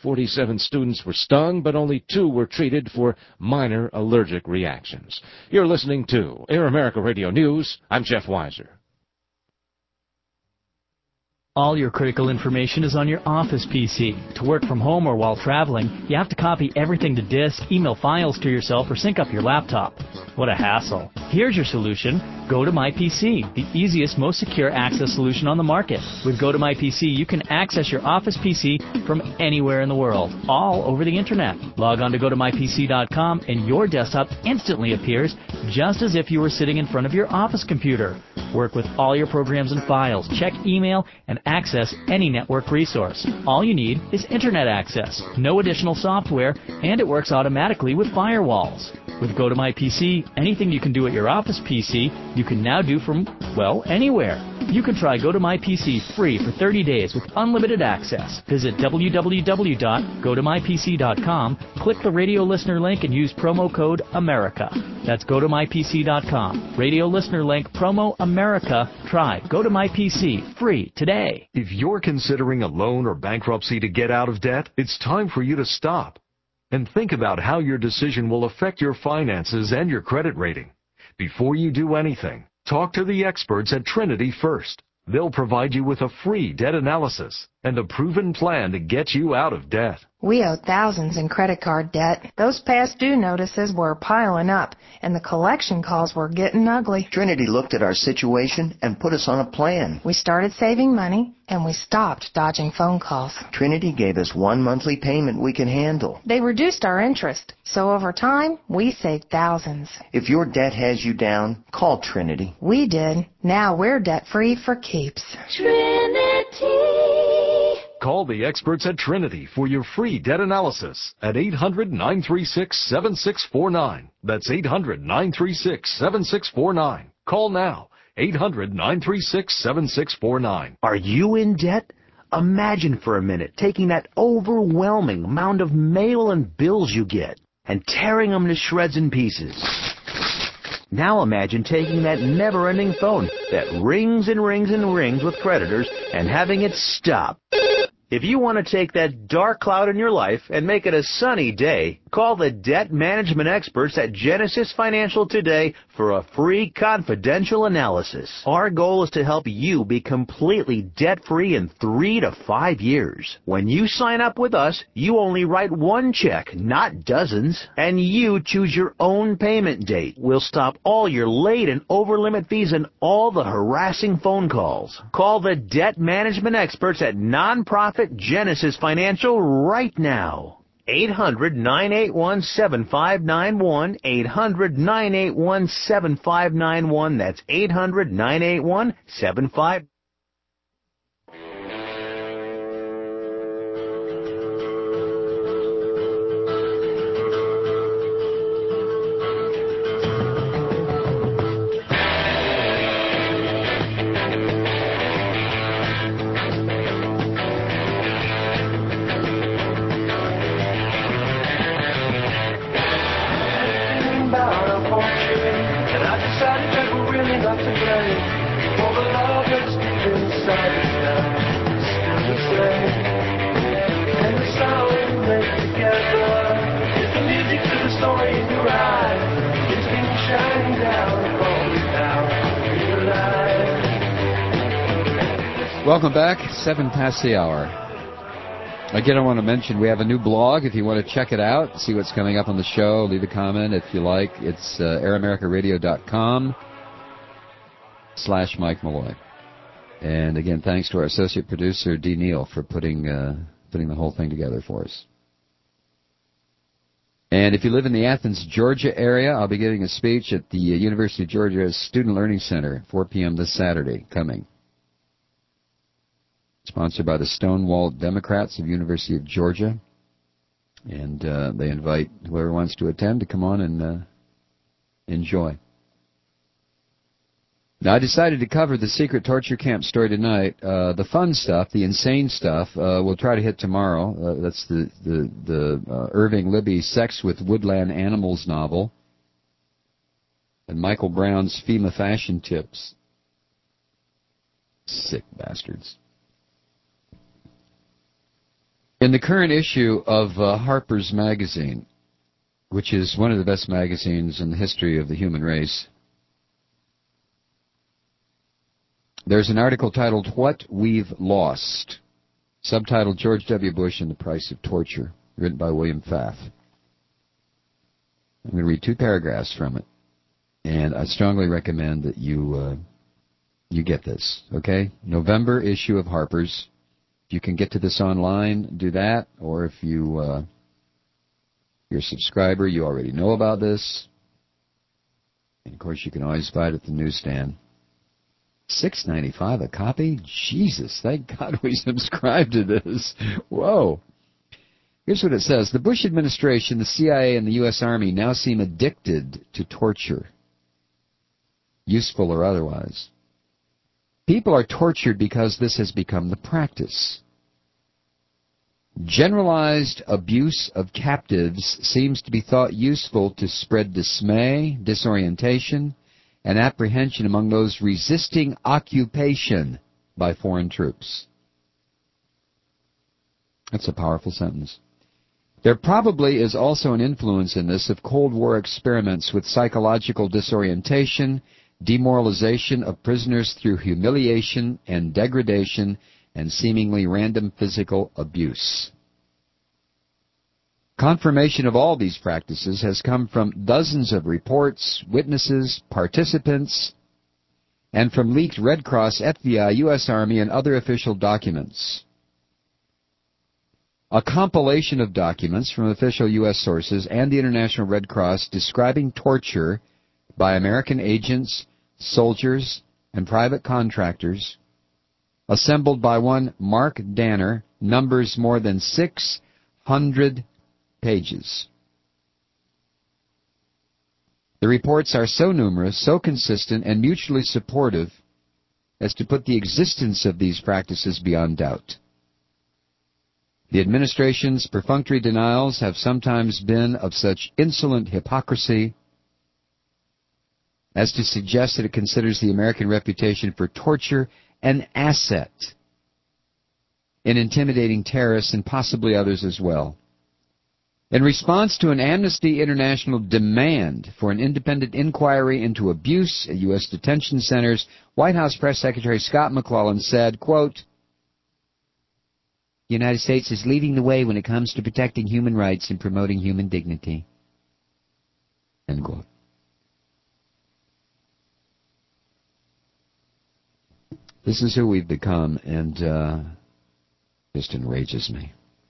47 students were stung, but only 2 were treated for minor allergic reactions. You're listening to Air America Radio News. I'm Jeff Weiser. All your critical information is on your office PC. To work from home or while traveling, you have to copy everything to disk, email files to yourself, or sync up your laptop. What a hassle. Here's your solution. Go to MyPC, the easiest, most secure access solution on the market. With Go to MyPC, you can access your office PC from anywhere in the world, all over the Internet. Log on to GoToMyPC.com and your desktop instantly appears just as if you were sitting in front of your office computer. Work with all your programs and files, check email, and access any network resource. All you need is Internet access, no additional software, and it works automatically with firewalls. With Go to MyPC, anything you can do at your office PC, you can now do from, well, anywhere. You can try GoToMyPC free for 30 days with unlimited access. Visit www.gotomypc.com, click the radio listener link, and use promo code AMERICA. That's GoToMyPC.com. Radio listener link, promo AMERICA. Try GoToMyPC free today. If you're considering a loan or bankruptcy to get out of debt, it's time for you to stop and think about how your decision will affect your finances and your credit rating. Before you do anything, talk to the experts at Trinity first. They'll provide you with a free debt analysis and a proven plan to get you out of debt. We owe thousands in credit card debt. Those past due notices were piling up, and the collection calls were getting ugly. Trinity looked at our situation and put us on a plan. We started saving money, and we stopped dodging phone calls. Trinity gave us one monthly payment we can handle. They reduced our interest, so over time, we saved thousands. If your debt has you down, call Trinity. We did. Now we're debt-free for keeps. Trinity. Call the experts at Trinity for your free debt analysis at 800-936-7649. That's 800-936-7649. Call now. 800-936-7649. Are you in debt? Imagine for a minute taking that overwhelming amount of mail and bills you get and tearing them to shreds and pieces. Now imagine taking that never-ending phone that rings and rings and rings with creditors and having it stop. If you want to take that dark cloud in your life and make it a sunny day, call the debt management experts at Genesis Financial today for a free confidential analysis. Our goal is to help you be completely debt-free in 3 to 5 years. When you sign up with us, you only write one check, not dozens, and you choose your own payment date. We'll stop all your late and over-limit fees and all the harassing phone calls. Call the debt management experts at nonprofit Genesis Financial right now. 800-981-7591. 800-981-7591. That's 800-981-7591. Welcome back, 7 past the hour. Again, I want to mention we have a new blog. If you want to check it out, see what's coming up on the show, leave a comment if you like. It's AirAmericaRadio.com/Mike Malloy. And again, thanks to our associate producer, Dee Neal, for putting the whole thing together for us. And if you live in the Athens, Georgia area, I'll be giving a speech at the University of Georgia Student Learning Center, 4 p.m. this Saturday coming. Sponsored by the Stonewall Democrats of University of Georgia. And they invite whoever wants to attend to come on and enjoy. Now, I decided to cover the secret torture camp story tonight. The fun stuff, the insane stuff, we'll try to hit tomorrow. That's the Irving Libby Sex with Woodland Animals novel. And Michael Brown's FEMA fashion tips. Sick bastards. In the current issue of Harper's Magazine, which is one of the best magazines in the history of the human race, there's an article titled, What We've Lost, subtitled George W. Bush and the Price of Torture, written by William Pfaff. I'm going to read 2 paragraphs from it, and I strongly recommend that you get this, okay? November issue of Harper's. If you can get to this online, do that, or if you're a subscriber, you already know about this. And, of course, you can always buy it at the newsstand. $6.95 a copy? Jesus, thank God we subscribed to this. Whoa. Here's what it says. The Bush administration, the CIA, and the U.S. Army now seem addicted to torture, useful or otherwise. People are tortured because this has become the practice. Generalized abuse of captives seems to be thought useful to spread dismay, disorientation, and apprehension among those resisting occupation by foreign troops. That's a powerful sentence. There probably is also an influence in this of Cold War experiments with psychological disorientation, demoralization of prisoners through humiliation and degradation, and seemingly random physical abuse. Confirmation of all these practices has come from dozens of reports, witnesses, participants, and from leaked Red Cross, FBI, U.S. Army, and other official documents. A compilation of documents from official U.S. sources and the International Red Cross describing torture by American agents, soldiers, and private contractors, assembled by one Mark Danner, numbers more than 600 pages. The reports are so numerous, so consistent, and mutually supportive as to put the existence of these practices beyond doubt. The administration's perfunctory denials have sometimes been of such insolent hypocrisy as to suggest that it considers the American reputation for torture an asset in intimidating terrorists and possibly others as well. In response to an Amnesty International demand for an independent inquiry into abuse at U.S. detention centers, White House Press Secretary Scott McClellan said, quote, "The United States is leading the way when it comes to protecting human rights and promoting human dignity." End quote. This is who we've become, and just enrages me.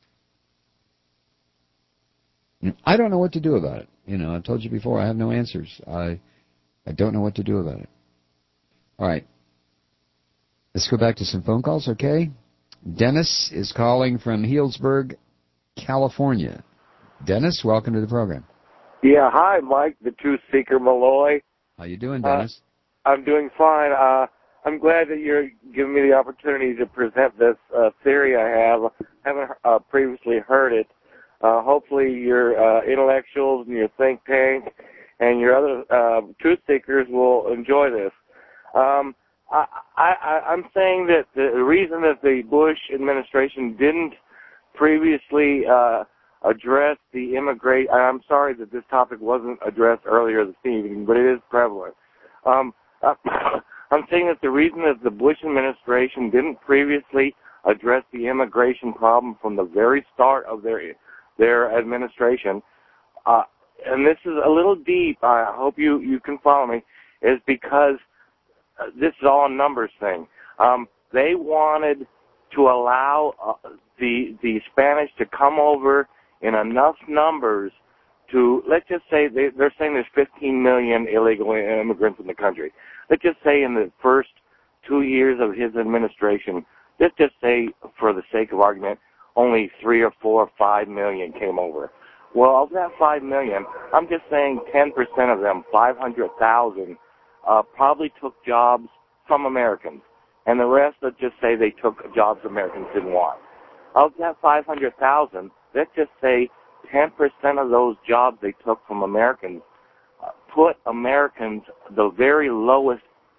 I don't know what to do about it. You know, I've told you before, I have no answers. I don't know what to do about it. All right. Let's go back to some phone calls, okay? Dennis is calling from Healdsburg, California. Dennis, welcome to the program. Yeah, hi, Mike, the Truth Seeker Malloy. How you doing, Dennis? I'm doing fine. I'm glad that you're giving me the opportunity to present this theory I have. I haven't previously heard it. Hopefully your intellectuals and your think tank and your other truth seekers will enjoy this. I'm saying that the reason that the Bush administration didn't previously address the immigration, I'm sorry that this topic wasn't addressed earlier this evening, but it is prevalent. I'm saying that the reason that the Bush administration didn't previously address the immigration problem from the very start of their administration, and this is a little deep, I hope you can follow me, is because this is all a numbers thing. They wanted to allow the Spanish to come over in enough numbers to, let's just say, they're saying there's 15 million illegal immigrants in the country. Let's just say in the first 2 years of his administration, let's just say, for the sake of argument, only 3 or 4 or 5 million came over. Well, of that 5 million, I'm just saying 10% of them, 500,000, probably took jobs from Americans. And the rest, let's just say they took jobs Americans didn't want. Of that 500,000, let's just say 10% of those jobs they took from Americans put Americans, the very lowest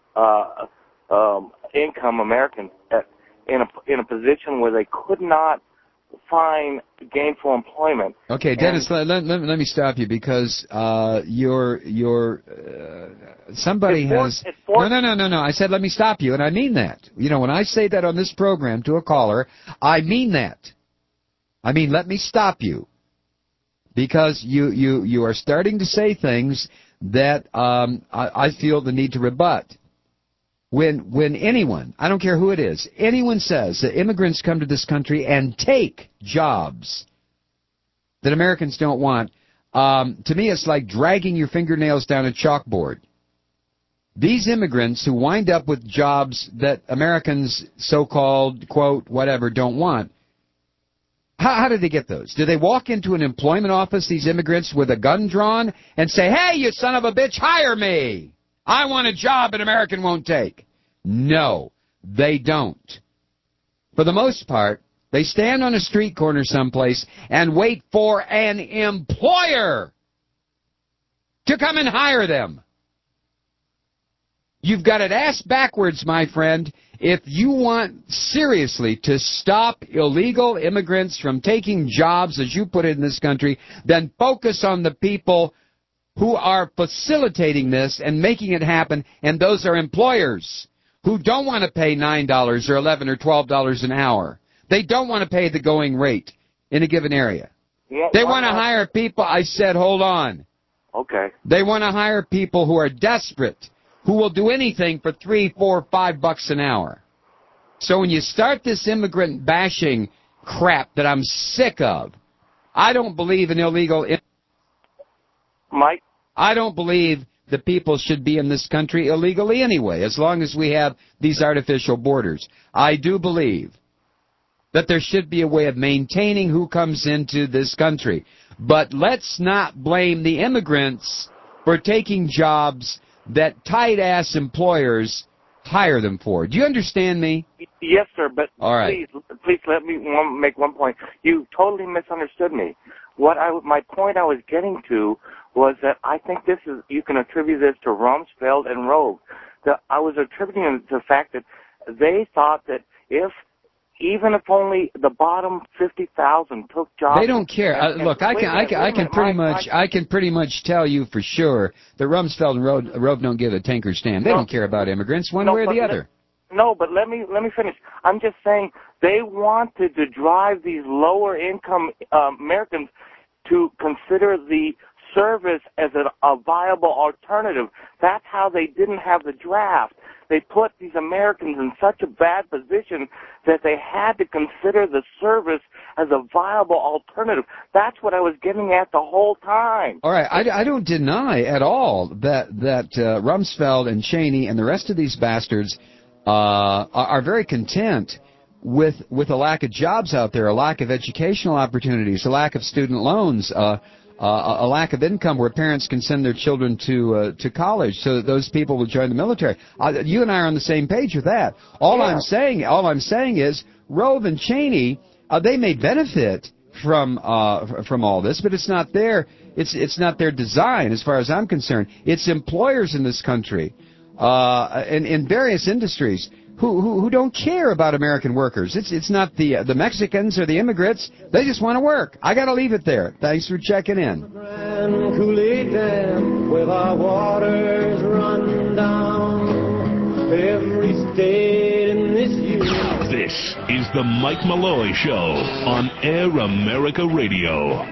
income Americans, in a position where they could not find gainful employment. Okay, Dennis, let me stop you because somebody has. No. I said let me stop you, and I mean that. You know, when I say that on this program to a caller, I mean that. I mean, let me stop you because you are starting to say things that I feel the need to rebut. When anyone, I don't care who it is, anyone says that immigrants come to this country and take jobs that Americans don't want, to me it's like dragging your fingernails down a chalkboard. These immigrants who wind up with jobs that Americans, so-called, quote, whatever, don't want, how did they get those? Did they walk into an employment office, these immigrants, with a gun drawn and say, hey, you son of a bitch, hire me. I want a job an American won't take. No. They don't. For the most part, they stand on a street corner someplace and wait for an employer to come and hire them. You've got it ass backwards, my friend. If you want seriously to stop illegal immigrants from taking jobs, as you put it in this country, then focus on the people who are facilitating this and making it happen, and those are employers who don't want to pay $9 or $11 or $12 an hour. They don't want to pay the going rate in a given area. Yeah, they want to hire people. I said, hold on. Okay. They want to hire people who are desperate, who will do anything for $3, $4, $5 an hour. So when you start this immigrant bashing crap that I'm sick of, I don't believe in illegal. Mike? I don't believe that people should be in this country illegally anyway, as long as we have these artificial borders. I do believe that there should be a way of maintaining who comes into this country. But let's not blame the immigrants for taking jobs that tight-ass employers hire them for. Do you understand me? Yes, sir, but all right. please let me make one point. You totally misunderstood me. My point I was getting to was that I think you can attribute this to Rumsfeld and Rove. I was attributing it to the fact that they thought that even if only the bottom 50,000 took jobs, they don't care. Look, I can pretty much tell you for sure that Rumsfeld and Rove don't give a tinker's damn. They don't care about immigrants one way or the other. No, but let me finish. I'm just saying they wanted to drive these lower income Americans to consider the service as a viable alternative. That's how they didn't have the draft. They put these Americans in such a bad position that they had to consider the service as a viable alternative. That's what I was getting at the whole time. All right, I don't deny at all that Rumsfeld and Cheney and the rest of these bastards are very content with a lack of jobs out there, a lack of educational opportunities, a lack of student loans, a lack of income where parents can send their children to college so that those people will join the military. You and I are on the same page with that. All I'm saying is Rove and Cheney, they may benefit from all this, but it's not their design as far as I'm concerned. It's employers in this country in various industries who don't care about American workers. It's not the Mexicans or the immigrants. They just want to work. I got to leave it there. Thanks for checking in. Kool-Aid Dam, where our waters run down every state in this union. This is the Mike Malloy Show on Air America Radio.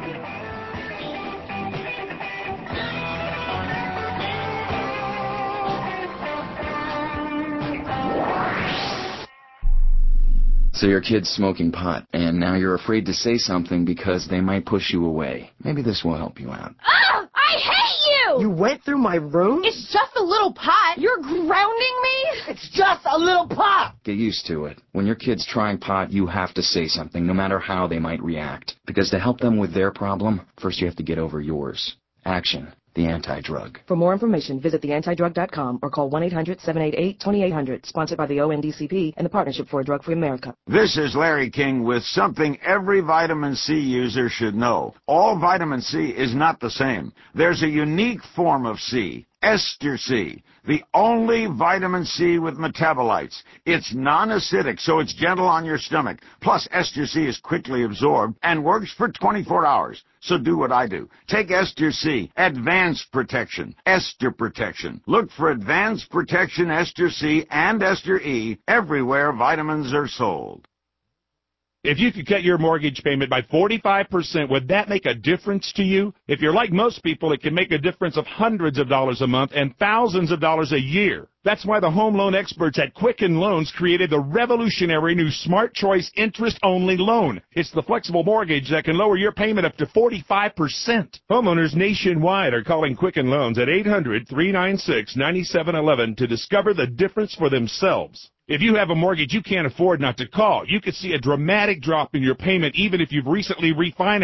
So your kid's smoking pot, and now you're afraid to say something because they might push you away. Maybe this will help you out. Ah! I hate you! You went through my room? It's just a little pot. You're grounding me? It's just a little pot! Get used to it. When your kid's trying pot, you have to say something, no matter how they might react. Because to help them with their problem, first you have to get over yours. Action. The Anti-Drug. For more information, visit theantidrug.com or call 1-800-788-2800, sponsored by the ONDCP and the Partnership for a Drug-Free America. This is Larry King with something every vitamin C user should know. All vitamin C is not the same. There's a unique form of C, Ester C, the only vitamin C with metabolites. It's non-acidic, so it's gentle on your stomach. Plus, Ester C is quickly absorbed and works for 24 hours. So do what I do. Take Ester C, Advanced Protection, Ester Protection. Look for Advanced Protection Ester C and Ester E everywhere vitamins are sold. If you could cut your mortgage payment by 45%, would that make a difference to you? If you're like most people, it can make a difference of hundreds of dollars a month and thousands of dollars a year. That's why the home loan experts at Quicken Loans created the revolutionary new Smart Choice interest-only loan. It's the flexible mortgage that can lower your payment up to 45%. Homeowners nationwide are calling Quicken Loans at 800-396-9711 to discover the difference for themselves. If you have a mortgage you can't afford not to call, you could see a dramatic drop in your payment even if you've recently refinanced.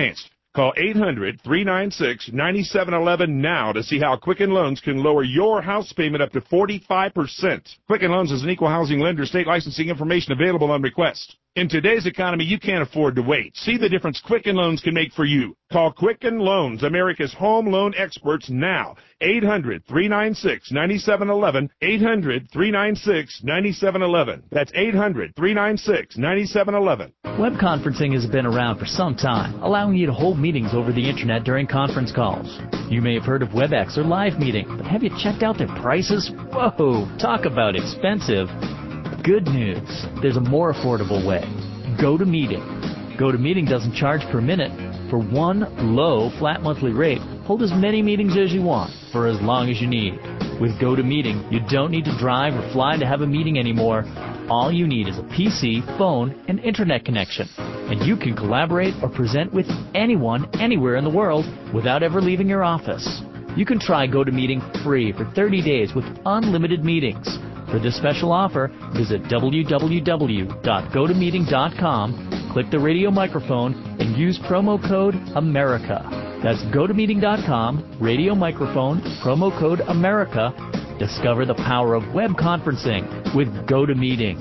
Call 800-396-9711 now to see how Quicken Loans can lower your house payment up to 45%. Quicken Loans is an equal housing lender. State licensing information available on request. In today's economy, you can't afford to wait. See the difference Quicken Loans can make for you. Call Quicken Loans, America's home loan experts, now. 800-396-9711. 800-396-9711. That's 800-396-9711. Web conferencing has been around for some time, allowing you to hold meetings over the internet during conference calls. You may have heard of WebEx or Live Meeting, but have you checked out their prices? Whoa, talk about expensive. Good news, there's a more affordable way. GoToMeeting. GoToMeeting doesn't charge per minute. For one low, flat monthly rate, hold as many meetings as you want for as long as you need. With GoToMeeting, you don't need to drive or fly to have a meeting anymore. All you need is a PC, phone, and internet connection. And you can collaborate or present with anyone, anywhere in the world without ever leaving your office. You can try GoToMeeting free for 30 days with unlimited meetings. For this special offer, visit www.gotomeeting.com, click the radio microphone, and use promo code AMERICA. That's gotomeeting.com, radio microphone, promo code AMERICA. Discover the power of web conferencing with GoToMeeting.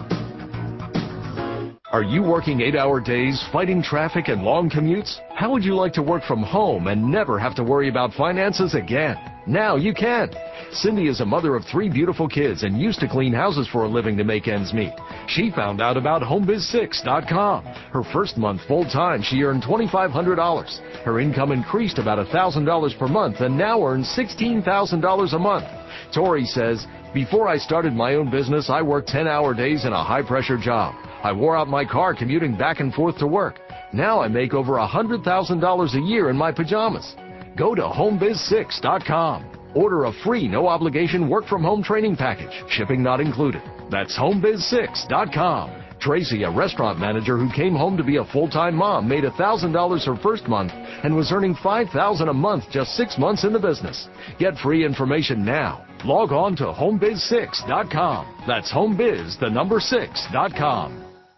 Are you working 8-hour days, fighting traffic and long commutes? How would you like to work from home and never have to worry about finances again? Now you can. Cindy is a mother of 3 beautiful kids and used to clean houses for a living to make ends meet. She found out about HomeBiz6.com. Her first month full-time, she earned $2,500. Her income increased about $1,000 per month and now earns $16,000 a month. Tori says, "Before I started my own business, I worked 10-hour days in a high-pressure job. I wore out my car commuting back and forth to work. Now I make over $100,000 a year in my pajamas." Go to HomeBiz6.com. Order a free, no-obligation work-from-home training package. Shipping not included. That's HomeBiz6.com. Tracy, a restaurant manager who came home to be a full-time mom, made $1,000 her first month and was earning $5,000 a month just 6 months in the business. Get free information now. Log on to HomeBiz6.com. That's HomeBiz6.com.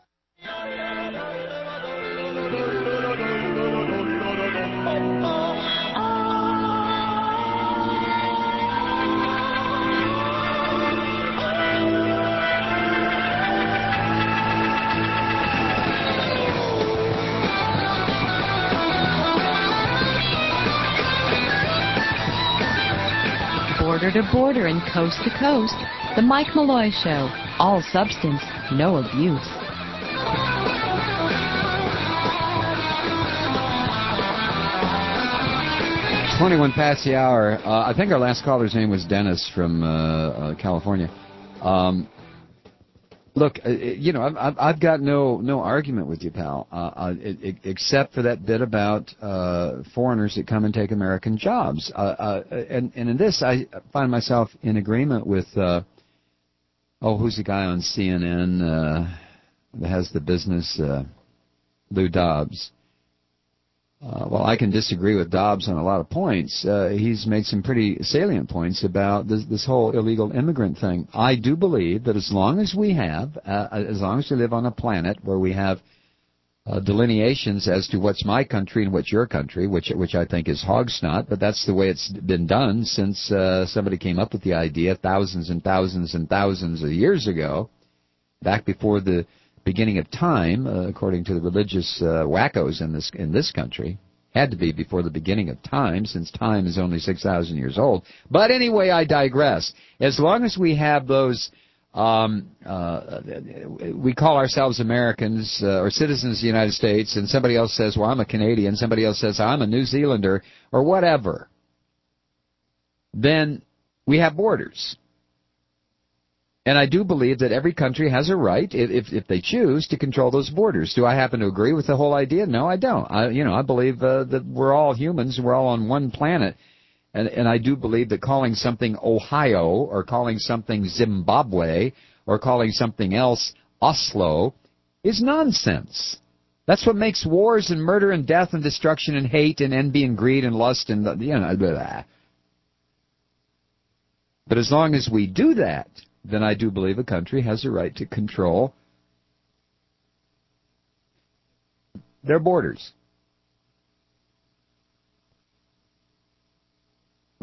Border to border and coast to coast, The Mike Malloy Show. All substance, no abuse. It's 21 past the hour. I think our last caller's name was Dennis from California. Look, I've got no argument with you, pal, except for that bit about foreigners that come and take American jobs. And in this, I find myself in agreement with, who's the guy on CNN that has the business, Lou Dobbs. Well, I can disagree with Dobbs on a lot of points. He's made some pretty salient points about this whole illegal immigrant thing. I do believe that as long as we live on a planet where we have delineations as to what's my country and what's your country, which I think is hog snot, but that's the way it's been done since somebody came up with the idea thousands and thousands and thousands of years ago, back before the beginning of time, according to the religious wackos in this country. Had to be before the beginning of time, since time is only 6,000 years old. But anyway, I digress. As long as we have those, we call ourselves Americans or citizens of the United States, and somebody else says, well, I'm a Canadian, somebody else says, I'm a New Zealander, or whatever, then we have borders. And I do believe that every country has a right, if they choose, to control those borders. Do I happen to agree with the whole idea? No, I don't. I believe that we're all humans and we're all on one planet. And I do believe that calling something Ohio or calling something Zimbabwe or calling something else Oslo is nonsense. That's what makes wars and murder and death and destruction and hate and envy and greed and lust and, blah. But as long as we do that, then I do believe a country has a right to control their borders.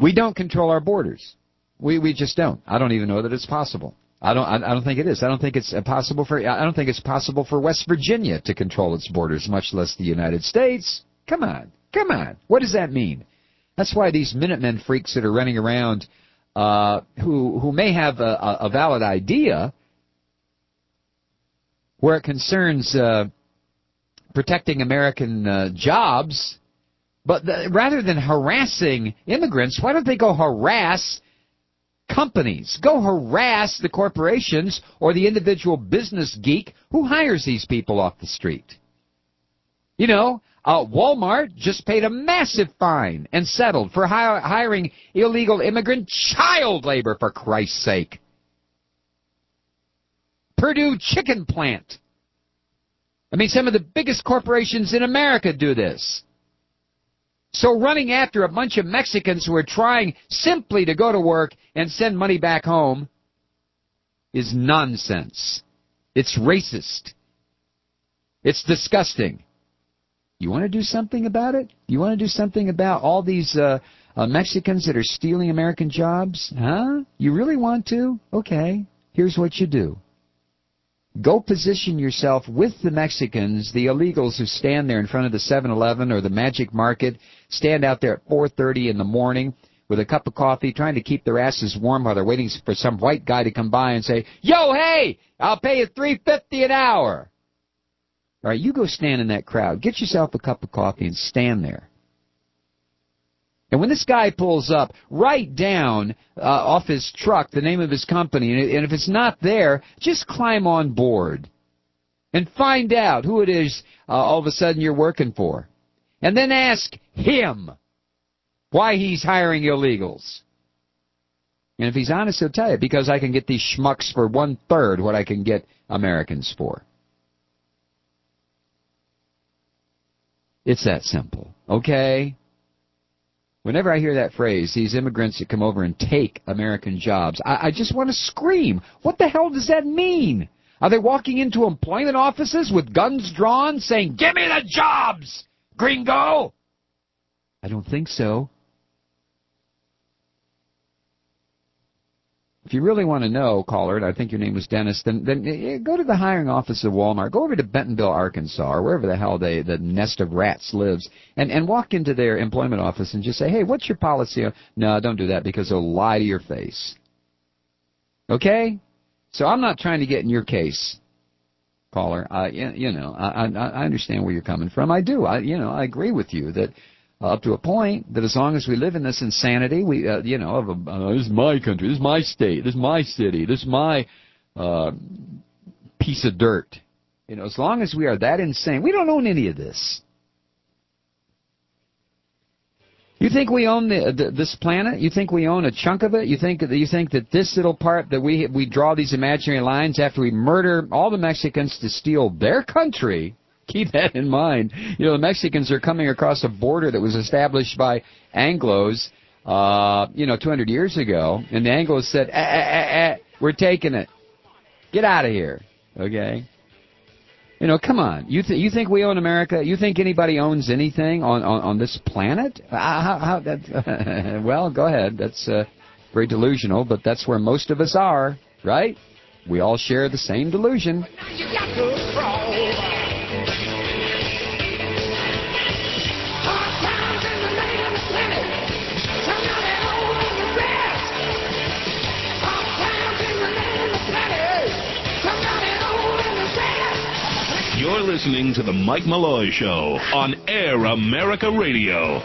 We don't control our borders. We just don't. I don't even know that it's possible. I don't think it is. I don't think it's possible for West Virginia to control its borders, much less the United States. Come on. What does that mean? That's why these Minutemen freaks that are running around, who may have a valid idea where it concerns protecting American jobs, but rather than harassing immigrants, why don't they go harass companies? Go harass the corporations or the individual business geek who hires these people off the street. You know, Walmart just paid a massive fine and settled for hiring illegal immigrant child labor, for Christ's sake. Purdue chicken plant. I mean, some of the biggest corporations in America do this. So running after a bunch of Mexicans who are trying simply to go to work and send money back home is nonsense. It's racist. It's disgusting. You want to do something about it? You want to do something about all these Mexicans that are stealing American jobs? Huh? You really want to? Okay. Here's what you do. Go position yourself with the Mexicans, the illegals who stand there in front of the 7-Eleven or the Magic Market, stand out there at 4:30 in the morning with a cup of coffee, trying to keep their asses warm while they're waiting for some white guy to come by and say, "Yo, hey, I'll pay you $3.50 an hour." All right, you go stand in that crowd. Get yourself a cup of coffee and stand there. And when this guy pulls up, write down off his truck the name of his company, and if it's not there, just climb on board and find out who it is all of a sudden you're working for. And then ask him why he's hiring illegals. And if he's honest, he'll tell you, because I can get these schmucks for 1/3 what I can get Americans for. It's that simple, okay? Whenever I hear that phrase, these immigrants that come over and take American jobs, I just want to scream. What the hell does that mean? Are they walking into employment offices with guns drawn saying, "Give me the jobs, gringo"? I don't think so. If you really want to know, caller, and I think your name was Dennis, then go to the hiring office of Walmart. Go over to Bentonville, Arkansas, or wherever the hell the nest of rats lives, and walk into their employment office and just say, "Hey, what's your policy?" No, don't do that, because they'll lie to your face. Okay? So I'm not trying to get in your case, caller. I understand where you're coming from. I do. I agree with you that up to a point, that as long as we live in this insanity, this is my country, this is my state, this is my city, this is my piece of dirt. As long as we are that insane, we don't own any of this. You think we own this planet? You think we own a chunk of it? You think that this little part that we draw these imaginary lines after we murder all the Mexicans to steal their country? Keep that in mind. The Mexicans are coming across a border that was established by Anglos, 200 years ago, and the Anglos said, we're taking it. Get out of here. Okay? Come on. You think we own America? You think anybody owns anything on this planet? Well, go ahead. That's very delusional, but that's where most of us are, right? We all share the same delusion. You're listening to The Mike Malloy Show on Air America Radio.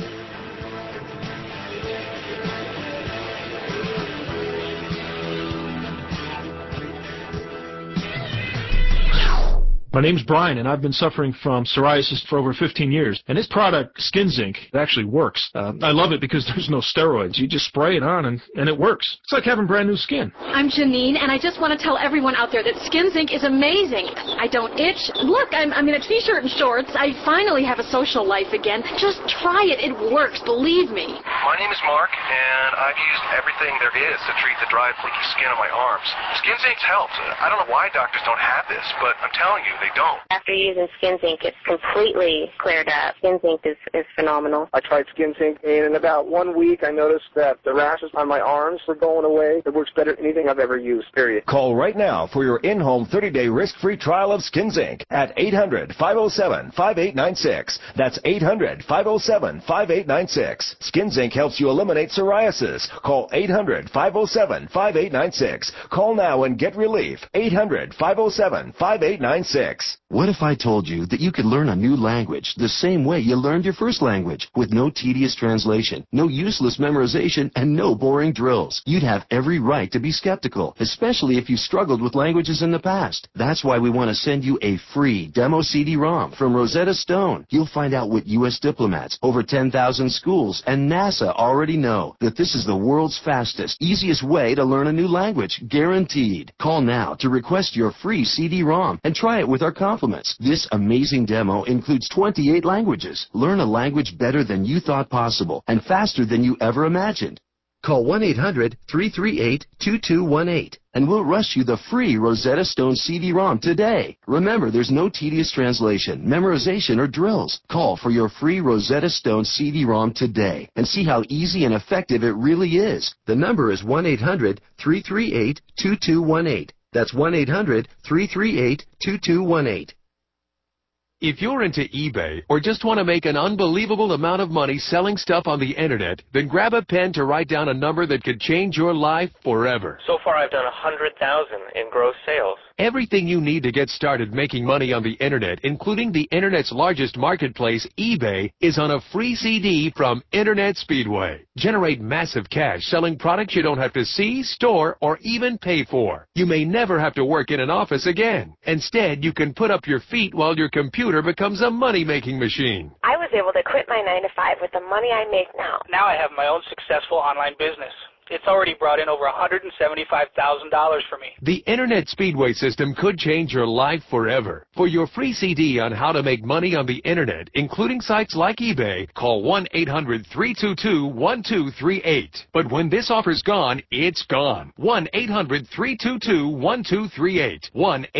My name's Brian, and I've been suffering from psoriasis for over 15 years. And this product, Skin Zinc, actually works. I love it because there's no steroids. You just spray it on, and it works. It's like having brand new skin. I'm Janine, and I just want to tell everyone out there that Skin Zinc is amazing. I don't itch. Look, I'm in a T-shirt and shorts. I finally have a social life again. Just try it. It works. Believe me. My name is Mark, and I've used everything there is to treat the dry, flaky skin on my arms. Skin Zinc's helped. I don't know why doctors don't have this, but I'm telling you, they don't. After using Skin Zinc, it's completely cleared up. Skin Zinc is phenomenal. I tried Skin Zinc, and in about 1 week, I noticed that the rashes on my arms were going away. It works better than anything I've ever used, period. Call right now for your in-home 30-day risk-free trial of Skin Zinc at 800-507-5896. That's 800-507-5896. Skin Zinc helps you eliminate psoriasis. Call 800-507-5896. Call now and get relief. 800-507-5896. What if I told you that you could learn a new language the same way you learned your first language, with no tedious translation, no useless memorization, and no boring drills? You'd have every right to be skeptical, especially if you struggled with languages in the past. That's why we want to send you a free demo CD-ROM from Rosetta Stone. You'll find out what U.S. diplomats, over 10,000 schools, and NASA already know, that this is the world's fastest, easiest way to learn a new language, guaranteed. Call now to request your free CD-ROM and try it with our compliments. This amazing demo includes 28 languages. Learn a language better than you thought possible and faster than you ever imagined. Call 1-800-338-2218 and we'll rush you the free Rosetta Stone CD-ROM today. Remember, there's no tedious translation, memorization, or drills. Call for your free Rosetta Stone CD-ROM today and see how easy and effective it really is. The number is 1-800-338-2218. That's 1-800-338-2218. If you're into eBay or just want to make an unbelievable amount of money selling stuff on the internet, then grab a pen to write down a number that could change your life forever. So far I've done 100,000 in gross sales. Everything you need to get started making money on the internet, including the internet's largest marketplace, eBay, is on a free CD from Internet Speedway. Generate massive cash selling products you don't have to see, store, or even pay for. You may never have to work in an office again. Instead, you can put up your feet while your computer becomes a money-making machine. I was able to quit my 9-to-5 with the money I make now. Now I have my own successful online business. It's already brought in over $175,000 for me. The Internet Speedway system could change your life forever. For your free CD on how to make money on the Internet, including sites like eBay, call 1-800-322-1238. But when this offer's gone, it's gone. 1-800-322-1238.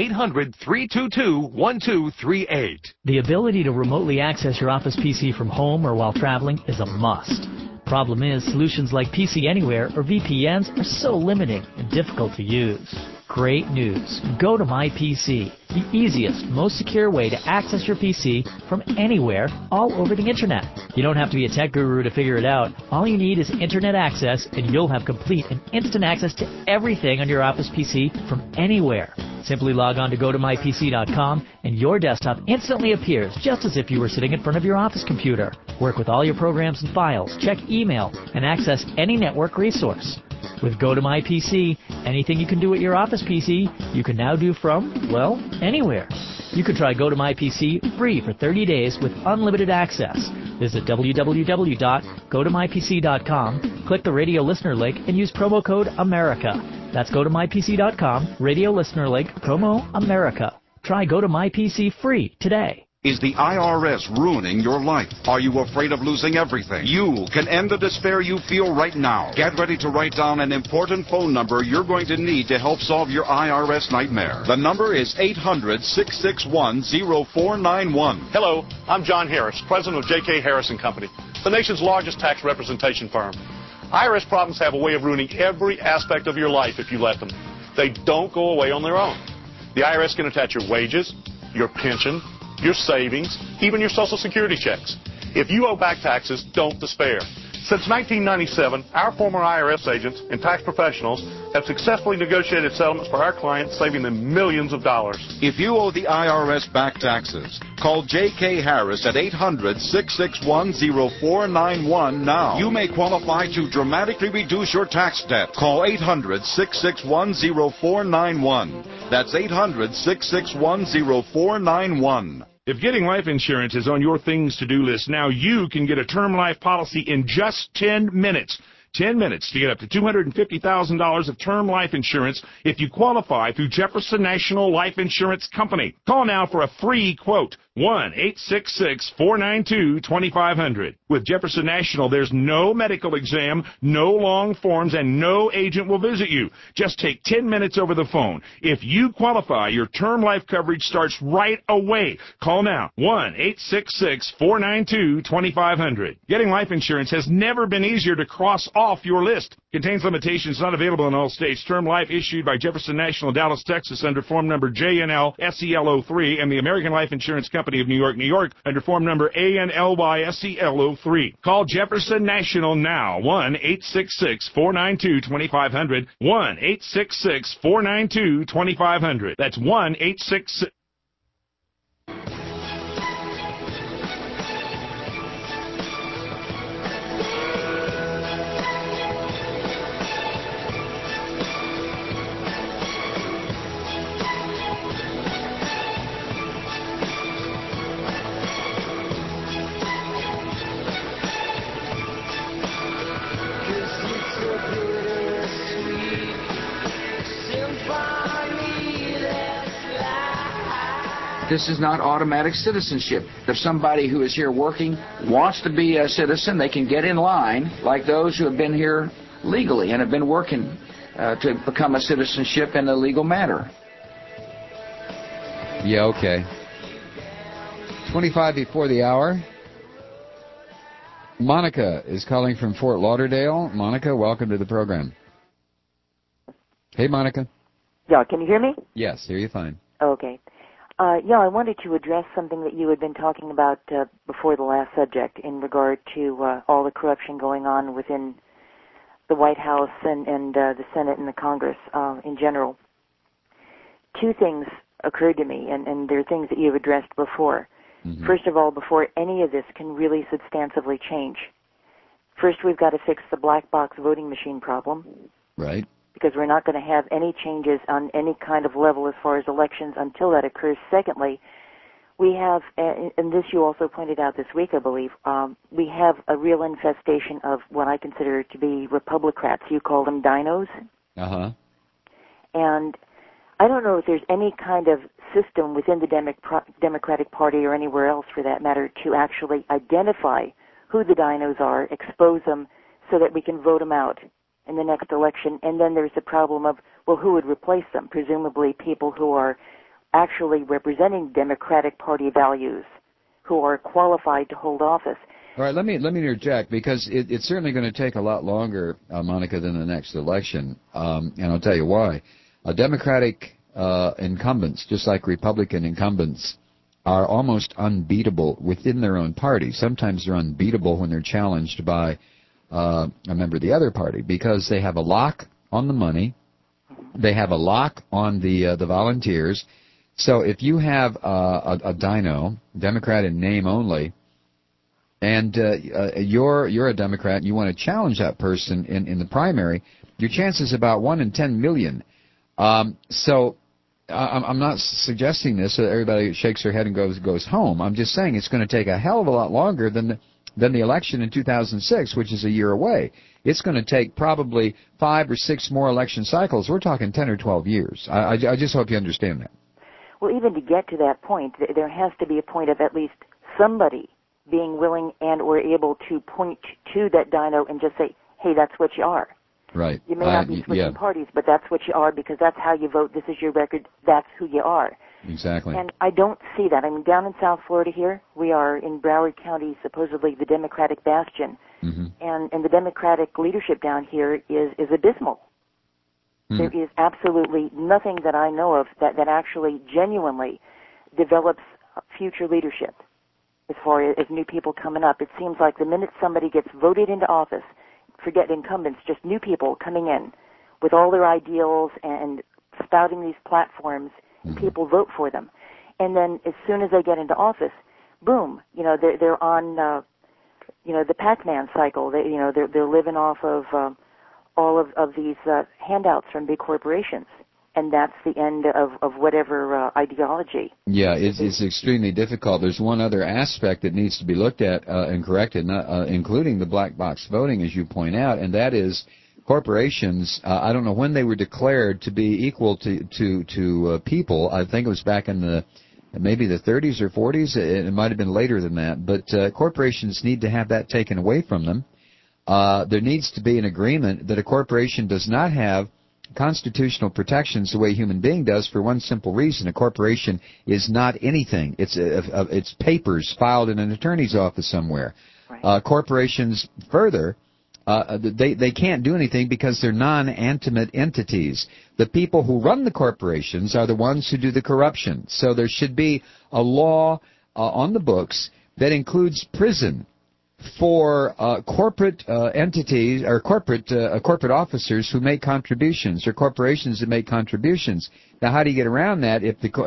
1-800-322-1238. The ability to remotely access your Office PC from home or while traveling is a must. Problem is, solutions like PC Anywhere or VPNs are so limiting and difficult to use. Great news. Go to MyPC, the easiest, most secure way to access your PC from anywhere all over the internet. You don't have to be a tech guru to figure it out. All you need is internet access and you'll have complete and instant access to everything on your Office PC from anywhere. Simply log on to GoToMyPC.com and your desktop instantly appears just as if you were sitting in front of your office computer. Work with all your programs and files, check email, and access any network resource. With GoToMyPC, anything you can do at your Office PC, you can now do from, well, anywhere. You can try GoToMyPC free for 30 days with unlimited access. Visit www.gotomypc.com, click the radio listener link, and use promo code AMERICA. That's GoToMyPC.com, radio listener link, promo AMERICA. Try GoToMyPC free today. Is the IRS ruining your life? Are you afraid of losing everything? You can end the despair you feel right now. Get ready to write down an important phone number you're going to need to help solve your IRS nightmare. The number is 800-661-0491. Hello, I'm John Harris, president of J.K. Harris & Company, the nation's largest tax representation firm. IRS problems have a way of ruining every aspect of your life if you let them. They don't go away on their own. The IRS can attach your wages, your pension, your savings, even your Social Security checks. If you owe back taxes, don't despair. Since 1997, our former IRS agents and tax professionals have successfully negotiated settlements for our clients, saving them millions of dollars. If you owe the IRS back taxes, call J.K. Harris at 800-661-0491 now. You may qualify to dramatically reduce your tax debt. Call 800-661-0491. That's 800-661-0491. If getting life insurance is on your things to do list, now you can get a term life policy in just 10 minutes. 10 minutes to get up to $250,000 of term life insurance if you qualify through Jefferson National Life Insurance Company. Call now for a free quote. 1-866-492-2500. With Jefferson National, there's no medical exam, no long forms, and no agent will visit you. Just take 10 minutes over the phone. If you qualify, your term life coverage starts right away. Call now. 1-866-492-2500. Getting life insurance has never been easier to cross off your list. Contains limitations, not available in all states. Term life issued by Jefferson National, Dallas, Texas, under form number JNL-SEL03, and the American Life Insurance Company of New York, New York, under form number ANLY-SEL03. Call Jefferson National now. 1-866-492-2500. 1-866-492-2500. That's 1-866... This is not automatic citizenship. If somebody who is here working wants to be a citizen, they can get in line like those who have been here legally and have been working to become a citizenship in a legal manner. Yeah, okay. 25 before the hour. Monica is calling from Fort Lauderdale. Monica, welcome to the program. Hey, Monica. Yeah, can you hear me? Yes, hear you fine. Okay. I wanted to address something that you had been talking about before the last subject in regard to all the corruption going on within the White House and the Senate and the Congress in general. Two things occurred to me, and they're things that you've addressed before. Mm-hmm. First of all, before any of this can really substantively change, first we've got to fix the black box voting machine problem. Right. Because we're not going to have any changes on any kind of level as far as elections until that occurs. Secondly, we have, and this you also pointed out this week, I believe, we have a real infestation of what I consider to be Republicrats. You call them dinos. Uh-huh. And I don't know if there's any kind of system within the Democratic Party or anywhere else for that matter to actually identify who the dinos are, expose them so that we can vote them out in the next election. And then there's the problem of, well, who would replace them? Presumably people who are actually representing Democratic Party values, who are qualified to hold office. All right, let me interject, because it's certainly going to take a lot longer, Monica, than the next election, and I'll tell you why. Democratic incumbents, just like Republican incumbents, are almost unbeatable within their own party. Sometimes they're unbeatable when they're challenged by a member of the other party, because they have a lock on the money, they have a lock on the volunteers. So if you have a dino, Democrat in name only, and you're a Democrat and you want to challenge that person in the primary, your chance is about 1 in 10 million. So I'm not suggesting this so that everybody shakes their head and goes home. I'm just saying it's going to take a hell of a lot longer than the election in 2006, which is a year away. It's going to take probably 5 or 6 more election cycles. We're talking 10 or 12 years. I just hope you understand that. Well, even to get to that point, there has to be a point of at least somebody being willing and or able to point to that dino and just say, hey, that's what you are. Right. You may not be switching parties, but that's what you are, because that's how you vote. This is your record. That's who you are. Exactly. And I don't see that. I mean, down in South Florida here, we are in Broward County, supposedly the Democratic bastion. Mm-hmm. And the Democratic leadership down here is abysmal. Mm. There is absolutely nothing that I know of that actually genuinely develops future leadership as far as new people coming up. It seems like the minute somebody gets voted into office, forget incumbents, just new people coming in with all their ideals and spouting these platforms, people vote for them. And then as soon as they get into office, boom, they're on, the Pac-Man cycle. They're living off of all of these handouts from big corporations. And that's the end of whatever ideology. Yeah, it's extremely difficult. There's one other aspect that needs to be looked at and corrected, including the black box voting, as you point out, and that is corporations. I don't know when they were declared to be equal to people. I think it was back in the maybe the 30s or 40s. It might have been later than that. But corporations need to have that taken away from them. There needs to be an agreement that a corporation does not have constitutional protections the way a human being does for one simple reason. A corporation is not anything. It's papers filed in an attorney's office somewhere. Right. Corporations, further, they can't do anything because they're non-intimate entities. The people who run the corporations are the ones who do the corruption. So there should be a law on the books that includes prison for corporate entities or corporate officers who make contributions, or corporations that make contributions. Now, how do you get around that if the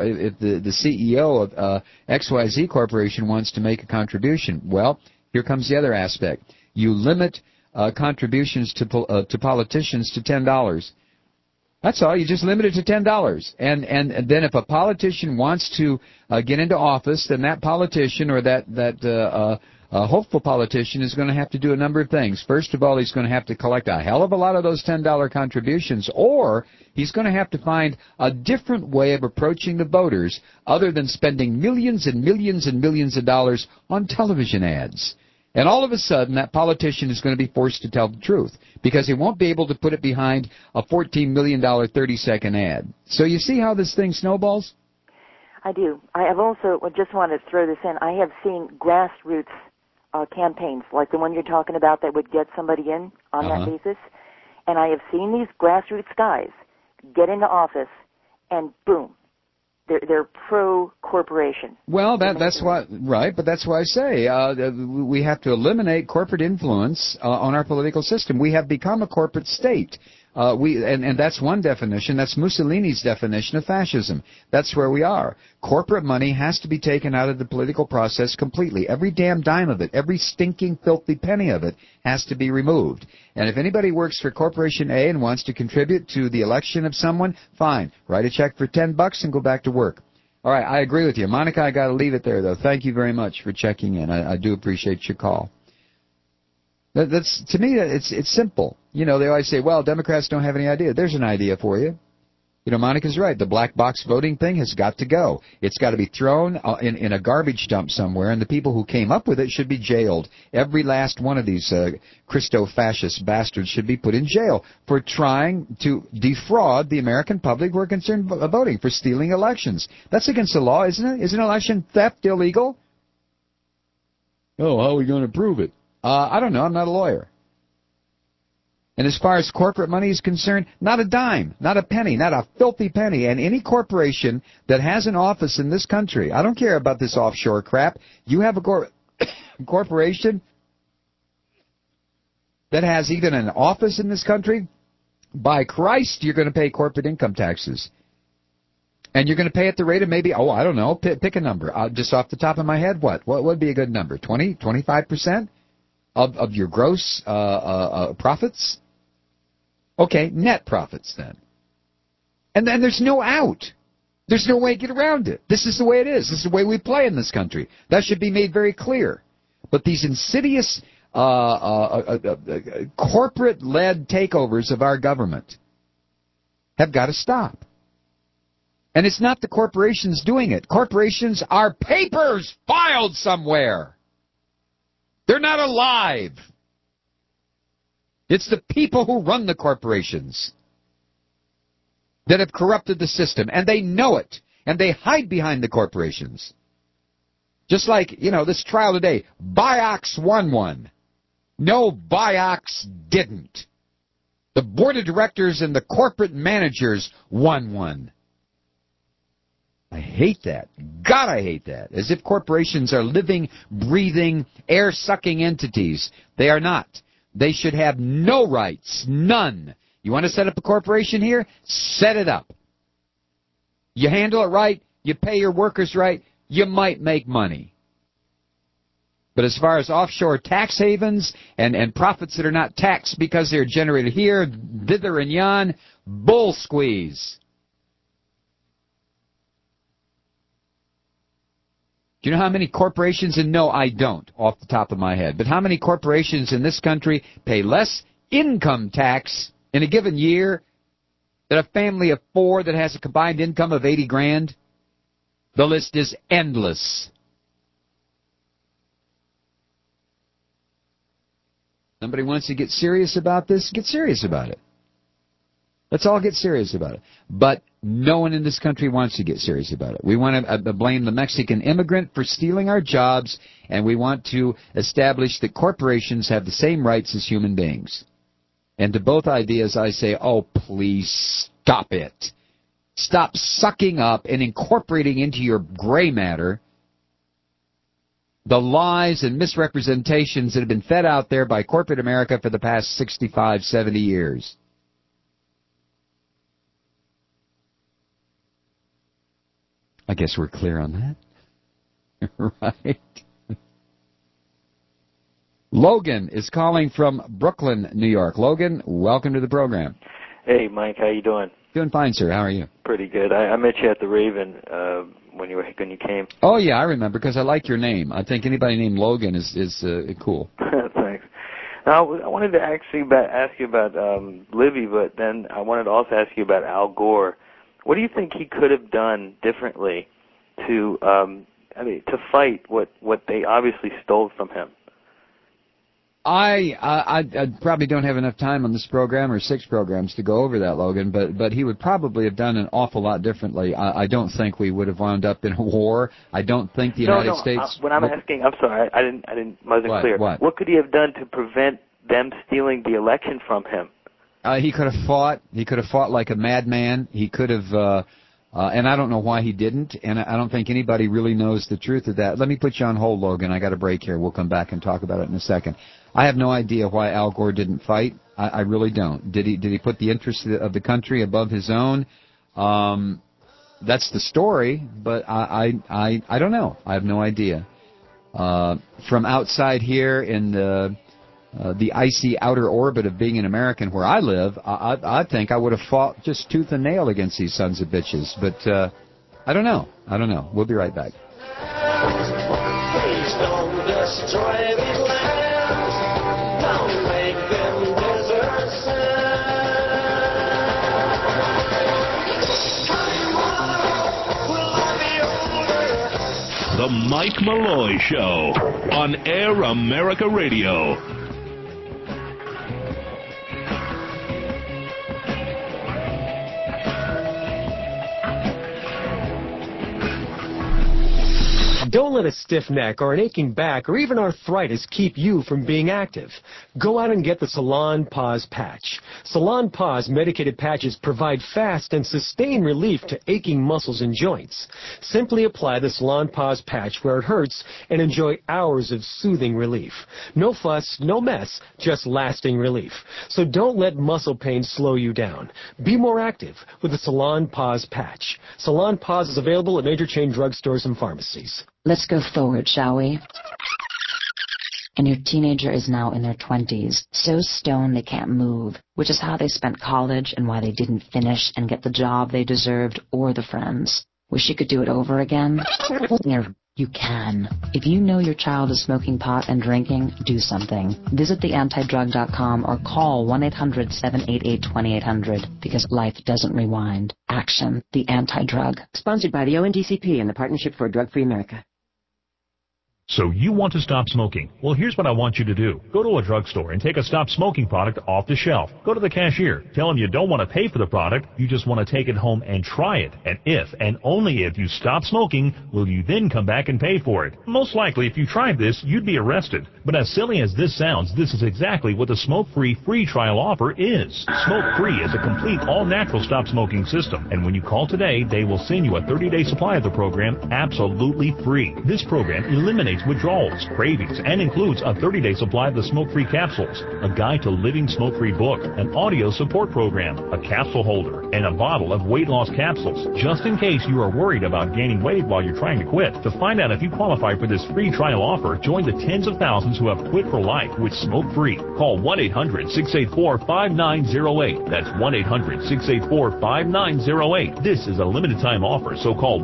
CEO of XYZ Corporation wants to make a contribution? Well, here comes the other aspect. You limit contributions to politicians to $10. That's all. You just limit it to $10. And then if a politician wants to get into office, then that politician or that hopeful politician is going to have to do a number of things. First of all, he's going to have to collect a hell of a lot of those $10 contributions, or he's going to have to find a different way of approaching the voters other than spending millions and millions and millions of dollars on television ads. And all of a sudden, that politician is going to be forced to tell the truth because he won't be able to put it behind a $14 million 30-second ad. So you see how this thing snowballs? I do. I have also just wanted to throw this in. I have seen grassroots campaigns like the one you're talking about that would get somebody in on that basis. And I have seen these grassroots guys get into office and boom, they're pro-corporation. Well, that's why, right, but that's why I say we have to eliminate corporate influence on our political system. We have become a corporate state. And that's one definition. That's Mussolini's definition of fascism. That's where we are. Corporate money has to be taken out of the political process completely. Every damn dime of it, every stinking, filthy penny of it has to be removed. And if anybody works for Corporation A and wants to contribute to the election of someone, fine. Write a check for $10 and go back to work. All right, I agree with you. Monica, I got to leave it there, though. Thank you very much for checking in. I do appreciate your call. That's to me, it's simple. You know, they always say, well, Democrats don't have any idea. There's an idea for you. You know, Monica's right. The black box voting thing has got to go. It's got to be thrown in a garbage dump somewhere, and the people who came up with it should be jailed. Every last one of these Christo-fascist bastards should be put in jail for trying to defraud the American public who are concerned about voting, for stealing elections. That's against the law, isn't it? Isn't election theft illegal? Oh, how are we going to prove it? I don't know. I'm not a lawyer. And as far as corporate money is concerned, not a dime, not a penny, not a filthy penny. And any corporation that has an office in this country, I don't care about this offshore crap. You have a corporation that has even an office in this country, by Christ, you're going to pay corporate income taxes. And you're going to pay at the rate of maybe, I don't know, pick a number. Just off the top of my head, what would be a good number? 20, 25%? Of your gross profits? Okay, net profits then. And then there's no out. There's no way to get around it. This is the way it is. This is the way we play in this country. That should be made very clear. But these insidious corporate-led takeovers of our government have got to stop. And it's not the corporations doing it. Corporations are papers filed somewhere. They're not alive. It's the people who run the corporations that have corrupted the system, and they know it, and they hide behind the corporations. Just like, this trial today, Vioxx won. No, Vioxx didn't. The board of directors and the corporate managers won. I hate that. God, I hate that. As if corporations are living, breathing, air-sucking entities. They are not. They should have no rights. None. You want to set up a corporation here? Set it up. You handle it right. You pay your workers right. You might make money. But as far as offshore tax havens and profits that are not taxed because they're generated here, thither and yon, bull squeeze. Do you know how many corporations, and no, I don't, off the top of my head, but how many corporations in this country pay less income tax in a given year than a family of four that has a combined income of $80,000? The list is endless. Somebody wants to get serious about this, get serious about it. Let's all get serious about it. But no one in this country wants to get serious about it. We want to blame the Mexican immigrant for stealing our jobs, and we want to establish that corporations have the same rights as human beings. And to both ideas I say, oh, please stop it. Stop sucking up and incorporating into your gray matter the lies and misrepresentations that have been fed out there by corporate America for the past 65, 70 years. I guess we're clear on that. Right? Logan is calling from Brooklyn, New York. Logan, welcome to the program. Hey, Mike, how you doing? Doing fine, sir. How are you? Pretty good. I met you at the Raven when you came. Oh, yeah, I remember, because I like your name. I think anybody named Logan is cool. Thanks. Now, I wanted to actually ask you about Libby, but then I wanted to also ask you about Al Gore. What do you think he could have done differently to fight what they obviously stole from him? I probably don't have enough time on this program or 6 programs to go over that, Logan, but he would probably have done an awful lot differently. I don't think we would have wound up in a war. I don't think the United States... When I'm asking, I'm sorry, I wasn't clear. What could he have done to prevent them stealing the election from him? He could have fought. He could have fought like a madman. He could have... and I don't know why he didn't, and I don't think anybody really knows the truth of that. Let me put you on hold, Logan. I got a break here. We'll come back and talk about it in a second. I have no idea why Al Gore didn't fight. I really don't. Did he put the interests of the country above his own? That's the story, but I don't know. I have no idea. From outside here in the icy outer orbit of being an American where I live, I think I would have fought just tooth and nail against these sons of bitches. But I don't know. We'll be right back. Please don't destroy these lands. Don't make them deserts. The Mike Malloy Show on Air America Radio. Don't let a stiff neck or an aching back or even arthritis keep you from being active. Go out and get the Salon Pause Patch. Salon Pause medicated patches provide fast and sustained relief to aching muscles and joints. Simply apply the Salon Pause Patch where it hurts and enjoy hours of soothing relief. No fuss, no mess, just lasting relief. So don't let muscle pain slow you down. Be more active with the Salon Pause Patch. Salon Pause is available at major chain drugstores and pharmacies. Let's go forward, shall we? And your teenager is now in their 20s, so stoned they can't move, which is how they spent college and why they didn't finish and get the job they deserved or the friends. Wish you could do it over again? You can. If you know your child is smoking pot and drinking, do something. Visit theantidrug.com or call 1-800-788-2800 because life doesn't rewind. Action. The Anti-Drug. Sponsored by the ONDCP and the Partnership for a Drug-Free America. So you want to stop smoking? Well, here's what I want you to do. Go to a drugstore and take a stop smoking product off the shelf. Go to the cashier. Tell them you don't want to pay for the product. You just want to take it home and try it. And if, and only if, you stop smoking, will you then come back and pay for it. Most likely, if you tried this, you'd be arrested. But as silly as this sounds, this is exactly what the smoke-free free trial offer is. Smoke-free is a complete all-natural stop smoking system. And when you call today, they will send you a 30-day supply of the program absolutely free. This program eliminates withdrawals, cravings, and includes a 30-day supply of the smoke-free capsules, a guide to living smoke-free book, an audio support program, a capsule holder, and a bottle of weight loss capsules, just in case you are worried about gaining weight while you're trying to quit. To find out if you qualify for this free trial offer, join the tens of thousands who have quit for life with smoke-free. Call 1-800-684-5908. That's 1-800-684-5908. This is a limited time offer, so call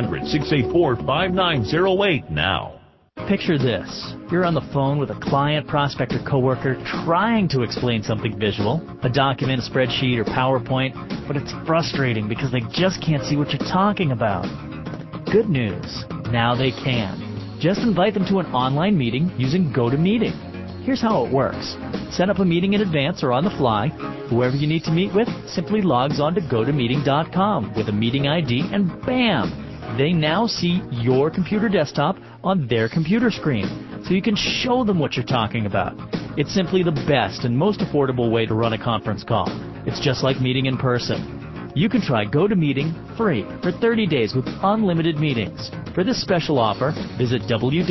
1-800-684-5908 now. Picture this. You're on the phone with a client, prospect, or coworker trying to explain something visual, a document, a spreadsheet, or PowerPoint, but it's frustrating because they just can't see what you're talking about. Good news. Now they can. Just invite them to an online meeting using GoToMeeting. Here's how it works. Set up a meeting in advance or on the fly. Whoever you need to meet with simply logs on to GoToMeeting.com with a meeting ID, and bam! They now see your computer desktop on their computer screen, so you can show them what you're talking about. It's simply the best and most affordable way to run a conference call. It's just like meeting in person. You can try GoToMeeting free for 30 days with unlimited meetings. For this special offer, visit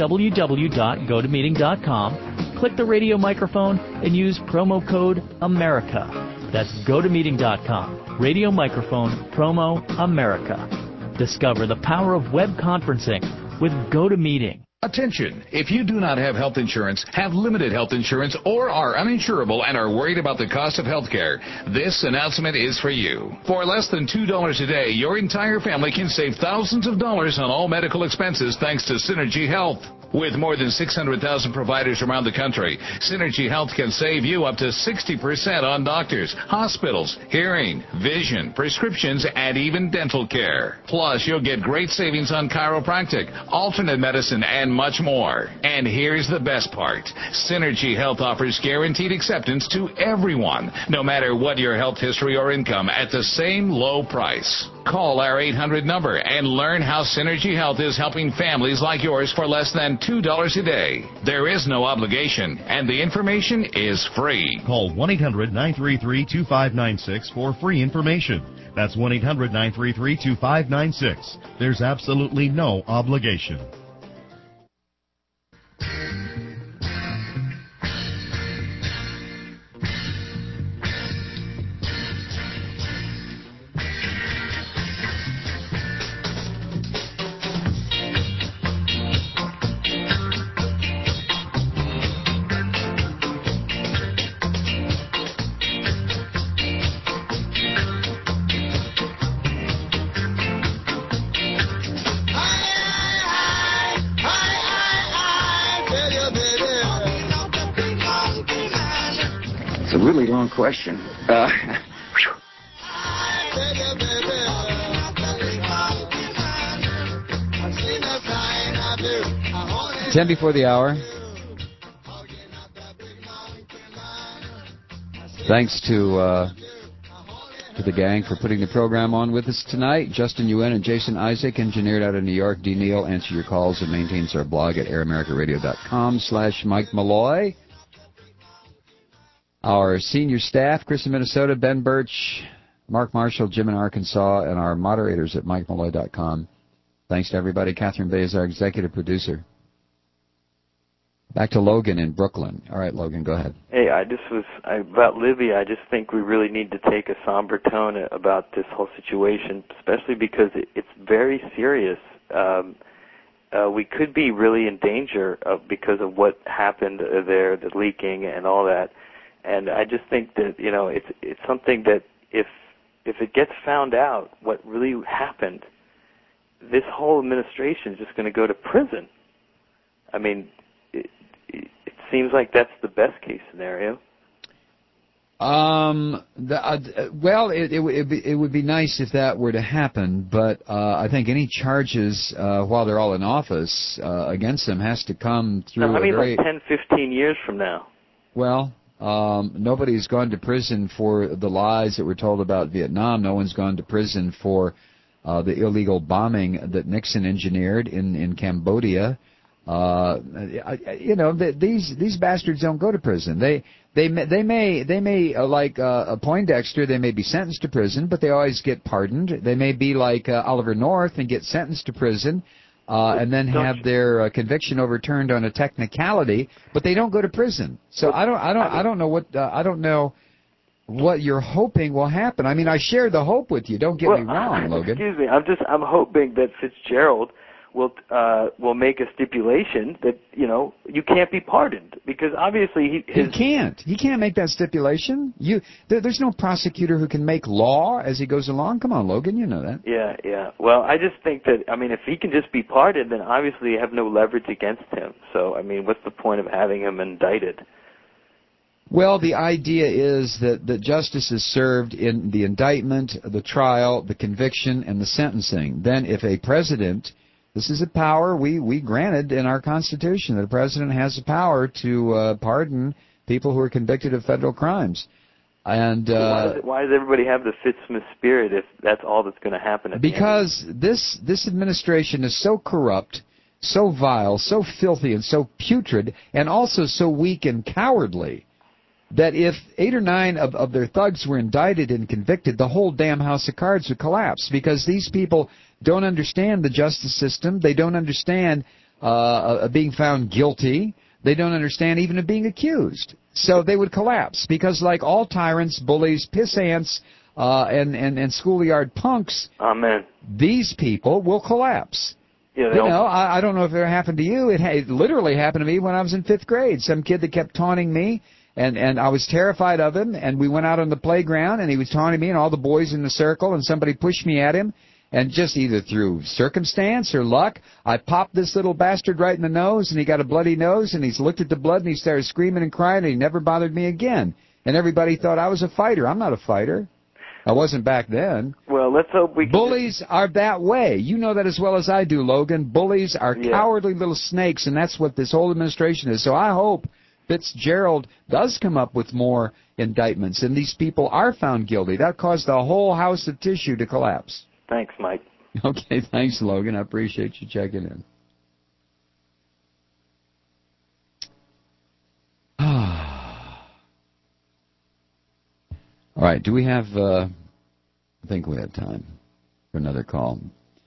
www.gotomeeting.com, click the radio microphone, and use promo code AMERICA. That's GoToMeeting.com, radio microphone, promo AMERICA. Discover the power of web conferencing with GoToMeeting. Attention! If you do not have health insurance, have limited health insurance, or are uninsurable and are worried about the cost of health care, this announcement is for you. For less than $2 a day, your entire family can save thousands of dollars on all medical expenses thanks to Synergy Health. With more than 600,000 providers around the country, Synergy Health can save you up to 60% on doctors, hospitals, hearing, vision, prescriptions, and even dental care. Plus, you'll get great savings on chiropractic, alternate medicine, and much more. And here's the best part. Synergy Health offers guaranteed acceptance to everyone, no matter what your health history or income, at the same low price. Call our 800 number and learn how Synergy Health is helping families like yours for less than $2 a day. There is no obligation, and the information is free. Call 1-800-933-2596 for free information. That's 1-800-933-2596. There's absolutely no obligation. Really long question. 10 before the hour. Thanks to the gang for putting the program on with us tonight. Justin Yuen and Jason Isaac, engineered out of New York. D. Neal answers your calls and maintains our blog at AirAmericaRadio.com/Mike Malloy. Our senior staff, Chris in Minnesota, Ben Birch, Mark Marshall, Jim in Arkansas, and our moderators at MikeMalloy.com. Thanks to everybody. Catherine Bay is our executive producer. Back to Logan in Brooklyn. All right, Logan, go ahead. Hey, about Libby, I just think we really need to take a somber tone about this whole situation, especially because it's very serious. We could be really in danger because of what happened there, the leaking and all that. And I just think that, it's something that if it gets found out what really happened, this whole administration is just going to go to prison. I mean, it seems like that's the best case scenario. Well, it would be nice if that were to happen, but I think any charges while they're all in office against them has to come through. Like 10, 15 years from now. Well, nobody's gone to prison for the lies that were told about Vietnam. No one's gone to prison for the illegal bombing that Nixon engineered in Cambodia. These bastards don't go to prison. They may like Poindexter. They may be sentenced to prison, but they always get pardoned. They may be like Oliver North and get sentenced to prison. And then have their conviction overturned on a technicality, but they don't go to prison. So I don't know what you're hoping will happen. I mean, I share the hope with you. Don't get me wrong, Logan. Excuse me. I'm hoping that Fitzgerald will make a stipulation that you can't be pardoned, because obviously he can't make that stipulation. There's no prosecutor who can make law as he goes along. Come on, Logan, you know that. Yeah. Well, I just think that if he can just be pardoned, then obviously you have no leverage against him. So what's the point of having him indicted? Well, the idea is that justice is served in the indictment, the trial, the conviction, and the sentencing. Then if a president This is a power we granted in our Constitution. The president has the power to pardon people who are convicted of federal crimes. And why does everybody have the Fitzsmith spirit if that's all that's going to happen? Because this administration is so corrupt, so vile, so filthy, and so putrid, and also so weak and cowardly, that if 8 or 9 of their thugs were indicted and convicted, the whole damn house of cards would collapse, because these people don't understand the justice system. They don't understand being found guilty. They don't understand even of being accused. So they would collapse, because like all tyrants, bullies, pissants, and schoolyard punks, Amen. These people will collapse. Yeah, I don't know if it ever happened to you. It literally happened to me when I was in 5th grade. Some kid that kept taunting me, and I was terrified of him, and we went out on the playground, and he was taunting me and all the boys in the circle, and somebody pushed me at him, and just either through circumstance or luck, I popped this little bastard right in the nose, and he got a bloody nose, and he's looked at the blood, and he started screaming and crying, and he never bothered me again. And everybody thought I was a fighter. I'm not a fighter. I wasn't back then. Well, let's hope we can... Bullies are that way. You know that as well as I do, Logan. Bullies are cowardly little snakes, and that's what this whole administration is. So I hope Fitzgerald does come up with more indictments, and these people are found guilty. That caused the whole house of tissue to collapse. Thanks, Mike. Okay, thanks, Logan. I appreciate you checking in. All right, do we have, I think we have time for another call.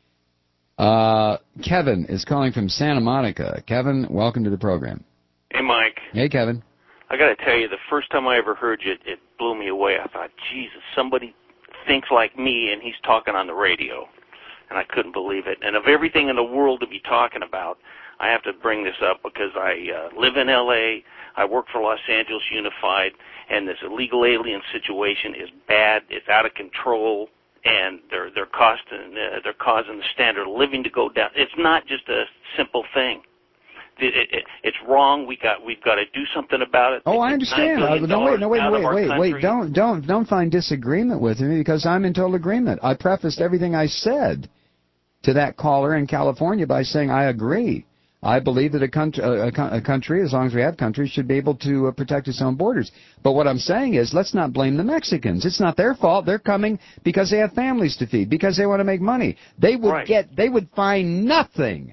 Kevin is calling from Santa Monica. Kevin, welcome to the program. Hey, Mike. Hey, Kevin. I got to tell you, the first time I ever heard you, it blew me away. I thought, Jesus, somebody thinks like me, and he's talking on the radio. And I couldn't believe it. And of everything in the world to be talking about, I have to bring this up because I live in L.A., I work for Los Angeles Unified, and this illegal alien situation is bad. It's out of control, and they're causing the standard of living to go down. It's not just a simple thing. It's wrong. We've got to do something about it. Oh, I understand. Wait. Don't find disagreement with me, because I'm in total agreement. I prefaced everything I said to that caller in California by saying I agree. I believe that a country, as long as we have countries, should be able to protect its own borders. But what I'm saying is, let's not blame the Mexicans. It's not their fault. They're coming because they have families to feed, because they want to make money. They would find nothing,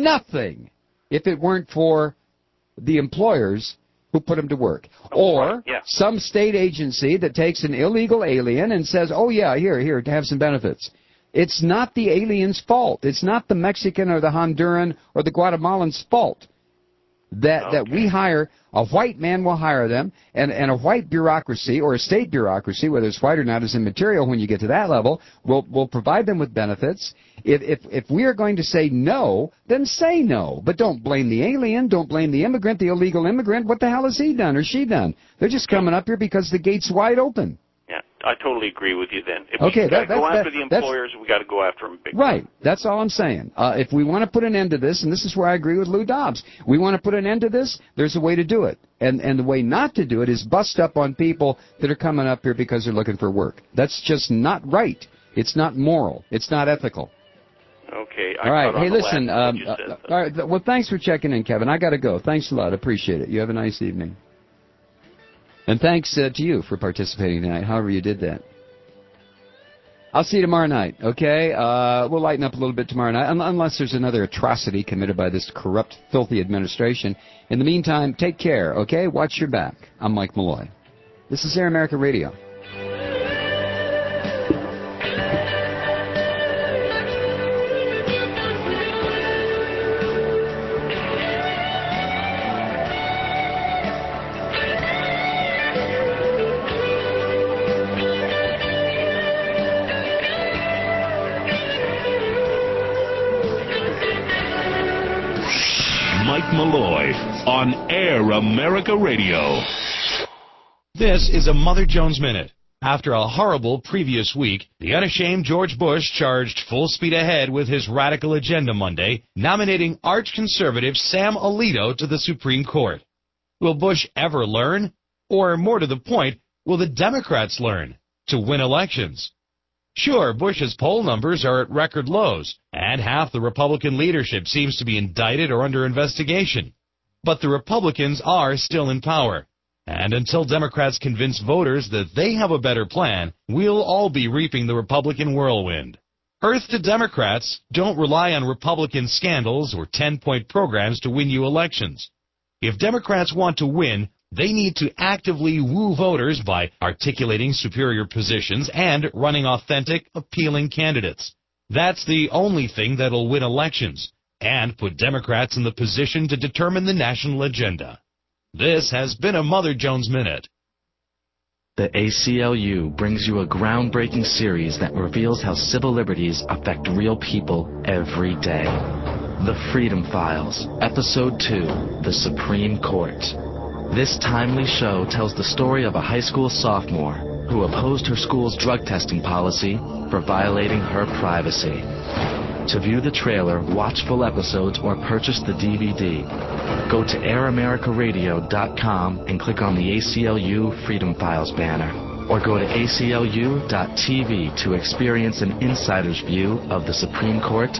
if it weren't for the employers who put them to work. Or some state agency that takes an illegal alien and says, oh, yeah, here, to have some benefits. It's not the alien's fault. It's not the Mexican or the Honduran or the Guatemalan's fault that we hire. A white man will hire them, and a white bureaucracy or a state bureaucracy, whether it's white or not is immaterial when you get to that level, will provide them with benefits. If we are going to say no, then say no. But don't blame the alien. Don't blame the immigrant, the illegal immigrant. What the hell has he done or she done? They're just coming up here because the gate's wide open. Yeah, I totally agree with you then. If we got to go after the employers, we got to go after them big. Right. That's all I'm saying. If we want to put an end to this, and this is where I agree with Lou Dobbs, we want to put an end to this, there's a way to do it. And the way not to do it is bust up on people that are coming up here because they're looking for work. That's just not right. It's not moral. It's not ethical. Okay. All right. Hey, listen. All right. Well, thanks for checking in, Kevin. I got to go. Thanks a lot. Appreciate it. You have a nice evening. And thanks to you for participating tonight, however you did that. I'll see you tomorrow night, okay? We'll lighten up a little bit tomorrow night, unless there's another atrocity committed by this corrupt, filthy administration. In the meantime, take care, okay? Watch your back. I'm Mike Malloy. This is Air America Radio. Mike Malloy on Air America Radio. This is a Mother Jones Minute. After a horrible previous week, the unashamed George Bush charged full speed ahead with his radical agenda Monday, nominating arch-conservative Sam Alito to the Supreme Court. Will Bush ever learn? Or, more to the point, will the Democrats learn to win elections? Sure, Bush's poll numbers are at record lows, and half the Republican leadership seems to be indicted or under investigation. But the Republicans are still in power. And until Democrats convince voters that they have a better plan, we'll all be reaping the Republican whirlwind. Earth to Democrats, don't rely on Republican scandals or 10-point programs to win you elections. If Democrats want to win, they need to actively woo voters by articulating superior positions and running authentic, appealing candidates. That's the only thing that'll win elections and put Democrats in the position to determine the national agenda. This has been a Mother Jones Minute. The ACLU brings you a groundbreaking series that reveals how civil liberties affect real people every day. The Freedom Files, Episode 2, The Supreme Court. This timely show tells the story of a high school sophomore who opposed her school's drug testing policy for violating her privacy. To view the trailer, watch full episodes, or purchase the DVD, go to AirAmericaRadio.com and click on the ACLU Freedom Files banner, or go to ACLU.TV to experience an insider's view of the Supreme Court